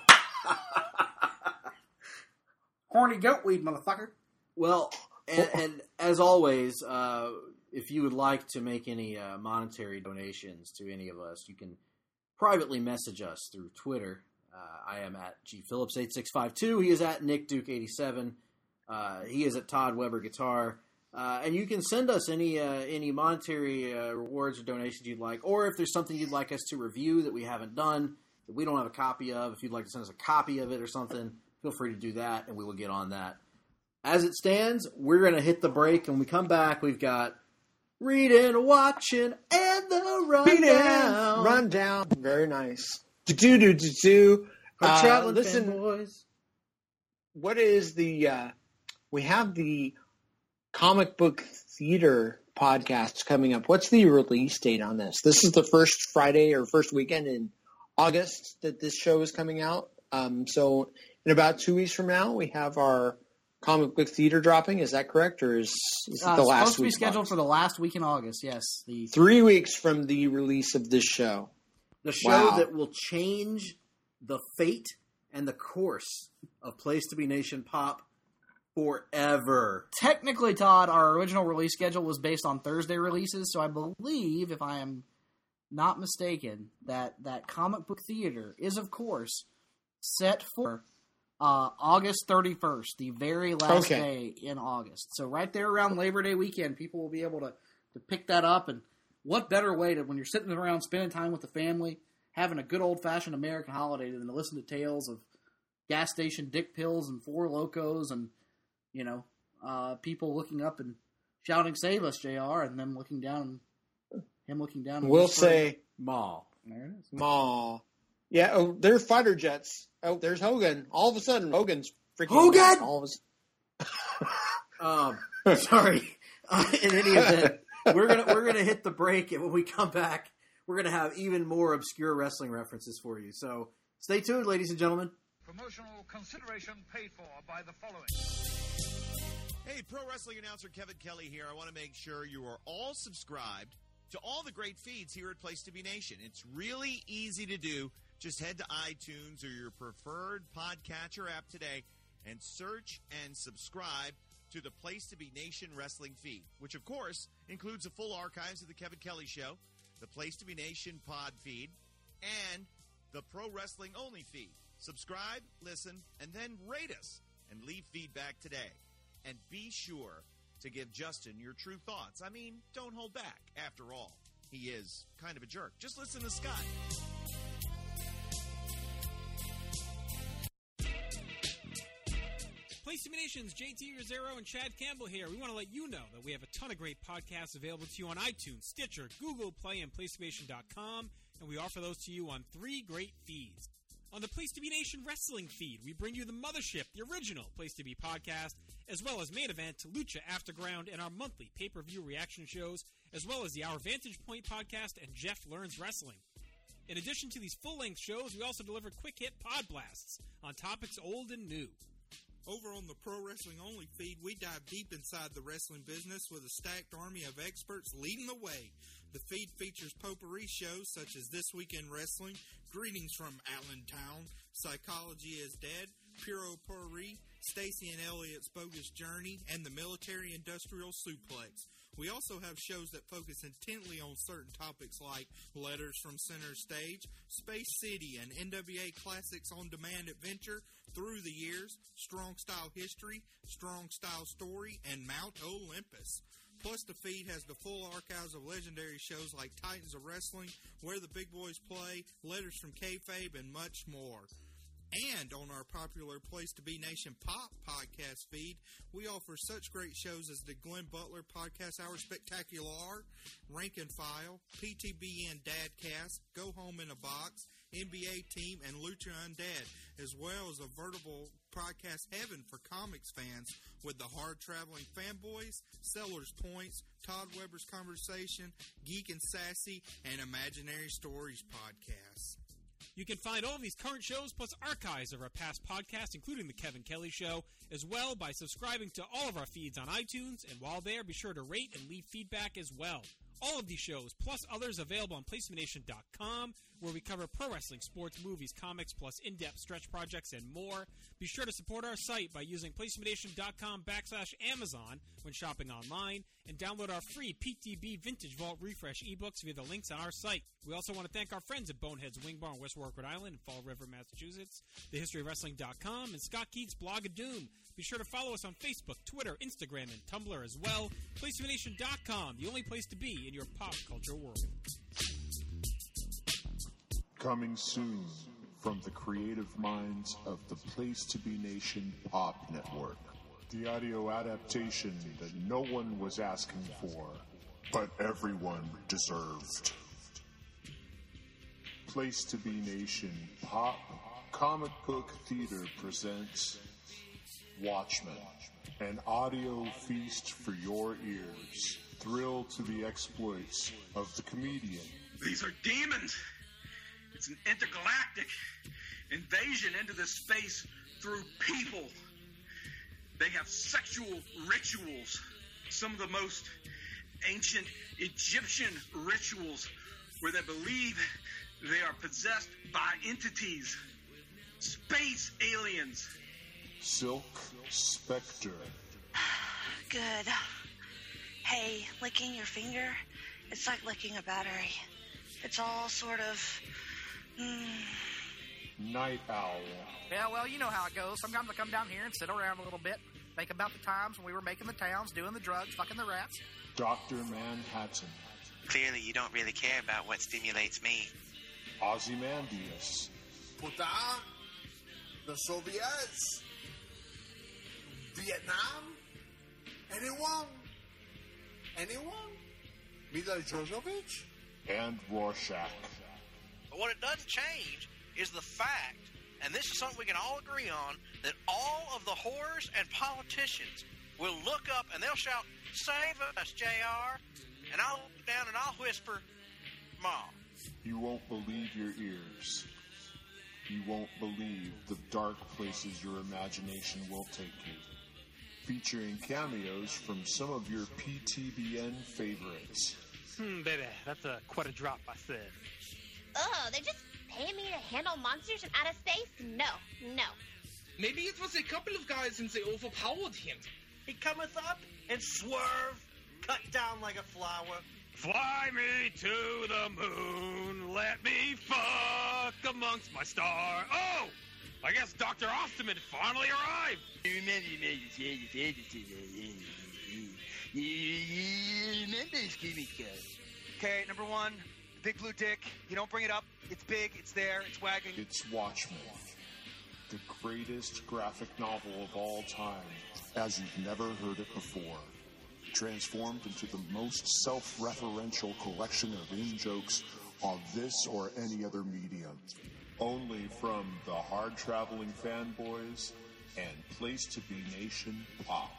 Horny goat weed, motherfucker. Well, and, and as always, uh, if you would like to make any uh, monetary donations to any of us, you can privately message us through Twitter. Uh, I am at G Phillips eight six five two. He is at Nick Duke eighty-seven. Uh, he is at Todd Weber Guitar. Uh, and you can send us any uh, any monetary uh, rewards or donations you'd like, or if there's something you'd like us to review that we haven't done, that we don't have a copy of, if you'd like to send us a copy of it or something, feel free to do that, and we will get on that. As it stands, we're going to hit the break, and when we come back, we've got reading, watching, and the rundown. Rundown, very nice. Do do do do do. Our traveling Listen, fanboys. what is the? Uh, we have the comic book theater podcast coming up. What's the release date on this? This is the first Friday or first weekend in August that this show is coming out. Um, so in about two weeks from now, we have our comic book theater dropping. Is that correct, or is, is it Uh, the it's last supposed to be week? of scheduled August? for the last week in August. Yes, the Three weeks from the release of this show. The show Wow. that will change the fate and the course of Place to Be Nation Pop forever. technically, Todd, our original release schedule was based on Thursday releases, so I believe, if I am not mistaken, that that comic book theater is, of course, set for uh, August thirty-first, the very last Okay. day in August. So right there around Labor Day weekend, people will be able to, to pick that up. And what better way to, when you're sitting around spending time with the family, having a good old-fashioned American holiday than to listen to tales of gas station dick pills and Four Locos and, you know, uh, people looking up and shouting, "Save us, J R," and them looking down, him looking down. and We'll whispering. say, Mall. There it is. "Aw, yeah." Oh, they're fighter jets. Oh, there's Hogan. All of a sudden, Hogan's freaking Hogan! back. All of a Um, sorry. Uh, in any event, we're gonna we're gonna hit the break, and when we come back, we're gonna have even more obscure wrestling references for you. So stay tuned, ladies and gentlemen. Promotional consideration paid for by the following. Hey, pro wrestling announcer Kevin Kelly here. I want to make sure you are all subscribed to all the great feeds here at Place to Be Nation. It's really easy to do. Just head to iTunes or your preferred podcatcher app today and search and subscribe to the Place to Be Nation wrestling feed, which, of course, includes the full archives of the Kevin Kelly Show, the Place to Be Nation pod feed, and the Pro Wrestling Only feed. Subscribe, listen, and then rate us and leave feedback today. And be sure to give Justin your true thoughts. I mean, don't hold back. After all, he is kind of a jerk. Just listen to Scott. Place to Be Nation's J T Rosero and Chad Campbell here. We want to let you know that we have a ton of great podcasts available to you on iTunes, Stitcher, Google Play, and place to be nation dot com, and we offer those to you on three great feeds. On the Place to Be Nation Wrestling feed, we bring you the Mothership, the original Place to Be podcast, as well as Main Event, Lucha Afterground, and our monthly pay-per-view reaction shows, as well as the Our Vantage Point podcast and Jeff Learns Wrestling. In addition to these full-length shows, we also deliver quick-hit pod blasts on topics old and new. Over on the Pro Wrestling Only feed, we dive deep inside the wrestling business with a stacked army of experts leading the way. The feed features potpourri shows such as This Week in Wrestling, Greetings from Allentown, Psychology is Dead, Puro Potpourri, Stacy and Elliot's Bogus Journey, and the Military Industrial Suplex. We also have shows that focus intently on certain topics like Letters from Center Stage, Space City, and N W A Classics on Demand Adventure, Through the Years, Strong Style History, Strong Style Story, and Mount Olympus. Plus, the feed has the full archives of legendary shows like Titans of Wrestling, Where the Big Boys Play, Letters from Kayfabe, and much more. And on our popular Place to Be Nation Pop podcast feed, we offer such great shows as the Glenn Butler Podcast Hour Spectacular, Rank and File, P T B N Dadcast, Go Home in a Box, N B A Team, and Lucha Undead, as well as a veritable podcast heaven for comics fans with the Hard Traveling Fanboys, Sellers Points, Todd Weber's Conversation, Geek and Sassy, and Imaginary Stories podcasts. You can find all of these current shows plus archives of our past podcasts, including The Kevin Kelly Show, as well by subscribing to all of our feeds on iTunes. And while there, be sure to rate and leave feedback as well. All of these shows, plus others, available on placement nation dot com, where we cover pro wrestling, sports, movies, comics, plus in-depth stretch projects and more. Be sure to support our site by using placement nation dot com backslash Amazon when shopping online, and download our free P T B Vintage Vault Refresh ebooks via the links on our site. We also want to thank our friends at Bonehead's Wing Bar in West Warwick, Rhode Island, and Fall River, Massachusetts, the history of wrestling dot com, and Scott Keats' Blog of Doom. Be sure to follow us on Facebook, Twitter, Instagram, and Tumblr as well. placement nation dot com, the only place to be in your pop culture world. Coming soon from the creative minds of the Place to Be Nation Pop Network. The audio adaptation that no one was asking for, but everyone deserved. Place to Be Nation Pop Comic Book Theater presents Watchmen, an audio feast for your ears. Thrill to the exploits of the comedian. These are demons. It's an intergalactic invasion into this space through people. They have sexual rituals, some of the most ancient Egyptian rituals where they believe they are possessed by entities, space aliens. Silk Spectre. Good. Hey, licking your finger, it's like licking a battery. It's all sort of... Mm. Night Owl. Yeah, well, you know how it goes. Sometimes I come down here and sit around a little bit, think about the times when we were making the towns, doing the drugs, fucking the rats. Doctor Manhattan. Clearly you don't really care about what stimulates me. Ozymandias. Puta, the Soviets, Vietnam, anyone, anyone, Mila Jovovich, and Rorschach. But what it doesn't change is the fact, and this is something we can all agree on, that all of the whores and politicians will look up and they'll shout, "Save us, J R" And I'll look down and I'll whisper, "Mom." You won't believe your ears. You won't believe the dark places your imagination will take you. Featuring cameos from some of your P T B N favorites. Hmm, baby, that's a quite a drop, I said. Oh, they're just paying me to handle monsters from outer space? No, no. Maybe it was a couple of guys and they overpowered him. He cometh up and swerve, cut down like a flower. Fly me to the moon, let me fuck amongst my stars. Oh, I guess Doctor Osterman finally arrived. Okay, number one, big blue dick. You don't bring it up. It's big, it's there, it's wagging. It's Watchmen, the greatest graphic novel of all time, as you've never heard it before. Transformed into the most self-referential collection of in-jokes on this or any other medium. Only from the hard-traveling fanboys and Place to Be Nation Pop.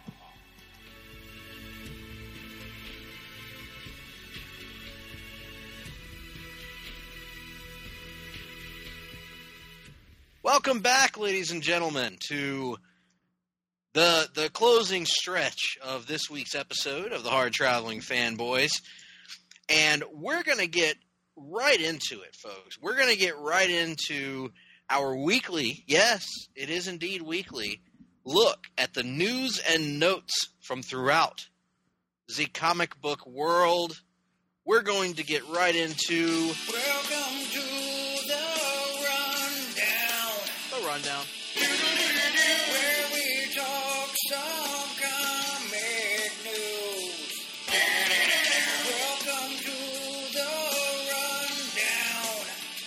Welcome back, ladies and gentlemen, to the the closing stretch of this week's episode of the Hard Traveling Fanboys. And we're going to get right into it, folks. We're going to get right into our weekly, yes, it is indeed weekly, look at the news and notes from throughout the comic book world. We're going to get right into... Welcome to the rundown. The rundown. Where we talk some comic news. Welcome to the rundown.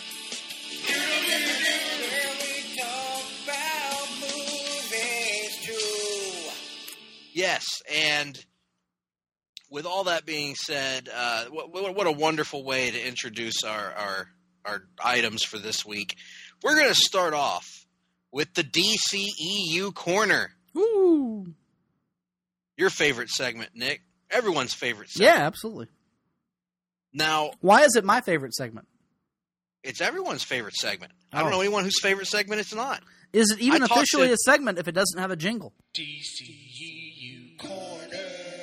Where we talk about movies too. Yes, and with all that being said, uh, what, what a wonderful way to introduce our, our, our items for this week. We're going to start off with the D C E U Corner. Woo! Your favorite segment, Nick. Everyone's favorite segment. Yeah, absolutely. Now, why is it my favorite segment? It's everyone's favorite segment. I don't Oh. know anyone whose favorite segment it's not. Is it even I talked officially to- a segment if it doesn't have a jingle? D C E U Corner.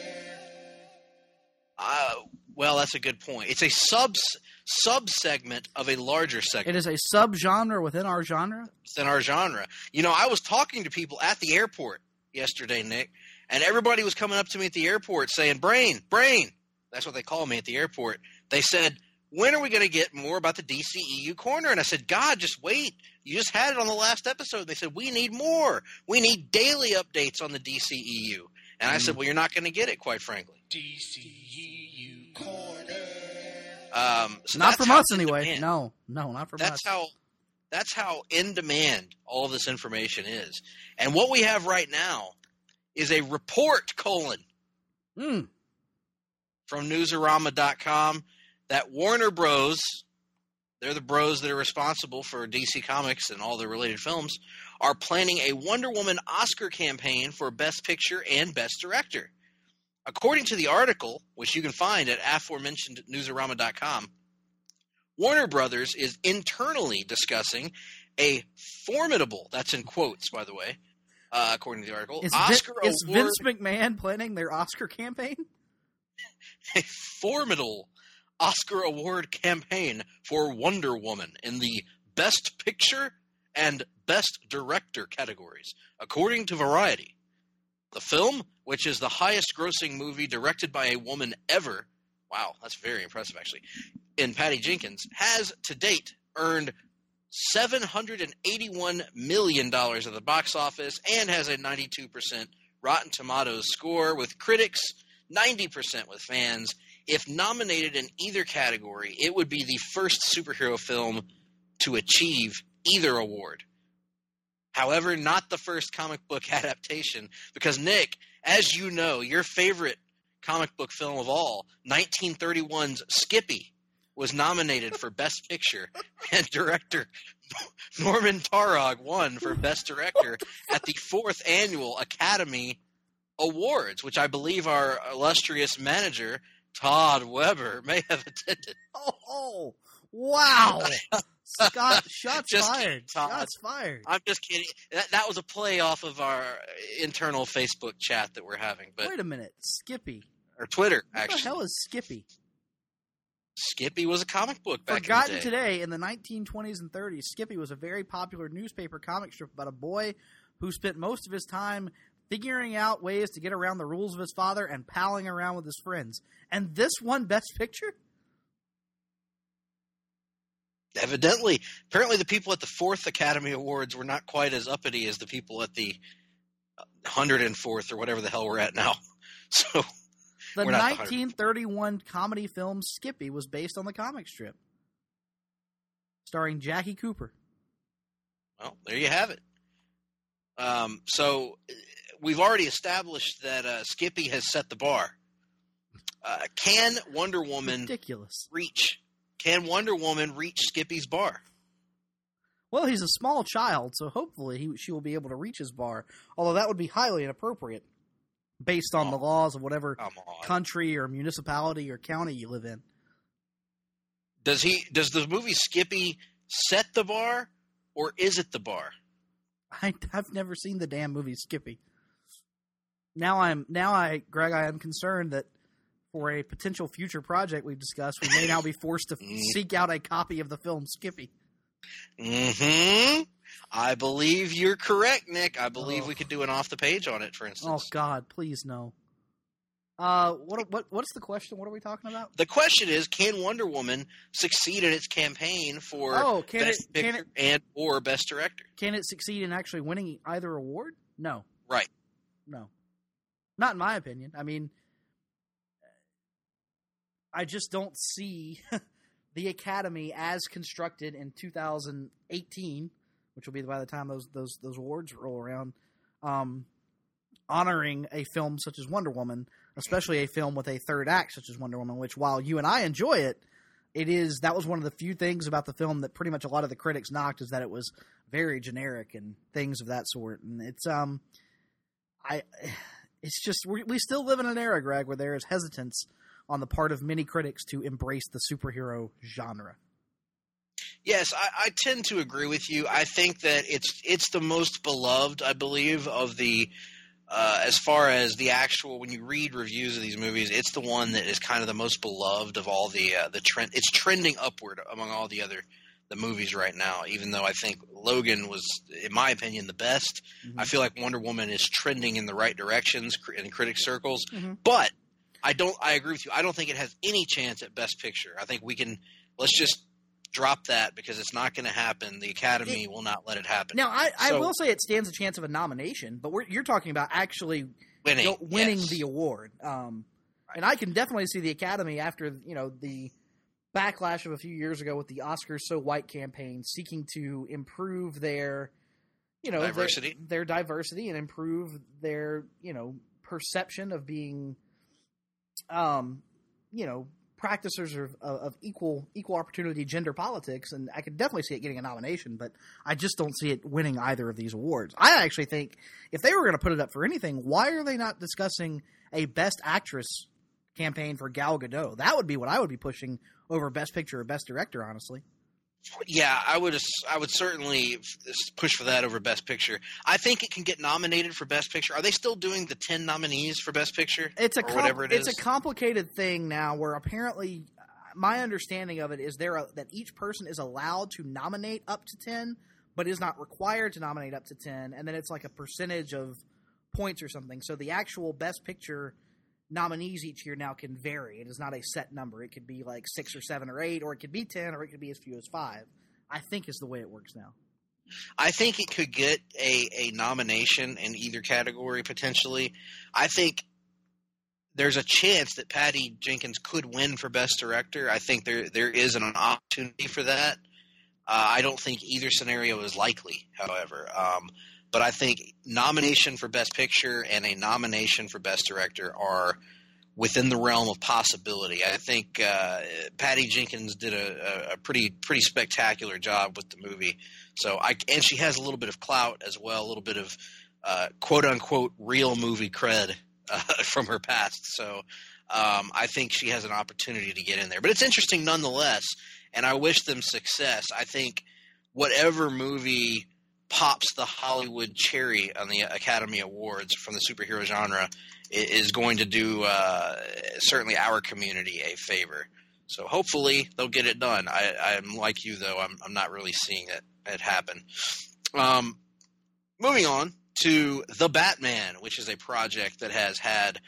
Uh, well, that's a good point. It's a sub sub segment of a larger segment. It is a sub-genre within our genre? Within our genre. You know, I was talking to people at the airport yesterday, Nick, and everybody was coming up to me at the airport saying, Brain, Brain. That's what they call me at the airport. They said, when are we going to get more about the D C E U Corner? And I said, God, just wait. You just had it on the last episode. They said, we need more. We need daily updates on the D C E U. And I Mm. said, well, you're not going to get it, quite frankly. D C E U Corner. Um, so Not that's from how us in anyway. demand- No, no, not from us. That's how that's how in demand all of this information is. And what we have right now is a report colon Mm. from newsarama dot com that Warner Bros, they're the bros that are responsible for D C Comics and all the related films, are planning a Wonder Woman Oscar campaign for Best Picture and Best Director. According to the article, which you can find at aforementioned newsarama dot com, Warner Brothers is internally discussing a formidable, that's in quotes, by the way, uh, according to the article, Is, Oscar Vin- is award, Vince McMahon planning their Oscar campaign? a formidable Oscar award campaign for Wonder Woman in the Best Picture and Best Director categories, according to Variety. The film, which is the highest-grossing movie directed by a woman ever, wow, that's very impressive, actually, in Patty Jenkins, has to date earned seven hundred eighty-one million dollars at the box office and has a ninety-two percent Rotten Tomatoes score with critics, ninety percent with fans. If nominated in either category, it would be the first superhero film to achieve either award. However, not the first comic book adaptation, because, Nick, as you know, your favorite comic book film of all, nineteen thirty-one's Skippy, was nominated for Best Picture, and director Norman Taurog won for Best Director at the fourth Annual Academy Awards, which I believe our illustrious manager, Todd Weber, may have attended. Oh, oh wow. Scott, shots Just fired. kidding, Todd. Shots fired. I'm just kidding. That, that was a play off of our internal Facebook chat that we're having, but Wait a minute. Skippy. or Twitter What actually. the hell is Skippy? Skippy was a comic book back Forgotten in the day. today, in the nineteen twenties and thirties, Skippy was a very popular newspaper comic strip about a boy who spent most of his time figuring out ways to get around the rules of his father and palling around with his friends. And this won Best Picture? Evidently, apparently, the people at the fourth Academy Awards were not quite as uppity as the people at the hundred and fourth or whatever the hell we're at now. So The we're not the nineteen thirty-one comedy film Skippy was based on the comic strip, starring Jackie Cooper. Well, there you have it. Um, so we've already established that uh, Skippy has set the bar. Uh, can Wonder Woman Ridiculous. reach? Can Wonder Woman reach Skippy's bar? Well, he's a small child, so hopefully he, she will be able to reach his bar, although that would be highly inappropriate based on Oh, the laws of whatever come on. country or municipality or county you live in. Does he? Does the movie Skippy set the bar, or is it the bar? I, I've never seen the damn movie Skippy. Now I'm now I Greg, I am concerned that for a potential future project we've discussed, we may now be forced to seek out a copy of the film Skippy. Mm-hmm. I believe you're correct, Nick. I believe Oh. we could do an off the page on it, for Oh instance. God, please no. Uh, what what what's the question? What are we talking about? The question is, can Wonder Woman succeed in its campaign for Oh, can Best it- can Picture it- and or Best Director? Can it succeed in actually winning either award? No, Right. no, not in my opinion. I mean, I just don't see the Academy as constructed in two thousand eighteen, which will be by the time those those those awards roll around, um, honoring a film such as Wonder Woman, especially a film with a third act such as Wonder Woman. Which, while you and I enjoy it, it is that was one of the few things about the film that pretty much a lot of the critics knocked, is that it was very generic and things of that sort. And it's um, I, it's just we we still live in an era, Greg, where there is hesitance on the part of many critics to embrace the superhero genre. Yes, I, I tend to agree with you. I think that it's it's the most beloved, I believe, of the uh, as far as the actual. When you read reviews of these movies, it's the one that is kind of the most beloved of all the uh, the trend. It's trending upward among all the other the movies right now. Even though I think Logan was, in my opinion, the best. Mm-hmm. I feel like Wonder Woman is trending in the right directions in critic circles, Mm-hmm. but I don't. I agree with you. I don't think it has any chance at Best Picture. I think we can. Let's just. Drop that because it's not going to happen. The Academy it, will not let it happen. Now, I, I so, will say it stands a chance of a nomination, but we're, you're talking about actually winning, go, winning yes. the award. Um, right. And I can definitely see the Academy after you know the backlash of a few years ago with the Oscars So White campaign, seeking to improve their you know diversity, their, their diversity, and improve their you know perception of being, um, you know. practicers of, of equal equal opportunity gender politics, and I could definitely see it getting a nomination, but I just don't see it winning either of these awards. I actually think if they were going to put it up for anything, why are they not discussing a Best Actress campaign for Gal Gadot? That would be what I would be pushing over Best Picture or Best Director, honestly. Yeah, I would I would certainly push for that over Best Picture. I think it can get nominated for Best Picture. Are they still doing the ten nominees for Best Picture? It's a or com- whatever it it's is? a complicated thing now where apparently my understanding of it is there a, that each person is allowed to nominate up to ten, but is not required to nominate up to ten, and then it's like a percentage of points or something. So the actual Best Picture nominees each year now can vary. It is not a set number. It could be like six or seven or eight, or it could be ten, or it could be as few as five. I think is the way it works now. I think it could get a, a nomination in either category potentially. I think there's a chance that Patty Jenkins could win for Best Director. I think there there is an opportunity for that. Uh, I don't think either scenario is likely, however. Um, but I think nomination for Best Picture and a nomination for Best Director are within the realm of possibility. I think uh, Patty Jenkins did a, a pretty pretty spectacular job with the movie. So I and she has a little bit of clout as well, a little bit of uh, quote unquote real movie cred uh, from her past. So um, I think she has an opportunity to get in there. But it's interesting nonetheless, and I wish them success. I think whatever movie pops the Hollywood cherry on the Academy Awards from the superhero genre is going to do uh, certainly our community a favor. So hopefully they'll get it done. I, I'm like you, though. I'm, I'm not really seeing it, it happen. Um, moving on to The Batman, which is a project that has had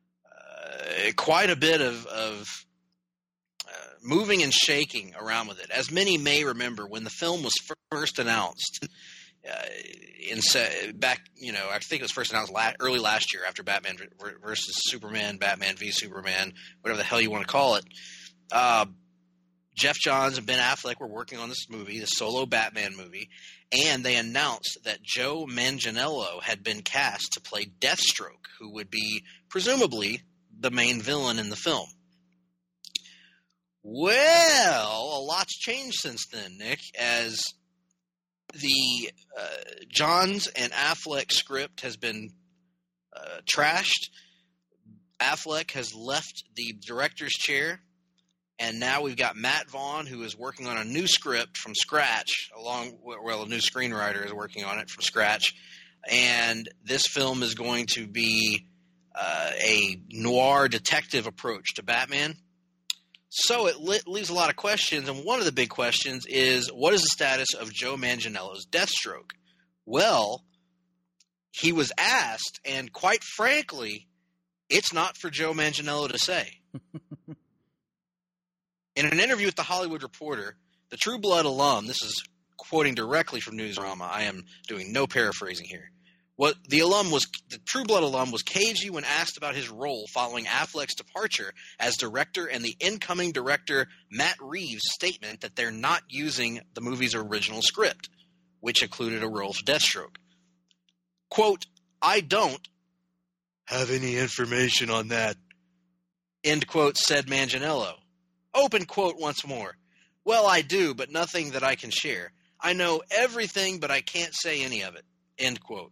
uh, quite a bit of, of uh, moving and shaking around with it. As many may remember, when the film was first announced – Uh, in back, you know, I think it was first announced la- early last year after Batman versus Superman, Batman v Superman, whatever the hell you want to call it. Uh, Jeff Johns and Ben Affleck were working on this movie, the solo Batman movie, and they announced that Joe Manganiello had been cast to play Deathstroke, who would be presumably the main villain in the film. Well, a lot's changed since then, Nick, as the uh, Johns and Affleck script has been uh, trashed. Affleck has left the director's chair, and now we've got Matt Vaughn, who is working on a new script from scratch, along well, a new screenwriter is working on it from scratch, and this film is going to be uh, a noir detective approach to Batman. So it li- leaves a lot of questions, and one of the big questions is, what is the status of Joe Manganiello's Deathstroke? Well, he was asked, and quite frankly, it's not for Joe Manganiello to say. In an interview with The Hollywood Reporter, the True Blood alum, this is quoting directly from Newsrama, I am doing no paraphrasing here. What the alum was, the True Blood alum was cagey when asked about his role following Affleck's departure as director and the incoming director Matt Reeves' statement that they're not using the movie's original script, which included a role for Deathstroke. Quote, I don't have any information on that, end quote, said Manganiello. Open quote once more. Well, I do, but nothing that I can share. I know everything, but I can't say any of it, end quote.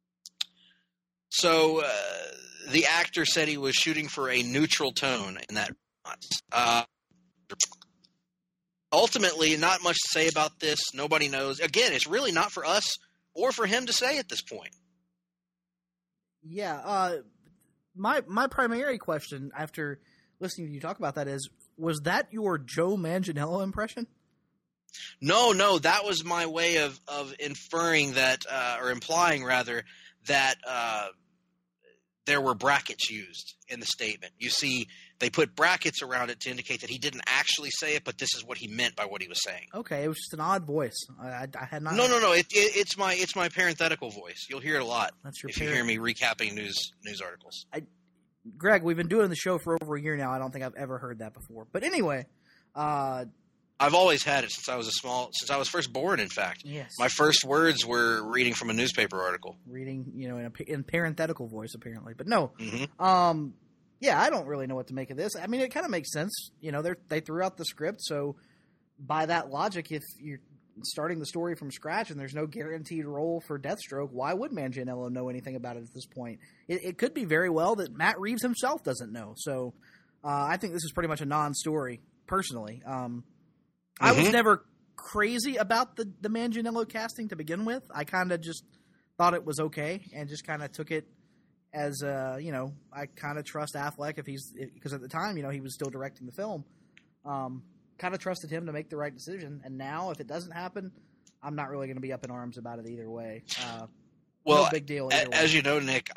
So uh, the actor said he was shooting for a neutral tone in that response. Uh, ultimately, not much to say about this. Nobody knows. Again, it's really not for us or for him to say at this point. Yeah. Uh, my my primary question after listening to you talk about that is, was that your Joe Manganiello impression? No, no, that was my way of, of inferring that, uh, or implying rather, that uh, there were brackets used in the statement. You see, they put brackets around it to indicate that he didn't actually say it, but this is what he meant by what he was saying. Okay, it was just an odd voice. I, I, I had not. No, no, no. It, it, it's my it's my parenthetical voice. You'll hear it a lot. That's your if parent- you hear me recapping news news articles. I, Greg, we've been doing the show for over a year now. I don't think I've ever heard that before. But anyway, uh, I've always had it since I was a small since I was first born. In fact, yes. My first words were reading from a newspaper article. Reading, you know, in a in parenthetical voice apparently. But no, mm-hmm. um, yeah, I don't really know what to make of this. I mean, it kind of makes sense. You know, they they threw out the script, so by that logic, if you're starting the story from scratch and there's no guaranteed role for Deathstroke, why would Manganiello know anything about it at this point? It, it could be very well that Matt Reeves himself doesn't know. So uh, I think this is pretty much a non-story, personally. Um, mm-hmm. I was never crazy about the, the Manganiello casting to begin with. I kind of just thought it was okay and just kind of took it as, uh, you know, I kind of trust Affleck if he's – because at the time, you know, he was still directing the film. Um kind of trusted him to make the right decision, and now if it doesn't happen, I'm not really going to be up in arms about it either way. Uh, well, no big deal either as way. you know, Nick,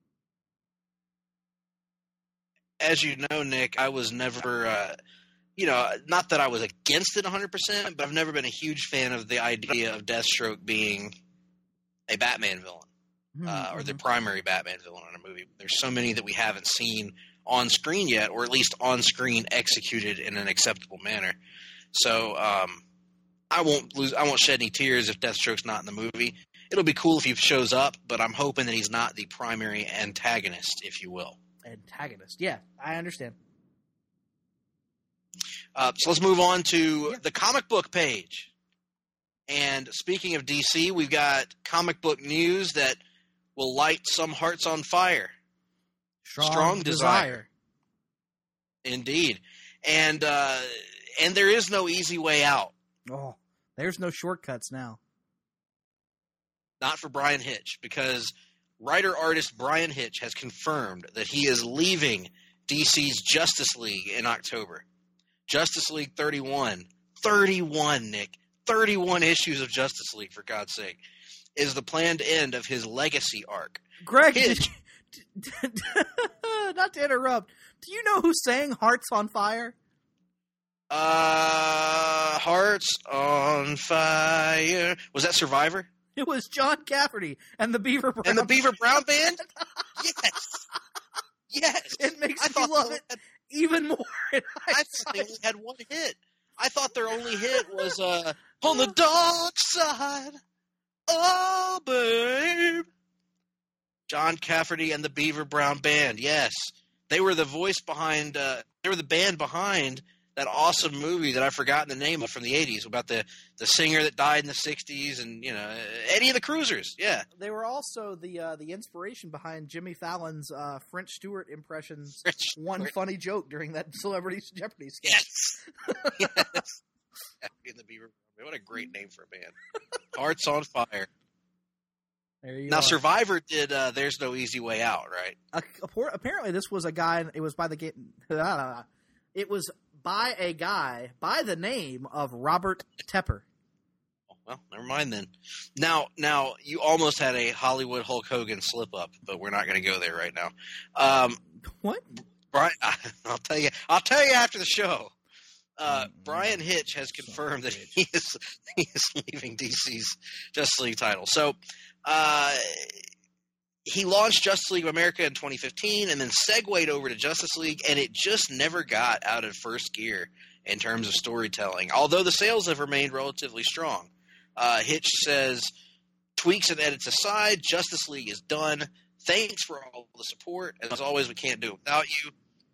as you know, Nick, I was never, uh, you know, not that I was against it one hundred percent, but I've never been a huge fan of the idea of Deathstroke being a Batman villain, Mm-hmm. uh, or the primary Batman villain in a movie. There's so many that we haven't seen on screen yet, or at least on screen executed in an acceptable manner. So um, I won't lose. I won't shed any tears if Deathstroke's not in the movie. It'll be cool if he shows up, but I'm hoping that he's not the primary antagonist, if you will. Antagonist, yeah, I understand. Uh, so let's move on to yeah. the comic book page. And speaking of D C, we've got comic book news that will light some hearts on fire. Strong, Strong desire. desire. Indeed. And uh, and there is no easy way out. Oh, there's no shortcuts now. Not for Brian Hitch, because writer-artist Brian Hitch has confirmed that he is leaving D C's Justice League in October. Justice League thirty-one. thirty-one, Nick. thirty-one issues of Justice League, for God's sake, is the planned end of his legacy arc. Greg, Hitch, not to interrupt, do you know who sang Hearts on Fire? Uh, Hearts on Fire. Was that Survivor? It was John Cafferty and the Beaver Brown And the Beaver Brown Band? Yes. Yes. It makes I me thought love it had, even more. I thought they only had one hit. I thought their only hit was uh, On the Dark Side. Oh, babe. John Cafferty and the Beaver Brown Band. Yes. They were the voice behind, uh, they were the band behind that awesome movie that I've forgotten the name of from the eighties about the, the singer that died in the sixties and, you know, Eddie and the Cruisers. Yeah. They were also the uh, the inspiration behind Jimmy Fallon's uh, French Stewart impressions. French one Stewart. funny joke during that Celebrity Jeopardy sketch. Yes. Yes. In the Beaver. What a great name for a band. Hearts on Fire. There you now, are. Survivor did uh, There's No Easy Way Out, right? Uh, apparently, this was a guy. It was by the game. It was by a guy by the name of Robert Tepper. Well, never mind then. Now, now you almost had a Hollywood Hulk Hogan slip up, but we're not going to go there right now. Um, what? Brian, I'll tell you. I'll tell you after the show. Uh, Brian Hitch has confirmed that he is he is leaving D C's Justice League title. So uh, he launched Justice League of America in twenty fifteen and then segued over to Justice League, and it just never got out of first gear in terms of storytelling, although the sales have remained relatively strong. Uh, Hitch says, tweaks and edits aside, Justice League is done. Thanks for all the support. As always, we can't do it without you.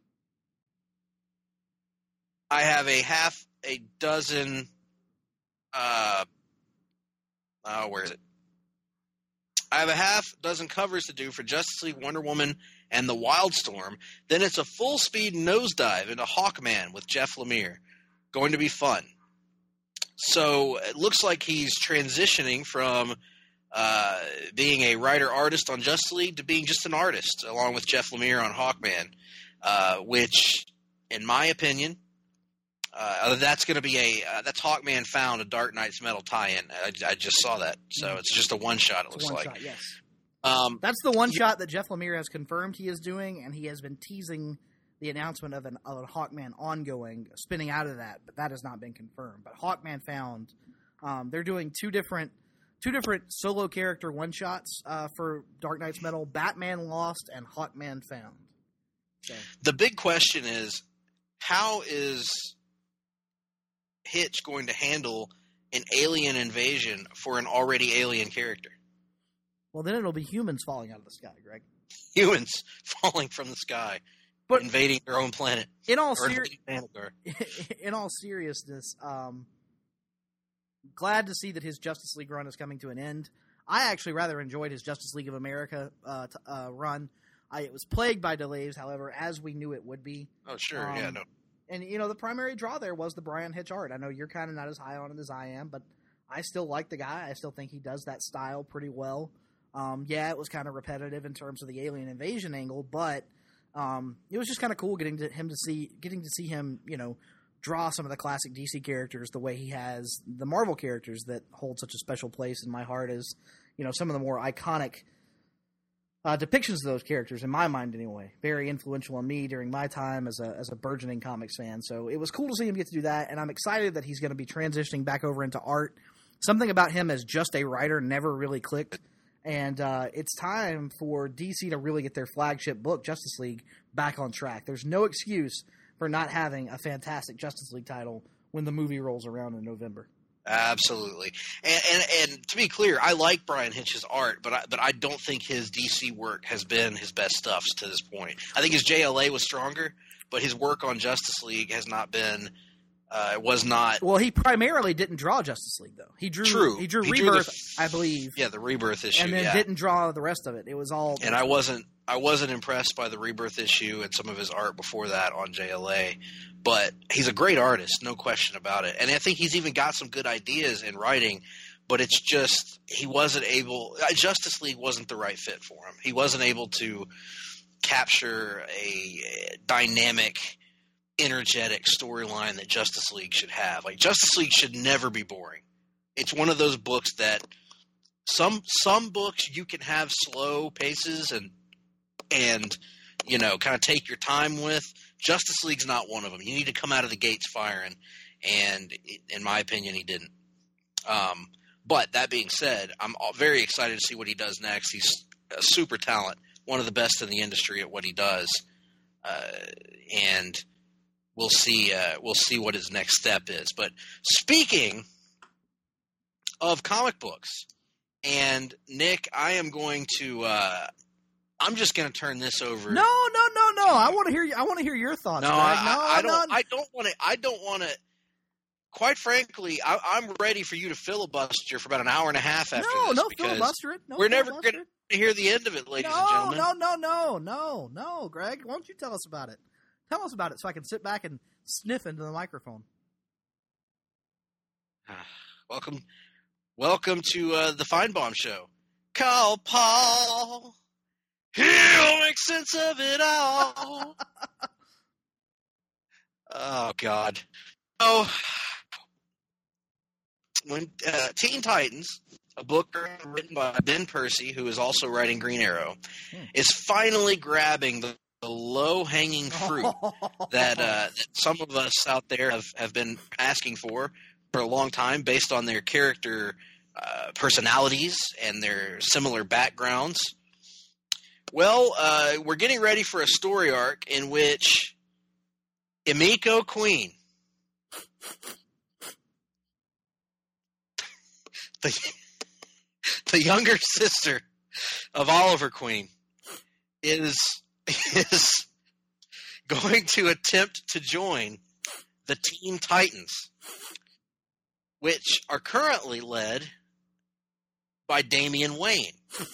I have a half a dozen uh, – oh, where is it? I have a half dozen covers to do for Justice League, Wonder Woman, and the Wildstorm. Then it's a full-speed nosedive into Hawkman with Jeff Lemire. Going to be fun. So it looks like he's transitioning from uh, being a writer-artist on Justice League to being just an artist, along with Jeff Lemire on Hawkman, uh, which, in my opinion, uh, that's going to be a uh, – that's Hawkman Found, a Dark Knight's Metal tie-in. I, I just saw that. So it's just a one-shot, it It's looks a one like. shot, yes. Um, That's the one shot that Jeff Lemire has confirmed he is doing, and he has been teasing the announcement of an of a Hawkman ongoing, spinning out of that, but that has not been confirmed. But Hawkman Found, um, they're doing two different two different solo character one shots uh, for Dark Knight's Metal: Batman Lost and Hawkman Found. So. The big question is, how is Hitch going to handle an alien invasion for an already alien character? Well, then it'll be humans falling out of the sky, Greg. Humans falling from the sky, but invading their own planet. In all Or ser- invading Thanagar. in all seriousness, um, glad to see that his Justice League run is coming to an end. I actually rather enjoyed his Justice League of America uh, t- uh, run. I, it was plagued by delays, however, as we knew it would be. Oh, sure, Um, yeah, no. And, you know, the primary draw there was the Brian Hitch art. I know you're kind of not as high on it as I am, but I still like the guy. I still think he does that style pretty well. Um, yeah, it was kind of repetitive in terms of the alien invasion angle, but um, it was just kind of cool getting to him to see, getting to see him, you know, draw some of the classic D C characters the way he has the Marvel characters that hold such a special place in my heart as, you know, some of the more iconic uh, depictions of those characters, in my mind anyway. Very influential on me during my time as a as a burgeoning comics fan. So it was cool to see him get to do that, and I'm excited that he's going to be transitioning back over into art. Something about him as just a writer never really clicked, and uh, it's time for D C to really get their flagship book, Justice League, back on track. There's no excuse for not having a fantastic Justice League title when the movie rolls around in November. Absolutely, and, and and to be clear, I like Brian Hitch's art, but I, but I don't think his D C work has been his best stuff to this point. I think his J L A was stronger, but his work on Justice League has not been. Uh, it was not. Well, he primarily didn't draw Justice League, though. He drew. True. He drew He drew Rebirth, the- I believe. Yeah, the Rebirth issue, and then yeah. didn't draw the rest of it. It was all. And I wasn't I wasn't impressed by the Rebirth issue and some of his art before that on J L A. But he's a great artist, no question about it. And I think he's even got some good ideas in writing, but it's just he wasn't able – Justice League wasn't the right fit for him. He wasn't able to capture a dynamic, energetic storyline that Justice League should have. Like, Justice League should never be boring. It's one of those books that some some books you can have slow paces and and you know kind of take your time with. Justice League's not one of them. You need to come out of the gates firing, and in my opinion, he didn't. Um, but that being said, I'm very excited to see what he does next. He's a super talent, one of the best in the industry at what he does, uh, and we'll see. Uh, we'll see what his next step is. But speaking of comic books, and Nick, I am going to. Uh, I'm just going to turn this over. No, no, no, no. I want to hear. I want to hear your thoughts. No, Greg. I, no, I, I don't. no. I don't want to. I don't want to. Quite frankly, I, I'm ready for you to filibuster for about an hour and a half after No, this. no because filibuster it. No we're never filibuster going to hear the end of it, ladies no, and gentlemen. No, no, no, no, no, Greg. Why don't you tell us about it? Tell us about it so I can sit back and sniff into the microphone. Welcome, welcome to uh, the Feinbaum Show. Call Paul. He'll make sense of it all. Oh God. Oh, when uh, Teen Titans, a book written by Ben Percy, who is also writing Green Arrow, Hmm. is finally grabbing the, the low-hanging fruit that, uh, that some of us out there have, have been asking for for a long time, based on their character uh, personalities and their similar backgrounds. Well, uh, we're getting ready for a story arc in which Emiko Queen, the, the younger sister of Oliver Queen, is is going to attempt to join the Teen Titans, which are currently led by Damian Wayne,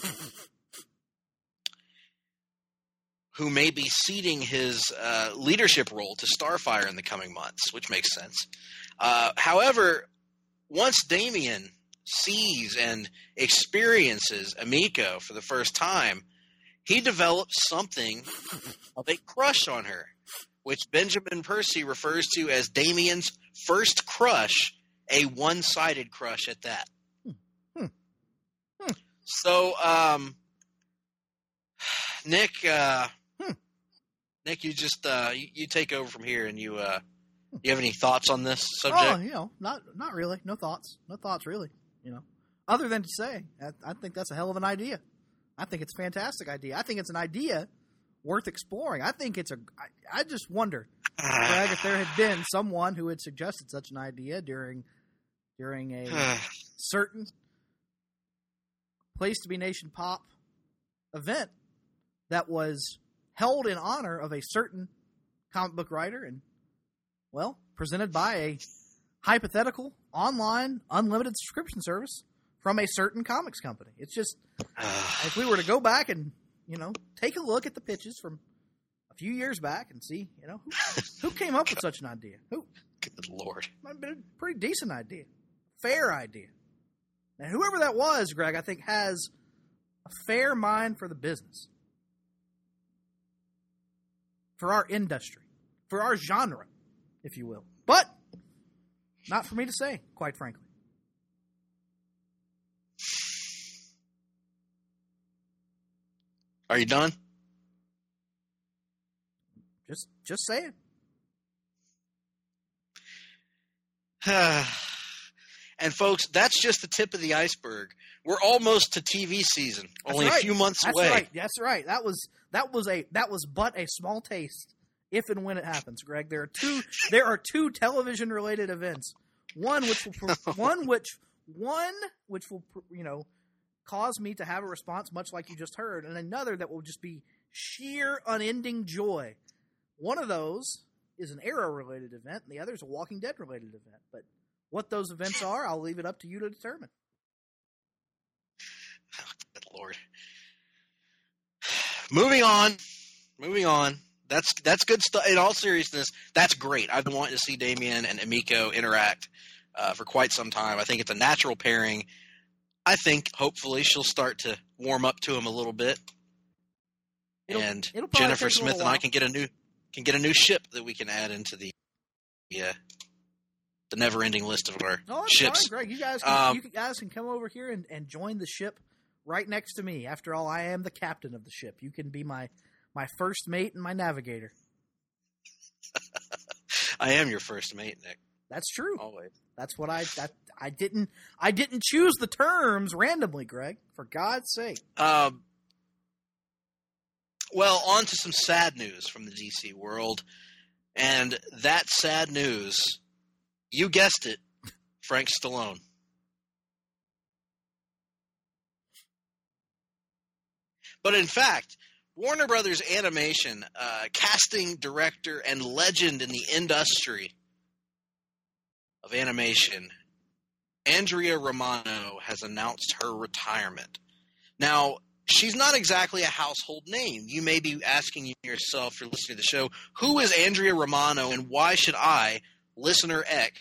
who may be ceding his uh, leadership role to Starfire in the coming months, which makes sense. Uh, however, once Damian sees and experiences Emiko for the first time, he develops something of a crush on her, which Benjamin Percy refers to as Damian's first crush, a one-sided crush at that. Hmm. Hmm. So, um, Nick, uh, hmm. Nick, you just uh, you, you take over from here, and you uh, you have any thoughts on this subject? Oh, you know, not not really. No thoughts. No thoughts, really. You know, other than to say, I, I think that's a hell of an idea. I think it's a fantastic idea. I think it's an idea worth exploring. I think it's a. I, I just wonder, Greg, if there had been someone who had suggested such an idea during during a certain Place to Be Nation Pop event that was held in honor of a certain comic book writer and, well, presented by a hypothetical online unlimited subscription service from a certain comics company. It's just, if we were to go back and, you know, take a look at the pitches from a few years back and see, you know, who, who came up with such an idea? Who? Good Lord. Might have been a pretty decent idea. Fair idea. And whoever that was, Greg, I think has a fair mind for the business. For our industry. For our genre, if you will. But not for me to say, quite frankly. Are you done? Just just say it. And folks, that's just the tip of the iceberg. We're almost to T V season, That's only right. a few months That's away. Right. That's right. That was that was a that was but a small taste, if and when it happens, Greg. There are two there are two television related events. One which will one which one which will you know cause me to have a response much like you just heard, and another that will just be sheer unending joy. One of those is an Arrow related event, and the other is a Walking Dead related event. But what those events are, I'll leave it up to you to determine. Oh, good Lord. Moving on. Moving on. That's that's good stuff. In all seriousness, that's great. I've been wanting to see Damian and Emiko interact uh, for quite some time. I think it's a natural pairing. I think, hopefully, she'll start to warm up to him a little bit. It'll, and it'll probably Jennifer take a Smith little and I while. can get a new can get a new ship that we can add into the yeah the never-ending list of our Oh, that's ships. fine, Greg. You guys, can, Um, you guys can come over here and, and join the ship right next to me. After all, I am the captain of the ship. You can be my, my first mate and my navigator. I am your first mate, Nick. That's true. Always. That's what I that I didn't I didn't choose the terms randomly, Greg. For God's sake. Um, well, on to some sad news from the D C world. And that sad news, you guessed it, Frank Stallone. But in fact, Warner Brothers Animation, uh, casting director and legend in the industry of animation, Andrea Romano has announced her retirement. Now, she's not exactly a household name. You may be asking yourself, if you're listening to the show, who is Andrea Romano and why should I, listener X,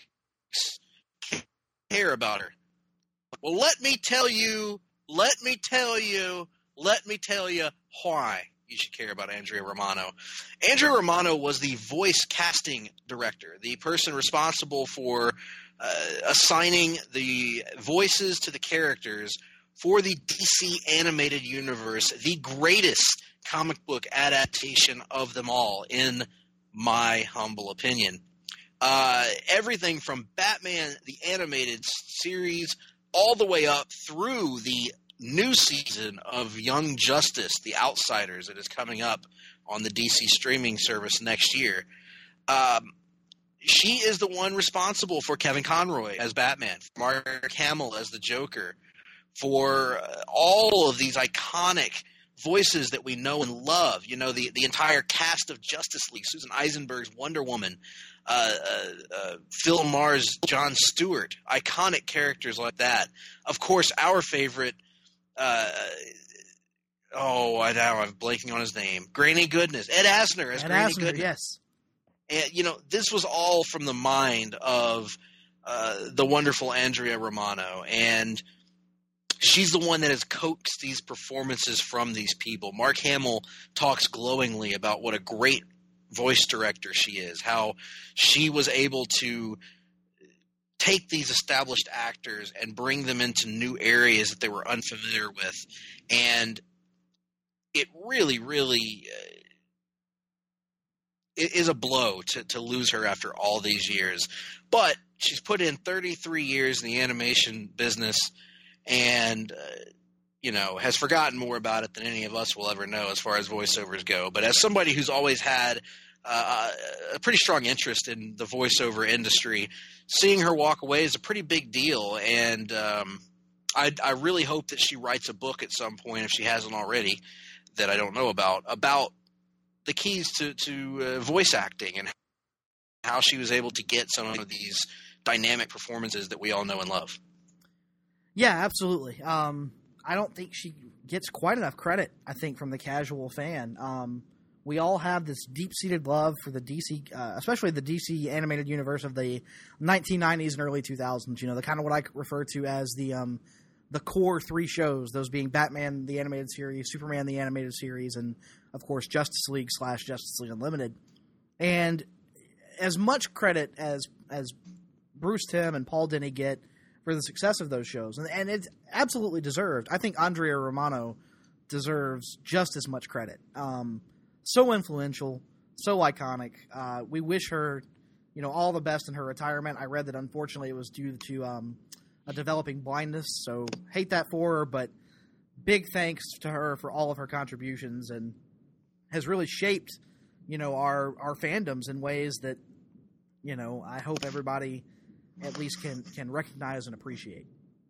care about her? Well, let me tell you, let me tell you, let me tell you why you should care about Andrea Romano. Andrea Romano was the voice casting director, the person responsible for uh, assigning the voices to the characters for the D C animated universe, the greatest comic book adaptation of them all, in my humble opinion. Uh, everything from Batman, the animated series, all the way up through the new season of Young Justice, The Outsiders, that is coming up on the D C streaming service next year. Um, she is the one responsible for Kevin Conroy as Batman, for Mark Hamill as the Joker, for uh, all of these iconic voices that we know and love. You know, the, the entire cast of Justice League, Susan Eisenberg's Wonder Woman, uh, uh, uh, Phil Mars, Jon Stewart, iconic characters like that. Of course, our favorite, uh, oh, I now I'm blanking on his name, Granny Goodness, Ed Asner as Ed Granny Asner, Goodness. yes. And, you know, this was all from the mind of uh, the wonderful Andrea Romano, and she's the one that has coaxed these performances from these people. Mark Hamill talks glowingly about what a great voice director she is, how she was able to take these established actors and bring them into new areas that they were unfamiliar with. And it really, really uh, it is a blow to, to lose her after all these years. But she's put in thirty-three years in the animation business and, uh, you know, has forgotten more about it than any of us will ever know as far as voiceovers go. But as somebody who's always had uh, a pretty strong interest in the voiceover industry, seeing her walk away is a pretty big deal. And um, I, I really hope that she writes a book at some point, if she hasn't already, that I don't know about, about the keys to, to uh, voice acting and how she was able to get some of these dynamic performances that we all know and love. Yeah, absolutely. Um, I don't think she gets quite enough credit, I think, from the casual fan. Um, we all have this deep-seated love for the D C, uh, especially the D C animated universe of the nineteen nineties and early two thousands, you know, the kind of what I refer to as the um, the core three shows, those being Batman, the animated series, Superman, the animated series, and, of course, Justice League slash Justice League Unlimited. And as much credit as as Bruce Timm and Paul Dini get for the success of those shows, and, and it's absolutely deserved, I think Andrea Romano deserves just as much credit. Um, so influential, so iconic. Uh, we wish her, you know, all the best in her retirement. I read that unfortunately it was due to um, a developing blindness, so hate that for her, but big thanks to her for all of her contributions, and has really shaped, you know, our, our fandoms in ways that, you know, I hope everybody at least can, can recognize and appreciate.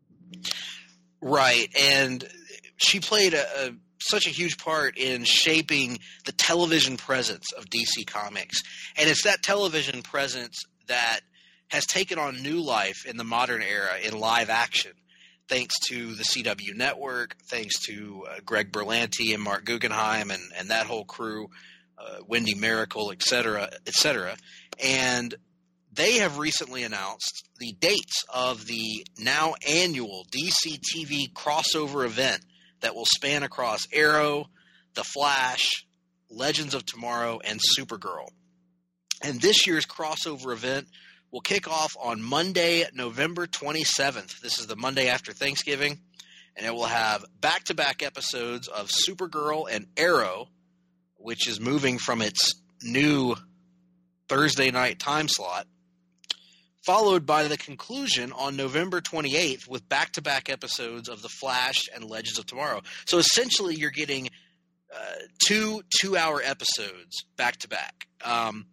Right. And she played a, a such a huge part in shaping the television presence of D C Comics. And it's that television presence that has taken on new life in the modern era in live action, thanks to the C W Network, thanks to uh, Greg Berlanti and Mark Guggenheim and, and that whole crew, uh, Wendy Miracle, et cetera, et cetera. And they have recently announced the dates of the now annual D C T V crossover event that will span across Arrow, The Flash, Legends of Tomorrow, and Supergirl. And this year's crossover event will kick off on Monday, November twenty-seventh. This is the Monday after Thanksgiving, and it will have back-to-back episodes of Supergirl and Arrow, which is moving from its new Thursday night time slot, followed by the conclusion on November twenty-eighth with back-to-back episodes of The Flash and Legends of Tomorrow. So essentially you're getting uh, two two-hour episodes back-to-back. Um,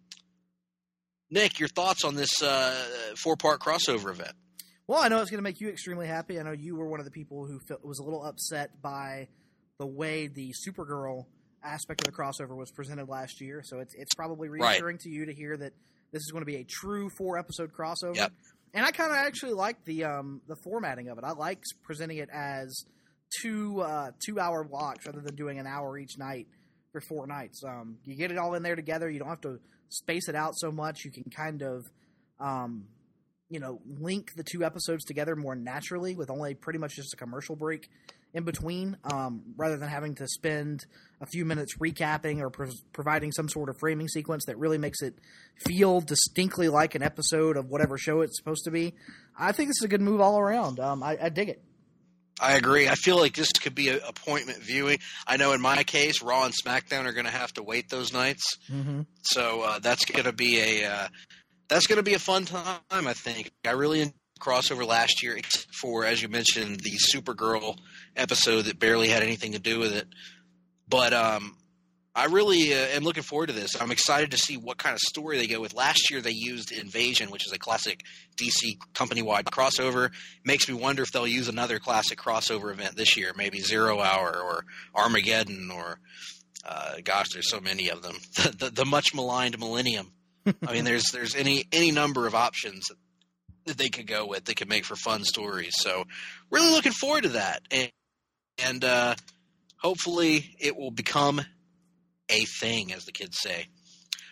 Nick, your thoughts on this uh, four-part crossover event? Well, I know it's going to make you extremely happy. I know you were one of the people who felt, was a little upset by the way the Supergirl aspect of the crossover was presented last year, so it's it's probably reassuring right. to you to hear that this is going to be a true four-episode crossover. Yep. And I kind of actually like the um, the formatting of it. I like presenting it as two uh, two-hour blocks rather than doing an hour each night for four nights. Um, you get it all in there together. You don't have to space it out so much. You can kind of, um, you know, link the two episodes together more naturally with only pretty much just a commercial break in between, um, rather than having to spend a few minutes recapping or pro- providing some sort of framing sequence that really makes it feel distinctly like an episode of whatever show it's supposed to be. I think this is a good move all around. Um, I, I dig it. I agree. I feel like this could be a appointment viewing. I know in my case, Raw and SmackDown are going to have to wait those nights, mm-hmm. so uh, that's going to be a uh, that's going to be a fun time. I think I really enjoyed the crossover last year, except for, as you mentioned, the Supergirl episode that barely had anything to do with it. But um, I really uh, am looking forward to this. I'm excited to see what kind of story they go with. Last year they used Invasion, which is a classic D C company-wide crossover. Makes me wonder if they'll use another classic crossover event this year, maybe Zero Hour or Armageddon or, uh, gosh, there's so many of them. the, the, the much-maligned Millennium. I mean, there's there's any, any number of options that they could go with that could make for fun stories. So really looking forward to that. And, and uh, hopefully it will become a thing, as the kids say.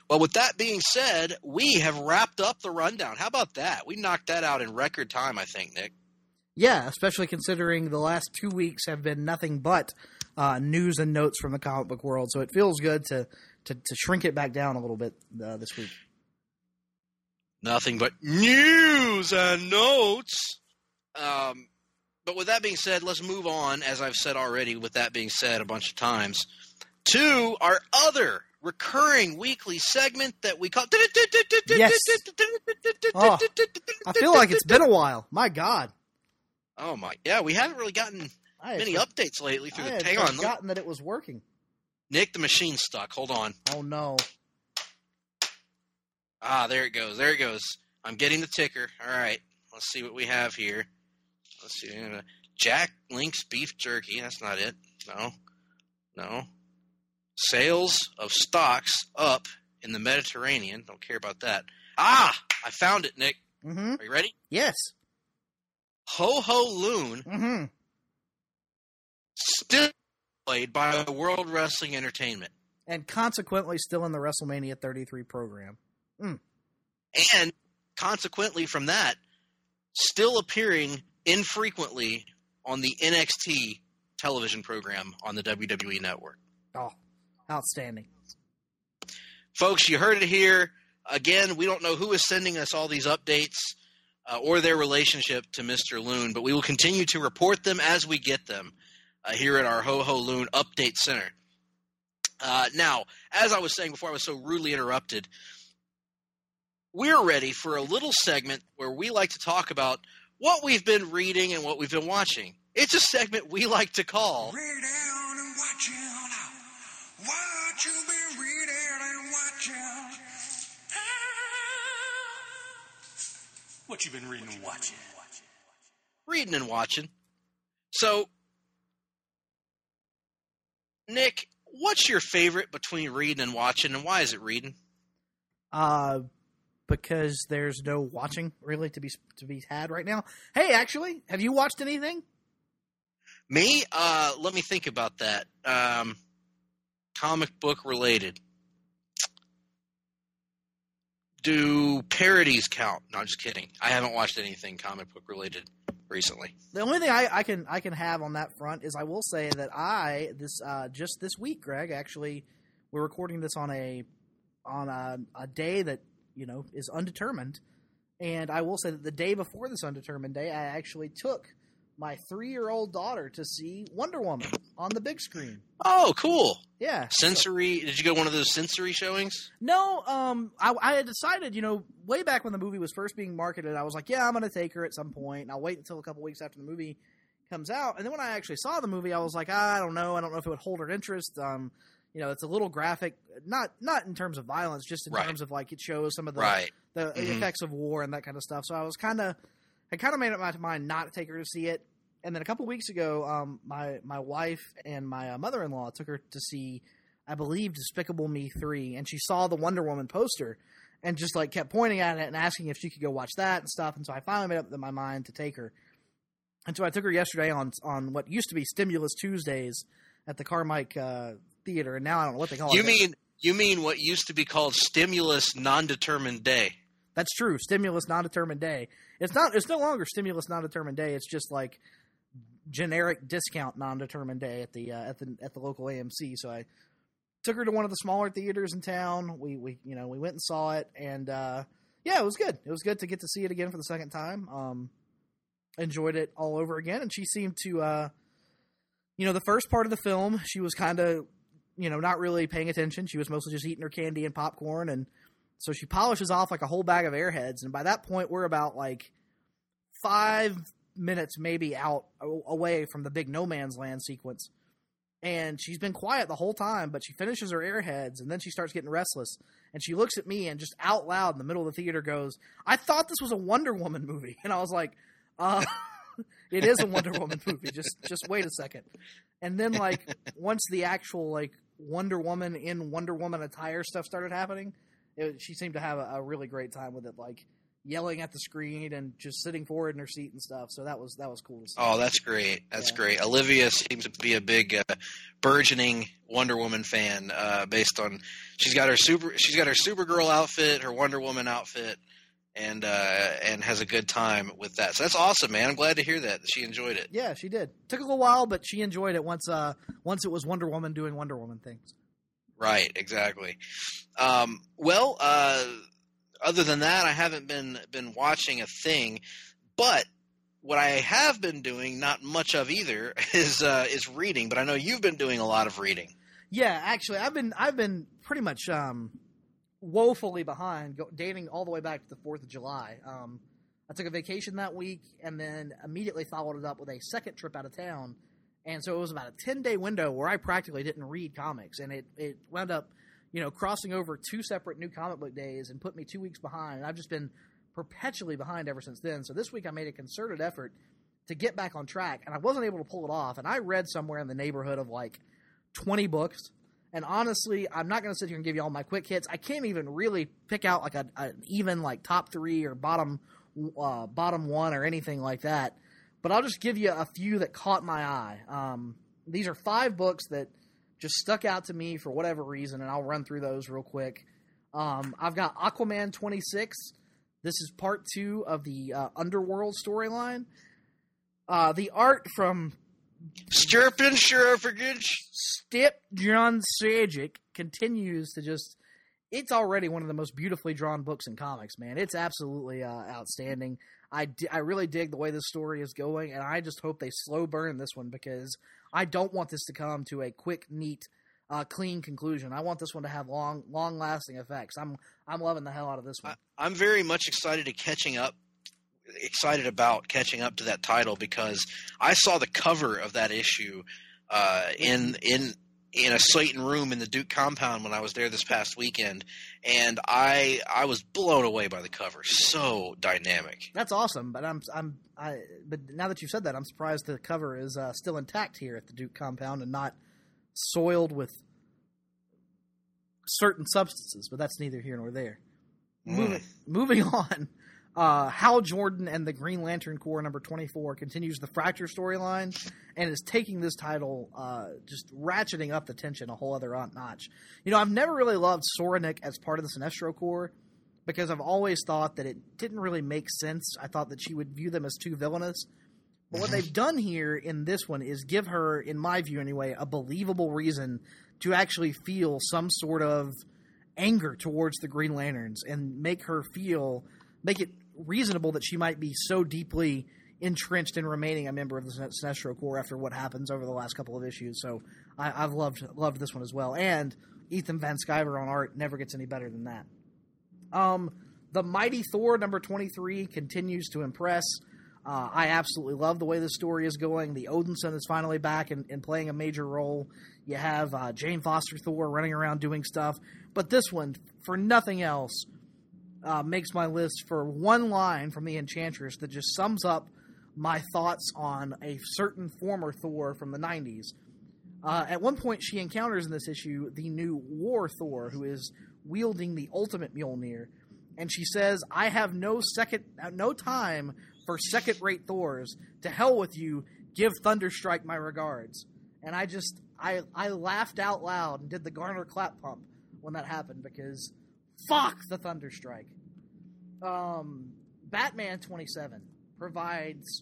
Well, with that being said, we have wrapped up the rundown. How about that? We knocked that out in record time, I think, Nick. Yeah, especially considering the last two weeks have been nothing but uh, news and notes from the comic book world. So it feels good to to, to shrink it back down a little bit uh, this week. Nothing but news and notes. Um, but with that being said, let's move on, as I've said already, with that being said a bunch of times, to our other recurring weekly segment that we call... Yes. Oh, I feel like it's been a while. My God. Oh, my. Yeah, we haven't really gotten many for- updates lately through I the... had Hang on. forgotten that it was working. Nick, the machine's stuck. Hold on. Oh, no. Ah, there it goes. There it goes. I'm getting the ticker. All right. Let's see what we have here. Let's see. Jack Link's beef jerky. That's not it. No. No. Sales of stocks up in the Mediterranean. Don't care about that. Ah! I found it, Nick. Mm-hmm. Are you ready? Yes. Ho Ho Loon Mm-hmm. still played by World Wrestling Entertainment. And consequently still in the WrestleMania thirty-three program. Mm. And consequently from that, still appearing infrequently on the N X T television program on the W W E Network. Oh, outstanding. Folks, you heard it here. Again, we don't know who is sending us all these updates uh, or their relationship to Mister Loon, but we will continue to report them as we get them uh, here at our Ho Ho Loon Update Center. Uh, now, as I was saying before I was so rudely interrupted, we're ready for a little segment where we like to talk about what we've been reading and what we've been watching. It's a segment we like to call... Read down and watch out. What you been reading and watching? What you been reading and watching? Reading and watching. So, Nick, what's your favorite between reading and watching, and why is it reading? Uh, because there's no watching really to be to be had right now. Hey, actually, have you watched anything? Me? Uh, let me think about that. Um, comic book related. Do parodies count? No, I'm just kidding. I haven't watched anything comic book related recently. The only thing I, I can I can have on that front is I will say that I this uh, just this week, Greg, actually, we're recording this on a on a, a day that you know is undetermined, and I will say that the day before this undetermined day, I actually took my three-year-old daughter to see Wonder Woman on the big screen. Oh, cool! Yeah, sensory. Did you go one of those sensory showings? No, um, I, I had decided, you know, way back when the movie was first being marketed, I was like, yeah, I'm going to take her at some point, and I'll wait until a couple weeks after the movie comes out. And then when I actually saw the movie, I was like, ah, I don't know, I don't know if it would hold her interest. Um, you know, it's a little graphic, not not in terms of violence, just in right. terms of like it shows some of the right. the, mm-hmm. the effects of war and that kind of stuff. So I was kind of, I kind of made up my mind not to take her to see it. And then a couple weeks ago, um, my my wife and my uh, mother-in-law took her to see, I believe, Despicable Me three, and she saw the Wonder Woman poster and just like kept pointing at it and asking if she could go watch that and stuff. And so I finally made up in my mind to take her. And so I took her yesterday on on what used to be Stimulus Tuesdays at the Carmike uh, Theater, and now I don't know what they call you it. You mean you mean what used to be called Stimulus Non-Determined Day? That's true, Stimulus Non-Determined Day. It's not. It's no longer Stimulus Non-Determined Day. It's just like generic discount non-determined day at the uh, at the at the local A M C. So I took her to one of the smaller theaters in town. We we you know we went and saw it, and uh, yeah, it was good. It was good to get to see it again for the second time. Um, enjoyed it all over again, and she seemed to, uh, you know, the first part of the film, she was kind of, you know, not really paying attention. She was mostly just eating her candy and popcorn, and so she polishes off like a whole bag of Airheads. And by that point, we're about like five minutes maybe out away from the big no man's land sequence, and she's been quiet the whole time, but she finishes her Airheads and then she starts getting restless, and she looks at me and just out loud in the middle of the theater goes, I thought this was a Wonder Woman movie. And I was like, uh it is a Wonder Woman movie, just just wait a second. And then like once the actual like Wonder Woman in Wonder Woman attire stuff started happening, it, she seemed to have a, a really great time with it. Like yelling at the screen and just sitting forward in her seat and stuff. So that was that was cool to see. Oh, that's great. That's Yeah. great. Olivia seems to be a big uh, burgeoning Wonder Woman fan. Uh, based on she's got her super she's got her Supergirl outfit, her Wonder Woman outfit, and uh, and has a good time with that. So that's awesome, man. I'm glad to hear that, that she enjoyed it. Yeah, she did. Took a little while, but she enjoyed it once. Uh, once it was Wonder Woman doing Wonder Woman things. Right, exactly. Um, well, uh, other than that, I haven't been been watching a thing. But what I have been doing, not much of either, is uh, is reading. But I know you've been doing a lot of reading. Yeah, actually, I've been I've been pretty much um, woefully behind, go, dating all the way back to the Fourth of July. Um, I took a vacation that week, and then immediately followed it up with a second trip out of town. And so it was about a ten-day window where I practically didn't read comics, and it, it wound up, you know, crossing over two separate new comic book days and put me two weeks behind. And I've just been perpetually behind ever since then. So this week I made a concerted effort to get back on track, and I wasn't able to pull it off. And I read somewhere in the neighborhood of like twenty books. And honestly, I'm not going to sit here and give you all my quick hits. I can't even really pick out like a, an even like top three or bottom uh, bottom one or anything like that. But I'll just give you a few that caught my eye. Um, these are five books that just stuck out to me for whatever reason, and I'll run through those real quick. Um, I've got Aquaman twenty-six. This is part two of the uh, Underworld storyline. Uh, the art from Stirpin Sherfordge Stip John Sajic continues to just... It's already one of the most beautifully drawn books in comics, man. It's absolutely uh, outstanding. I, di- I really dig the way this story is going, and I just hope they slow burn this one because I don't want this to come to a quick, neat, uh, clean conclusion. I want this one to have long, long-lasting effects. I'm I'm loving the hell out of this one. I, I'm very much excited to catching up, excited about catching up to that title because I saw the cover of that issue uh, in in. in a Satan room in the Duke compound when I was there this past weekend, and I I was blown away by the cover. So dynamic. That's awesome, but I'm I'm I but now that you've said that, I'm surprised the cover is uh, still intact here at the Duke compound and not soiled with certain substances. But that's neither here nor there. Mm. Moving moving on. Uh, Hal Jordan and the Green Lantern Corps number twenty-four continues the Fracture storyline and is taking this title, uh, just ratcheting up the tension a whole other notch. You know, I've never really loved Soranik as part of the Sinestro Corps because I've always thought that it didn't really make sense. I thought that she would view them as too villainous. But what they've done here in this one is give her, in my view anyway, a believable reason to actually feel some sort of anger towards the Green Lanterns and make her feel... make it reasonable that she might be so deeply entrenched in remaining a member of the Sinestro Corps after what happens over the last couple of issues. So I, I've loved loved this one as well. And Ethan Van Sciver on art never gets any better than that. Um, the Mighty Thor number twenty-three continues to impress. Uh, I absolutely love the way this story is going. The Odinson is finally back and, and playing a major role. You have uh, Jane Foster Thor running around doing stuff. But this one, for nothing else, Uh, makes my list for one line from the Enchantress that just sums up my thoughts on a certain former Thor from the nineties. Uh, at one point, she encounters in this issue the new War Thor, who is wielding the ultimate Mjolnir, and she says, "I have no second, no time for second-rate Thors. To hell with you. Give Thunderstrike my regards." And I just, I, I laughed out loud and did the Garner clap pump when that happened because. Fuck the Thunderstrike. Um, Batman twenty-seven provides,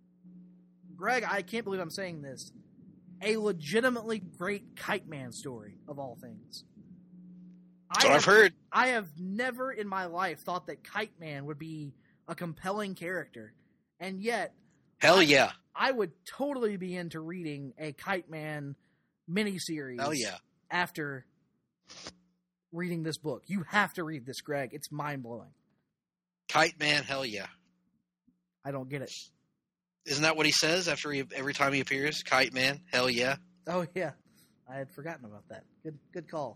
Greg, I can't believe I'm saying this, a legitimately great Kite Man story of all things. That's what I've heard. I have never in my life thought that Kite Man would be a compelling character. And yet... Hell yeah. I, I would totally be into reading a Kite Man miniseries. Hell yeah. After... reading this book. You have to read this, Greg. It's mind-blowing. Kite Man, hell yeah. I don't get it. Isn't that what he says after he, every time he appears? Kite Man, hell yeah. Oh, yeah. I had forgotten about that. Good good call.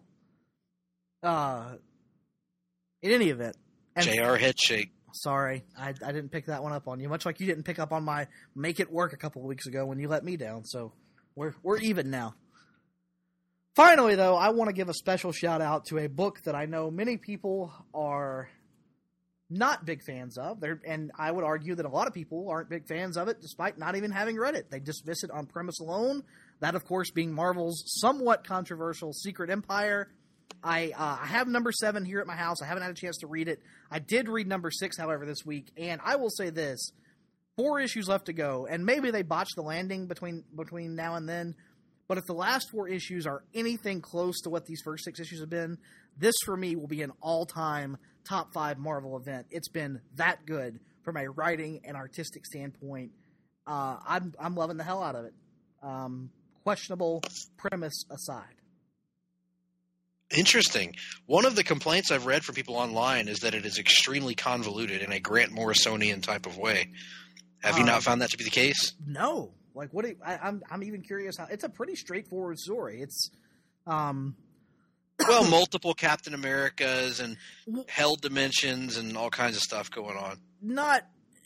Uh, in any event. J R Headshake. Sorry, I, I didn't pick that one up on you, much like you didn't pick up on my Make It Work a couple of weeks ago when you let me down, so we're we're even now. Finally, though, I want to give a special shout-out to a book that I know many people are not big fans of. They're, and I would argue that a lot of people aren't big fans of it, despite not even having read it. They dismiss it on premise alone. That, of course, being Marvel's somewhat controversial Secret Empire. I uh, I have number seven here at my house. I haven't had a chance to read it. I did read number six, however, this week, and I will say this. Four issues left to go, and maybe they botched the landing between between now and then, but if the last four issues are anything close to what these first six issues have been, this, for me, will be an all-time top five Marvel event. It's been that good from a writing and artistic standpoint. Uh, I'm I'm loving the hell out of it. Um, questionable premise aside. Interesting. One of the complaints I've read from people online is that it is extremely convoluted in a Grant Morrisonian type of way. Have you Um, not found that to be the case? No. Like, what? Do you, I, I'm I'm even curious how. It's a pretty straightforward story. It's, um, Well, multiple Captain Americas and held dimensions and all kinds of stuff going on. not,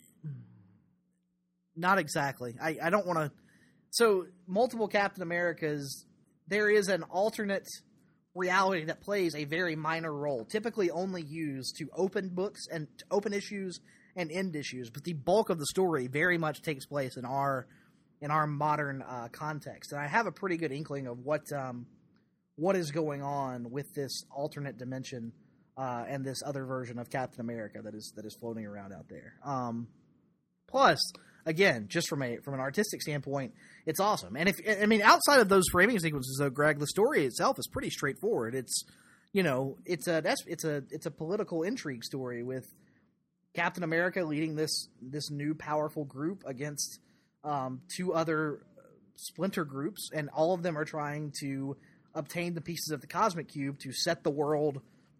not exactly. I I don't want to. So multiple Captain Americas. There is an alternate reality that plays a very minor role, typically only used to open books and to open issues and end issues, but the bulk of the story very much takes place in our in our modern uh, context. And I have a pretty good inkling of what um, what is going on with this alternate dimension uh, and this other version of Captain America that is that is floating around out there. Um, plus, again, just from a from an artistic standpoint, it's awesome. And if I mean, outside of those framing sequences, though, Greg, the story itself is pretty straightforward. It's you know, it's a that's it's a it's a political intrigue story with Captain America leading this this new powerful group against um, two other splinter groups, and all of them are trying to obtain the pieces of the Cosmic Cube to set the world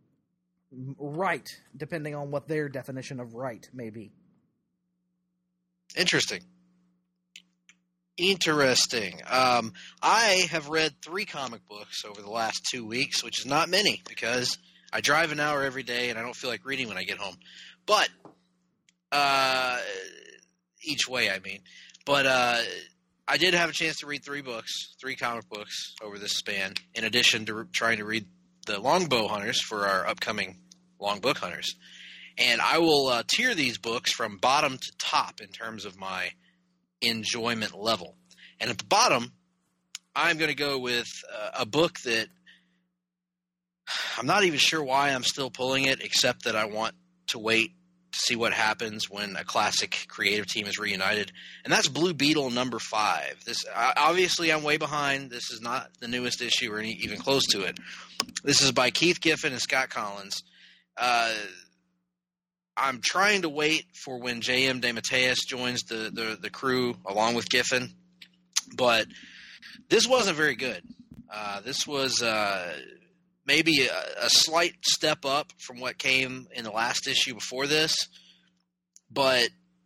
right, depending on what their definition of right may be. Interesting. Interesting. Um, I have read three comic books over the last two weeks, which is not many because I drive an hour every day and I don't feel like reading when I get home. But uh, each way, I mean. But uh, I did have a chance to read three books, three comic books over this span, in addition to re- trying to read the Longbow Hunters for our upcoming Long Book Hunters. And I will uh, tier these books from bottom to top in terms of my enjoyment level. And at the bottom, I'm going to go with uh, a book that I'm not even sure why I'm still pulling it, except that I want to wait to see what happens when a classic creative team is reunited. And that's Blue Beetle number five. This uh, obviously I'm way behind. This is not the newest issue or any, even close to it. This is by Keith Giffen and Scott Collins. Uh, I'm trying to wait for when J M DeMatteis joins the, the, the crew along with Giffen, but this wasn't very good. Uh, this was uh, maybe a, a slight step up from what came in the last issue before this, but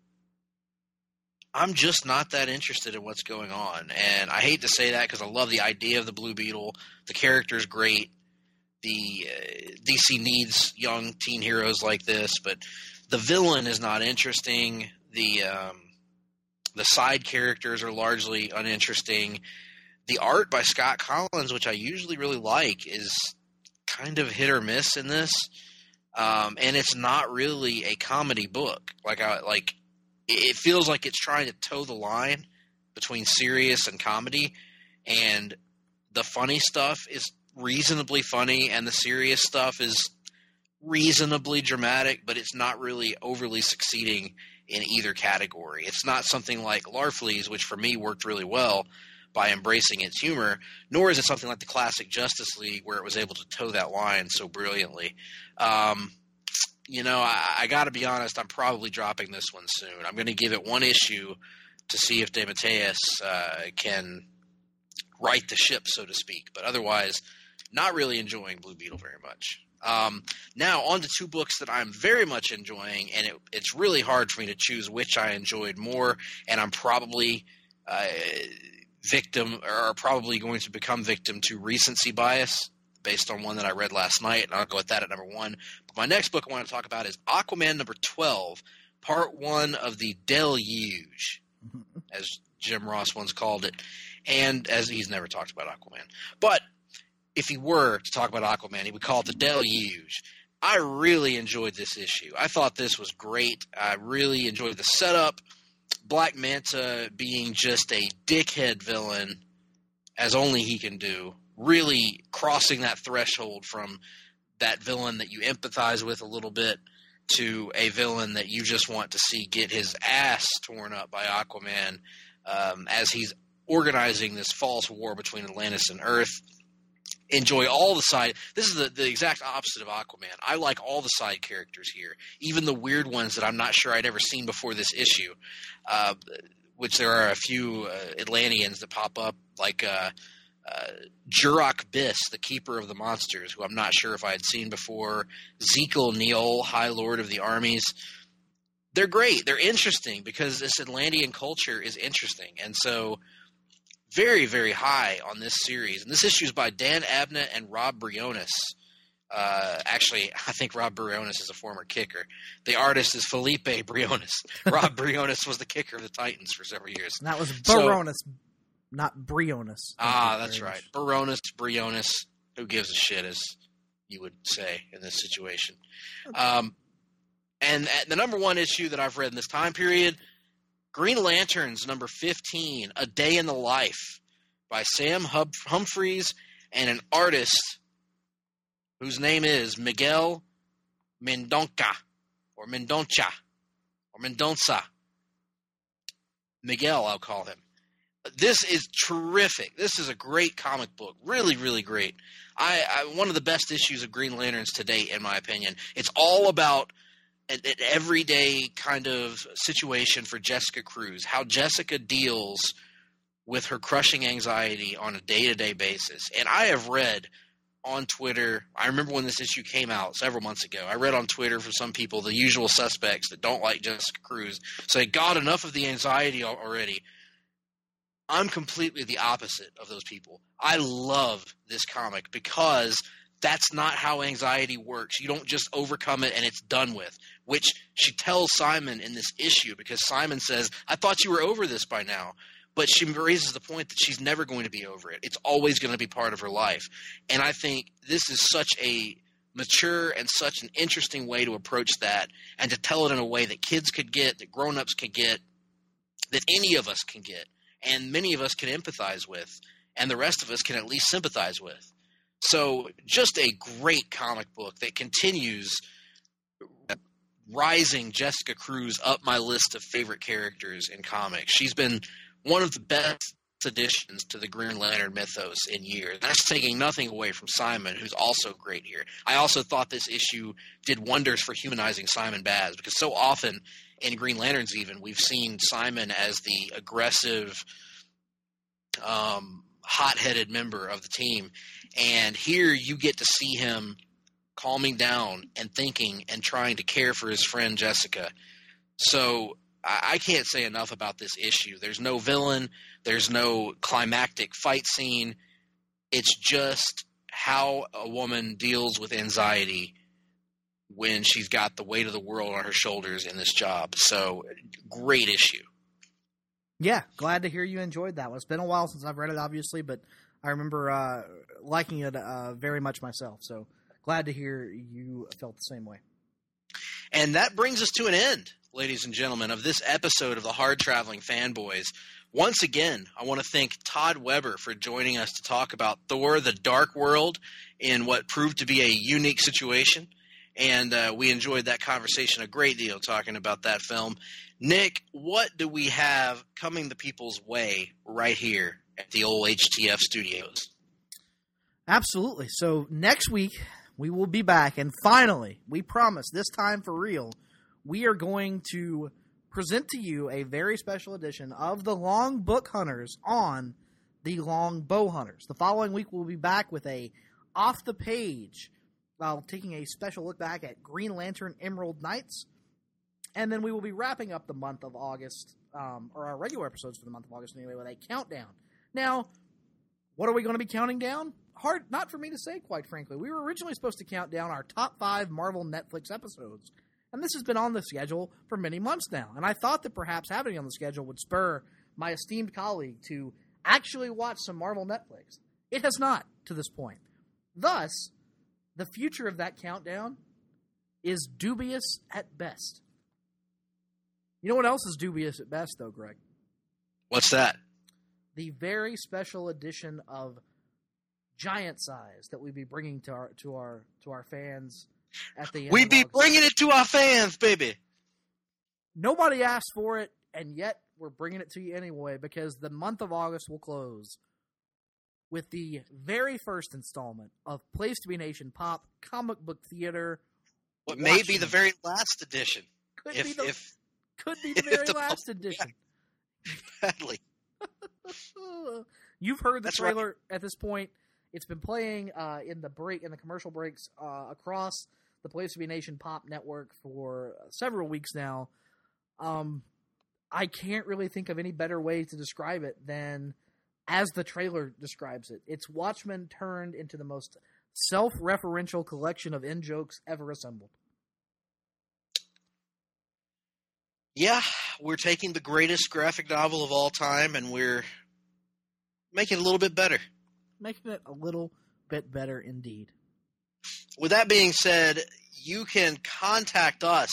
I'm just not that interested in what's going on. And I hate to say that because I love the idea of the Blue Beetle. The character's great. The uh, D C needs young teen heroes like this, but the villain is not interesting. The um, the side characters are largely uninteresting. The art by Scott Collins, which I usually really like, is kind of hit or miss in this, um, and it's not really a comedy book. Like I like, it feels like it's trying to toe the line between serious and comedy, and the funny stuff is reasonably funny, and the serious stuff is reasonably dramatic, but it's not really overly succeeding in either category. It's not something like Larfleeze, which for me worked really well by embracing its humor, nor is it something like the classic Justice League where it was able to toe that line so brilliantly. Um, you know, I, I got to be honest, I'm probably dropping this one soon. I'm going to give it one issue to see if DeMatteis uh, can right the ship, so to speak, but otherwise not really enjoying Blue Beetle very much. Um, now, on to two books that I'm very much enjoying, and it, it's really hard for me to choose which I enjoyed more, and I'm probably uh, victim or probably going to become victim to recency bias based on one that I read last night, and I'll go with that at number one. But my next book I want to talk about is Aquaman number twelve, part one of the Deluge, as Jim Ross once called it, and as he's never talked about Aquaman. But if he were to talk about Aquaman, he would call it the Deluge, I really enjoyed this issue. I thought this was great. I really enjoyed the setup. Black Manta being just a dickhead villain, as only he can do, really crossing that threshold from that villain that you empathize with a little bit to a villain that you just want to see get his ass torn up by Aquaman um, as he's organizing this false war between Atlantis and Earth. Enjoy all the side. This is the, the exact opposite of Aquaman. I like all the side characters here, even the weird ones that I'm not sure I'd ever seen before this issue, uh, which there are a few uh, Atlanteans that pop up, like uh, uh, Jurok Biss, the Keeper of the Monsters, who I'm not sure if I had seen before, Zekel Neol, High Lord of the Armies. They're great. They're interesting because this Atlantean culture is interesting, and so very, very high on this series. And this issue is by Dan Abnett and Rob Briones. Uh, actually, I think Rob Briones is a former kicker. The artist is Felipe Briones. Rob Briones was the kicker of the Titans for several years. And that was Barones, so, not Briones. Ah, that's right. Barones, Briones. Who gives a shit, as you would say in this situation. Um, and the number one issue that I've read in this time period, Green Lanterns, number fifteen, A Day in the Life, by Sam Hub- Humphries and an artist whose name is Miguel Mendonca, or Mendonca, or Mendonça. Miguel, I'll call him. This is terrific. This is a great comic book. Really, really great. I, I one of the best issues of Green Lanterns to date, in my opinion. It's all about an, an everyday kind of situation for Jessica Cruz, how Jessica deals with her crushing anxiety on a day-to-day basis. And I have read on Twitter, I remember when this issue came out several months ago, I read on Twitter from some people, the usual suspects that don't like Jessica Cruz, say, God, enough of the anxiety already. I'm completely the opposite of those people. I love this comic because that's not how anxiety works. You don't just overcome it and it's done with, which she tells Simon in this issue, because Simon says, I thought you were over this by now. But she raises the point that she's never going to be over it. It's always going to be part of her life. And I think this is such a mature and such an interesting way to approach that, and to tell it in a way that kids could get, that grown-ups could get, that any of us can get, and many of us can empathize with, and the rest of us can at least sympathize with. So just a great comic book that continues rising Jessica Cruz up my list of favorite characters in comics. She's been one of the best additions to the Green Lantern mythos in years. That's taking nothing away from Simon, who's also great here. I also thought this issue did wonders for humanizing Simon Baz, because so often in Green Lanterns even, we've seen Simon as the aggressive, um, hot-headed member of the team. And here you get to see him calming down and thinking and trying to care for his friend Jessica. So I can't say enough about this issue. There's no villain. There's no climactic fight scene. It's just how a woman deals with anxiety when she's got the weight of the world on her shoulders in this job. So, great issue. Yeah, glad to hear you enjoyed that one. It's been a while since I've read it, obviously, but I remember uh, liking it uh, very much myself. So, glad to hear you felt the same way. And that brings us to an end, ladies and gentlemen, of this episode of the Hard Traveling Fanboys. Once again, I want to thank Todd Weber for joining us to talk about Thor: The Dark World in what proved to be a unique situation. And uh, we enjoyed that conversation a great deal, talking about that film. Nick, what do we have coming the people's way right here at the old H T F studios? Absolutely. So next week, we will be back, and finally, we promise, this time for real, we are going to present to you a very special edition of the Long Book Hunters on the Long Bow Hunters. The following week, we'll be back with a off-the-page, while taking a special look back at Green Lantern Emerald Knights, and then we will be wrapping up the month of August, um, or our regular episodes for the month of August anyway, with a countdown. Now, what are we going to be counting down? Hard, not for me to say, quite frankly. We were originally supposed to count down our top five Marvel Netflix episodes, and this has been on the schedule for many months now. And I thought that perhaps having it on the schedule would spur my esteemed colleague to actually watch some Marvel Netflix. It has not, to this point. Thus, the future of that countdown is dubious at best. You know what else is dubious at best, though, Greg? What's that? The very special edition of Giant Size that we'd be bringing to our to our to our fans at the end. We'd be August. bringing it to our fans, baby. Nobody asked for it, and yet we're bringing it to you anyway because the month of August will close with the very first installment of Place to Be Nation Pop Comic Book Theater. What may be the very last edition. Could if, be the if, could be the very the last edition. Badly. You've heard the That's trailer right. at this point. It's been playing uh, in the break in the commercial breaks uh, across the Place to Be Nation Pop network for several weeks now. Um, I can't really think of any better way to describe it than as the trailer describes it. It's Watchmen turned into the most self-referential collection of in-jokes ever assembled. Yeah, we're taking the greatest graphic novel of all time and we're making it a little bit better. Making it a little bit better indeed. With that being said, you can contact us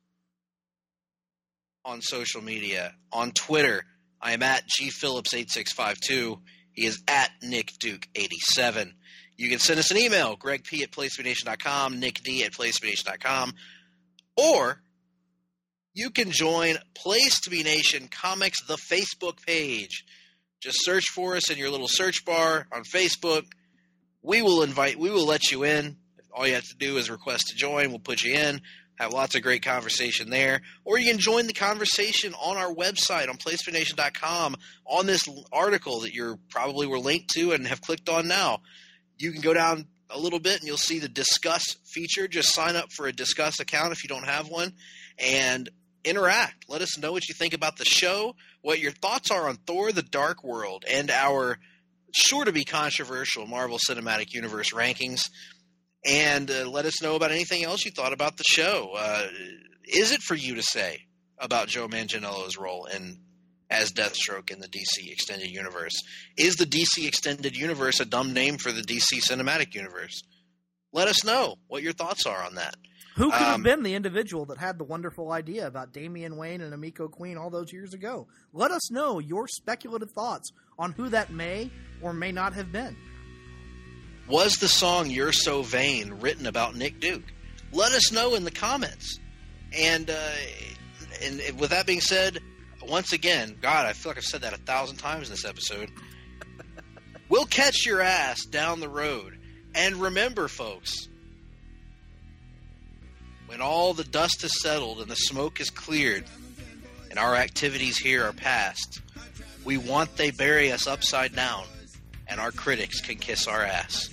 on social media. On Twitter, I am at G Phillips eight six five two. He is at Nick Duke eighty-seven. You can send us an email, Greg P at place to be nation dot com, Nick D at place to be nation dot com, or you can join Place to Be Nation Comics, the Facebook page. Just search for us in your little search bar on Facebook. We will invite, we will let you in. All you have to do is request to join. We'll put you in. Have lots of great conversation there. Or you can join the conversation on our website on place to be nation dot com on this article that you're probably were linked to and have clicked on now. You can go down a little bit and you'll see the Discuss feature. Just sign up for a Discuss account if you don't have one and interact. Let us know what you think about the show, what your thoughts are on Thor the Dark World, and our sure-to-be controversial Marvel Cinematic Universe rankings. And uh, let us know about anything else you thought about the show. Uh, is it for you to say about Joe Manganiello's role in as Deathstroke in the D C Extended Universe? Is the D C Extended Universe a dumb name for the D C Cinematic Universe? Let us know what your thoughts are on that. Who could have Um, been the individual that had the wonderful idea about Damian Wayne and Emiko Queen all those years ago? Let us know your speculative thoughts on who that may or may not have been. Was the song You're So Vain written about Nick Duke? Let us know in the comments. And, uh, and with that being said, once again, God, I feel like I've said that a thousand times in this episode. We'll catch your ass down the road. And remember, folks, when all the dust is settled and the smoke is cleared and our activities here are past, we want they bury us upside down and our critics can kiss our ass.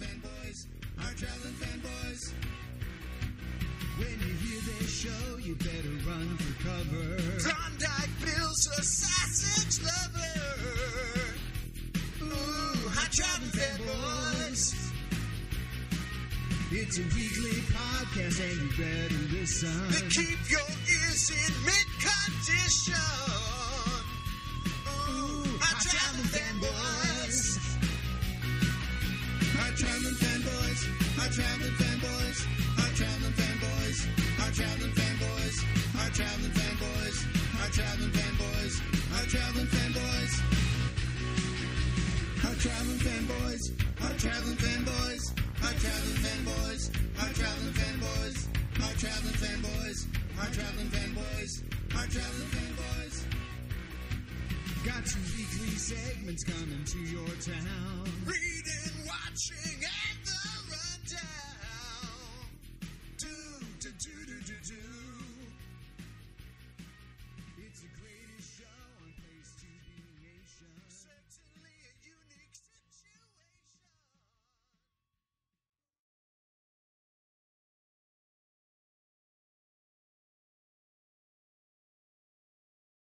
When you hear their show, you better run for cover. Klondike Bill's a sausage lover. Ooh, hot traveling fanboys. It's a weekly podcast and you better listen. They keep your ears in mid-condition. Ooh, hot traveling fanboys. Hot traveling fanboys. Hot traveling fanboys. Hot traveling fanboys. Hot traveling fanboys. Hot traveling fanboys. Hot traveling fanboys. Hot traveling fanboys. Hot traveling fanboys. Hot traveling fanboys. Hot traveling fanboys. Hot traveling fanboys. Hot traveling fanboys. Hot traveling fanboys. Hot traveling fanboys. Got two weekly segments coming to your town. Reading, watching, and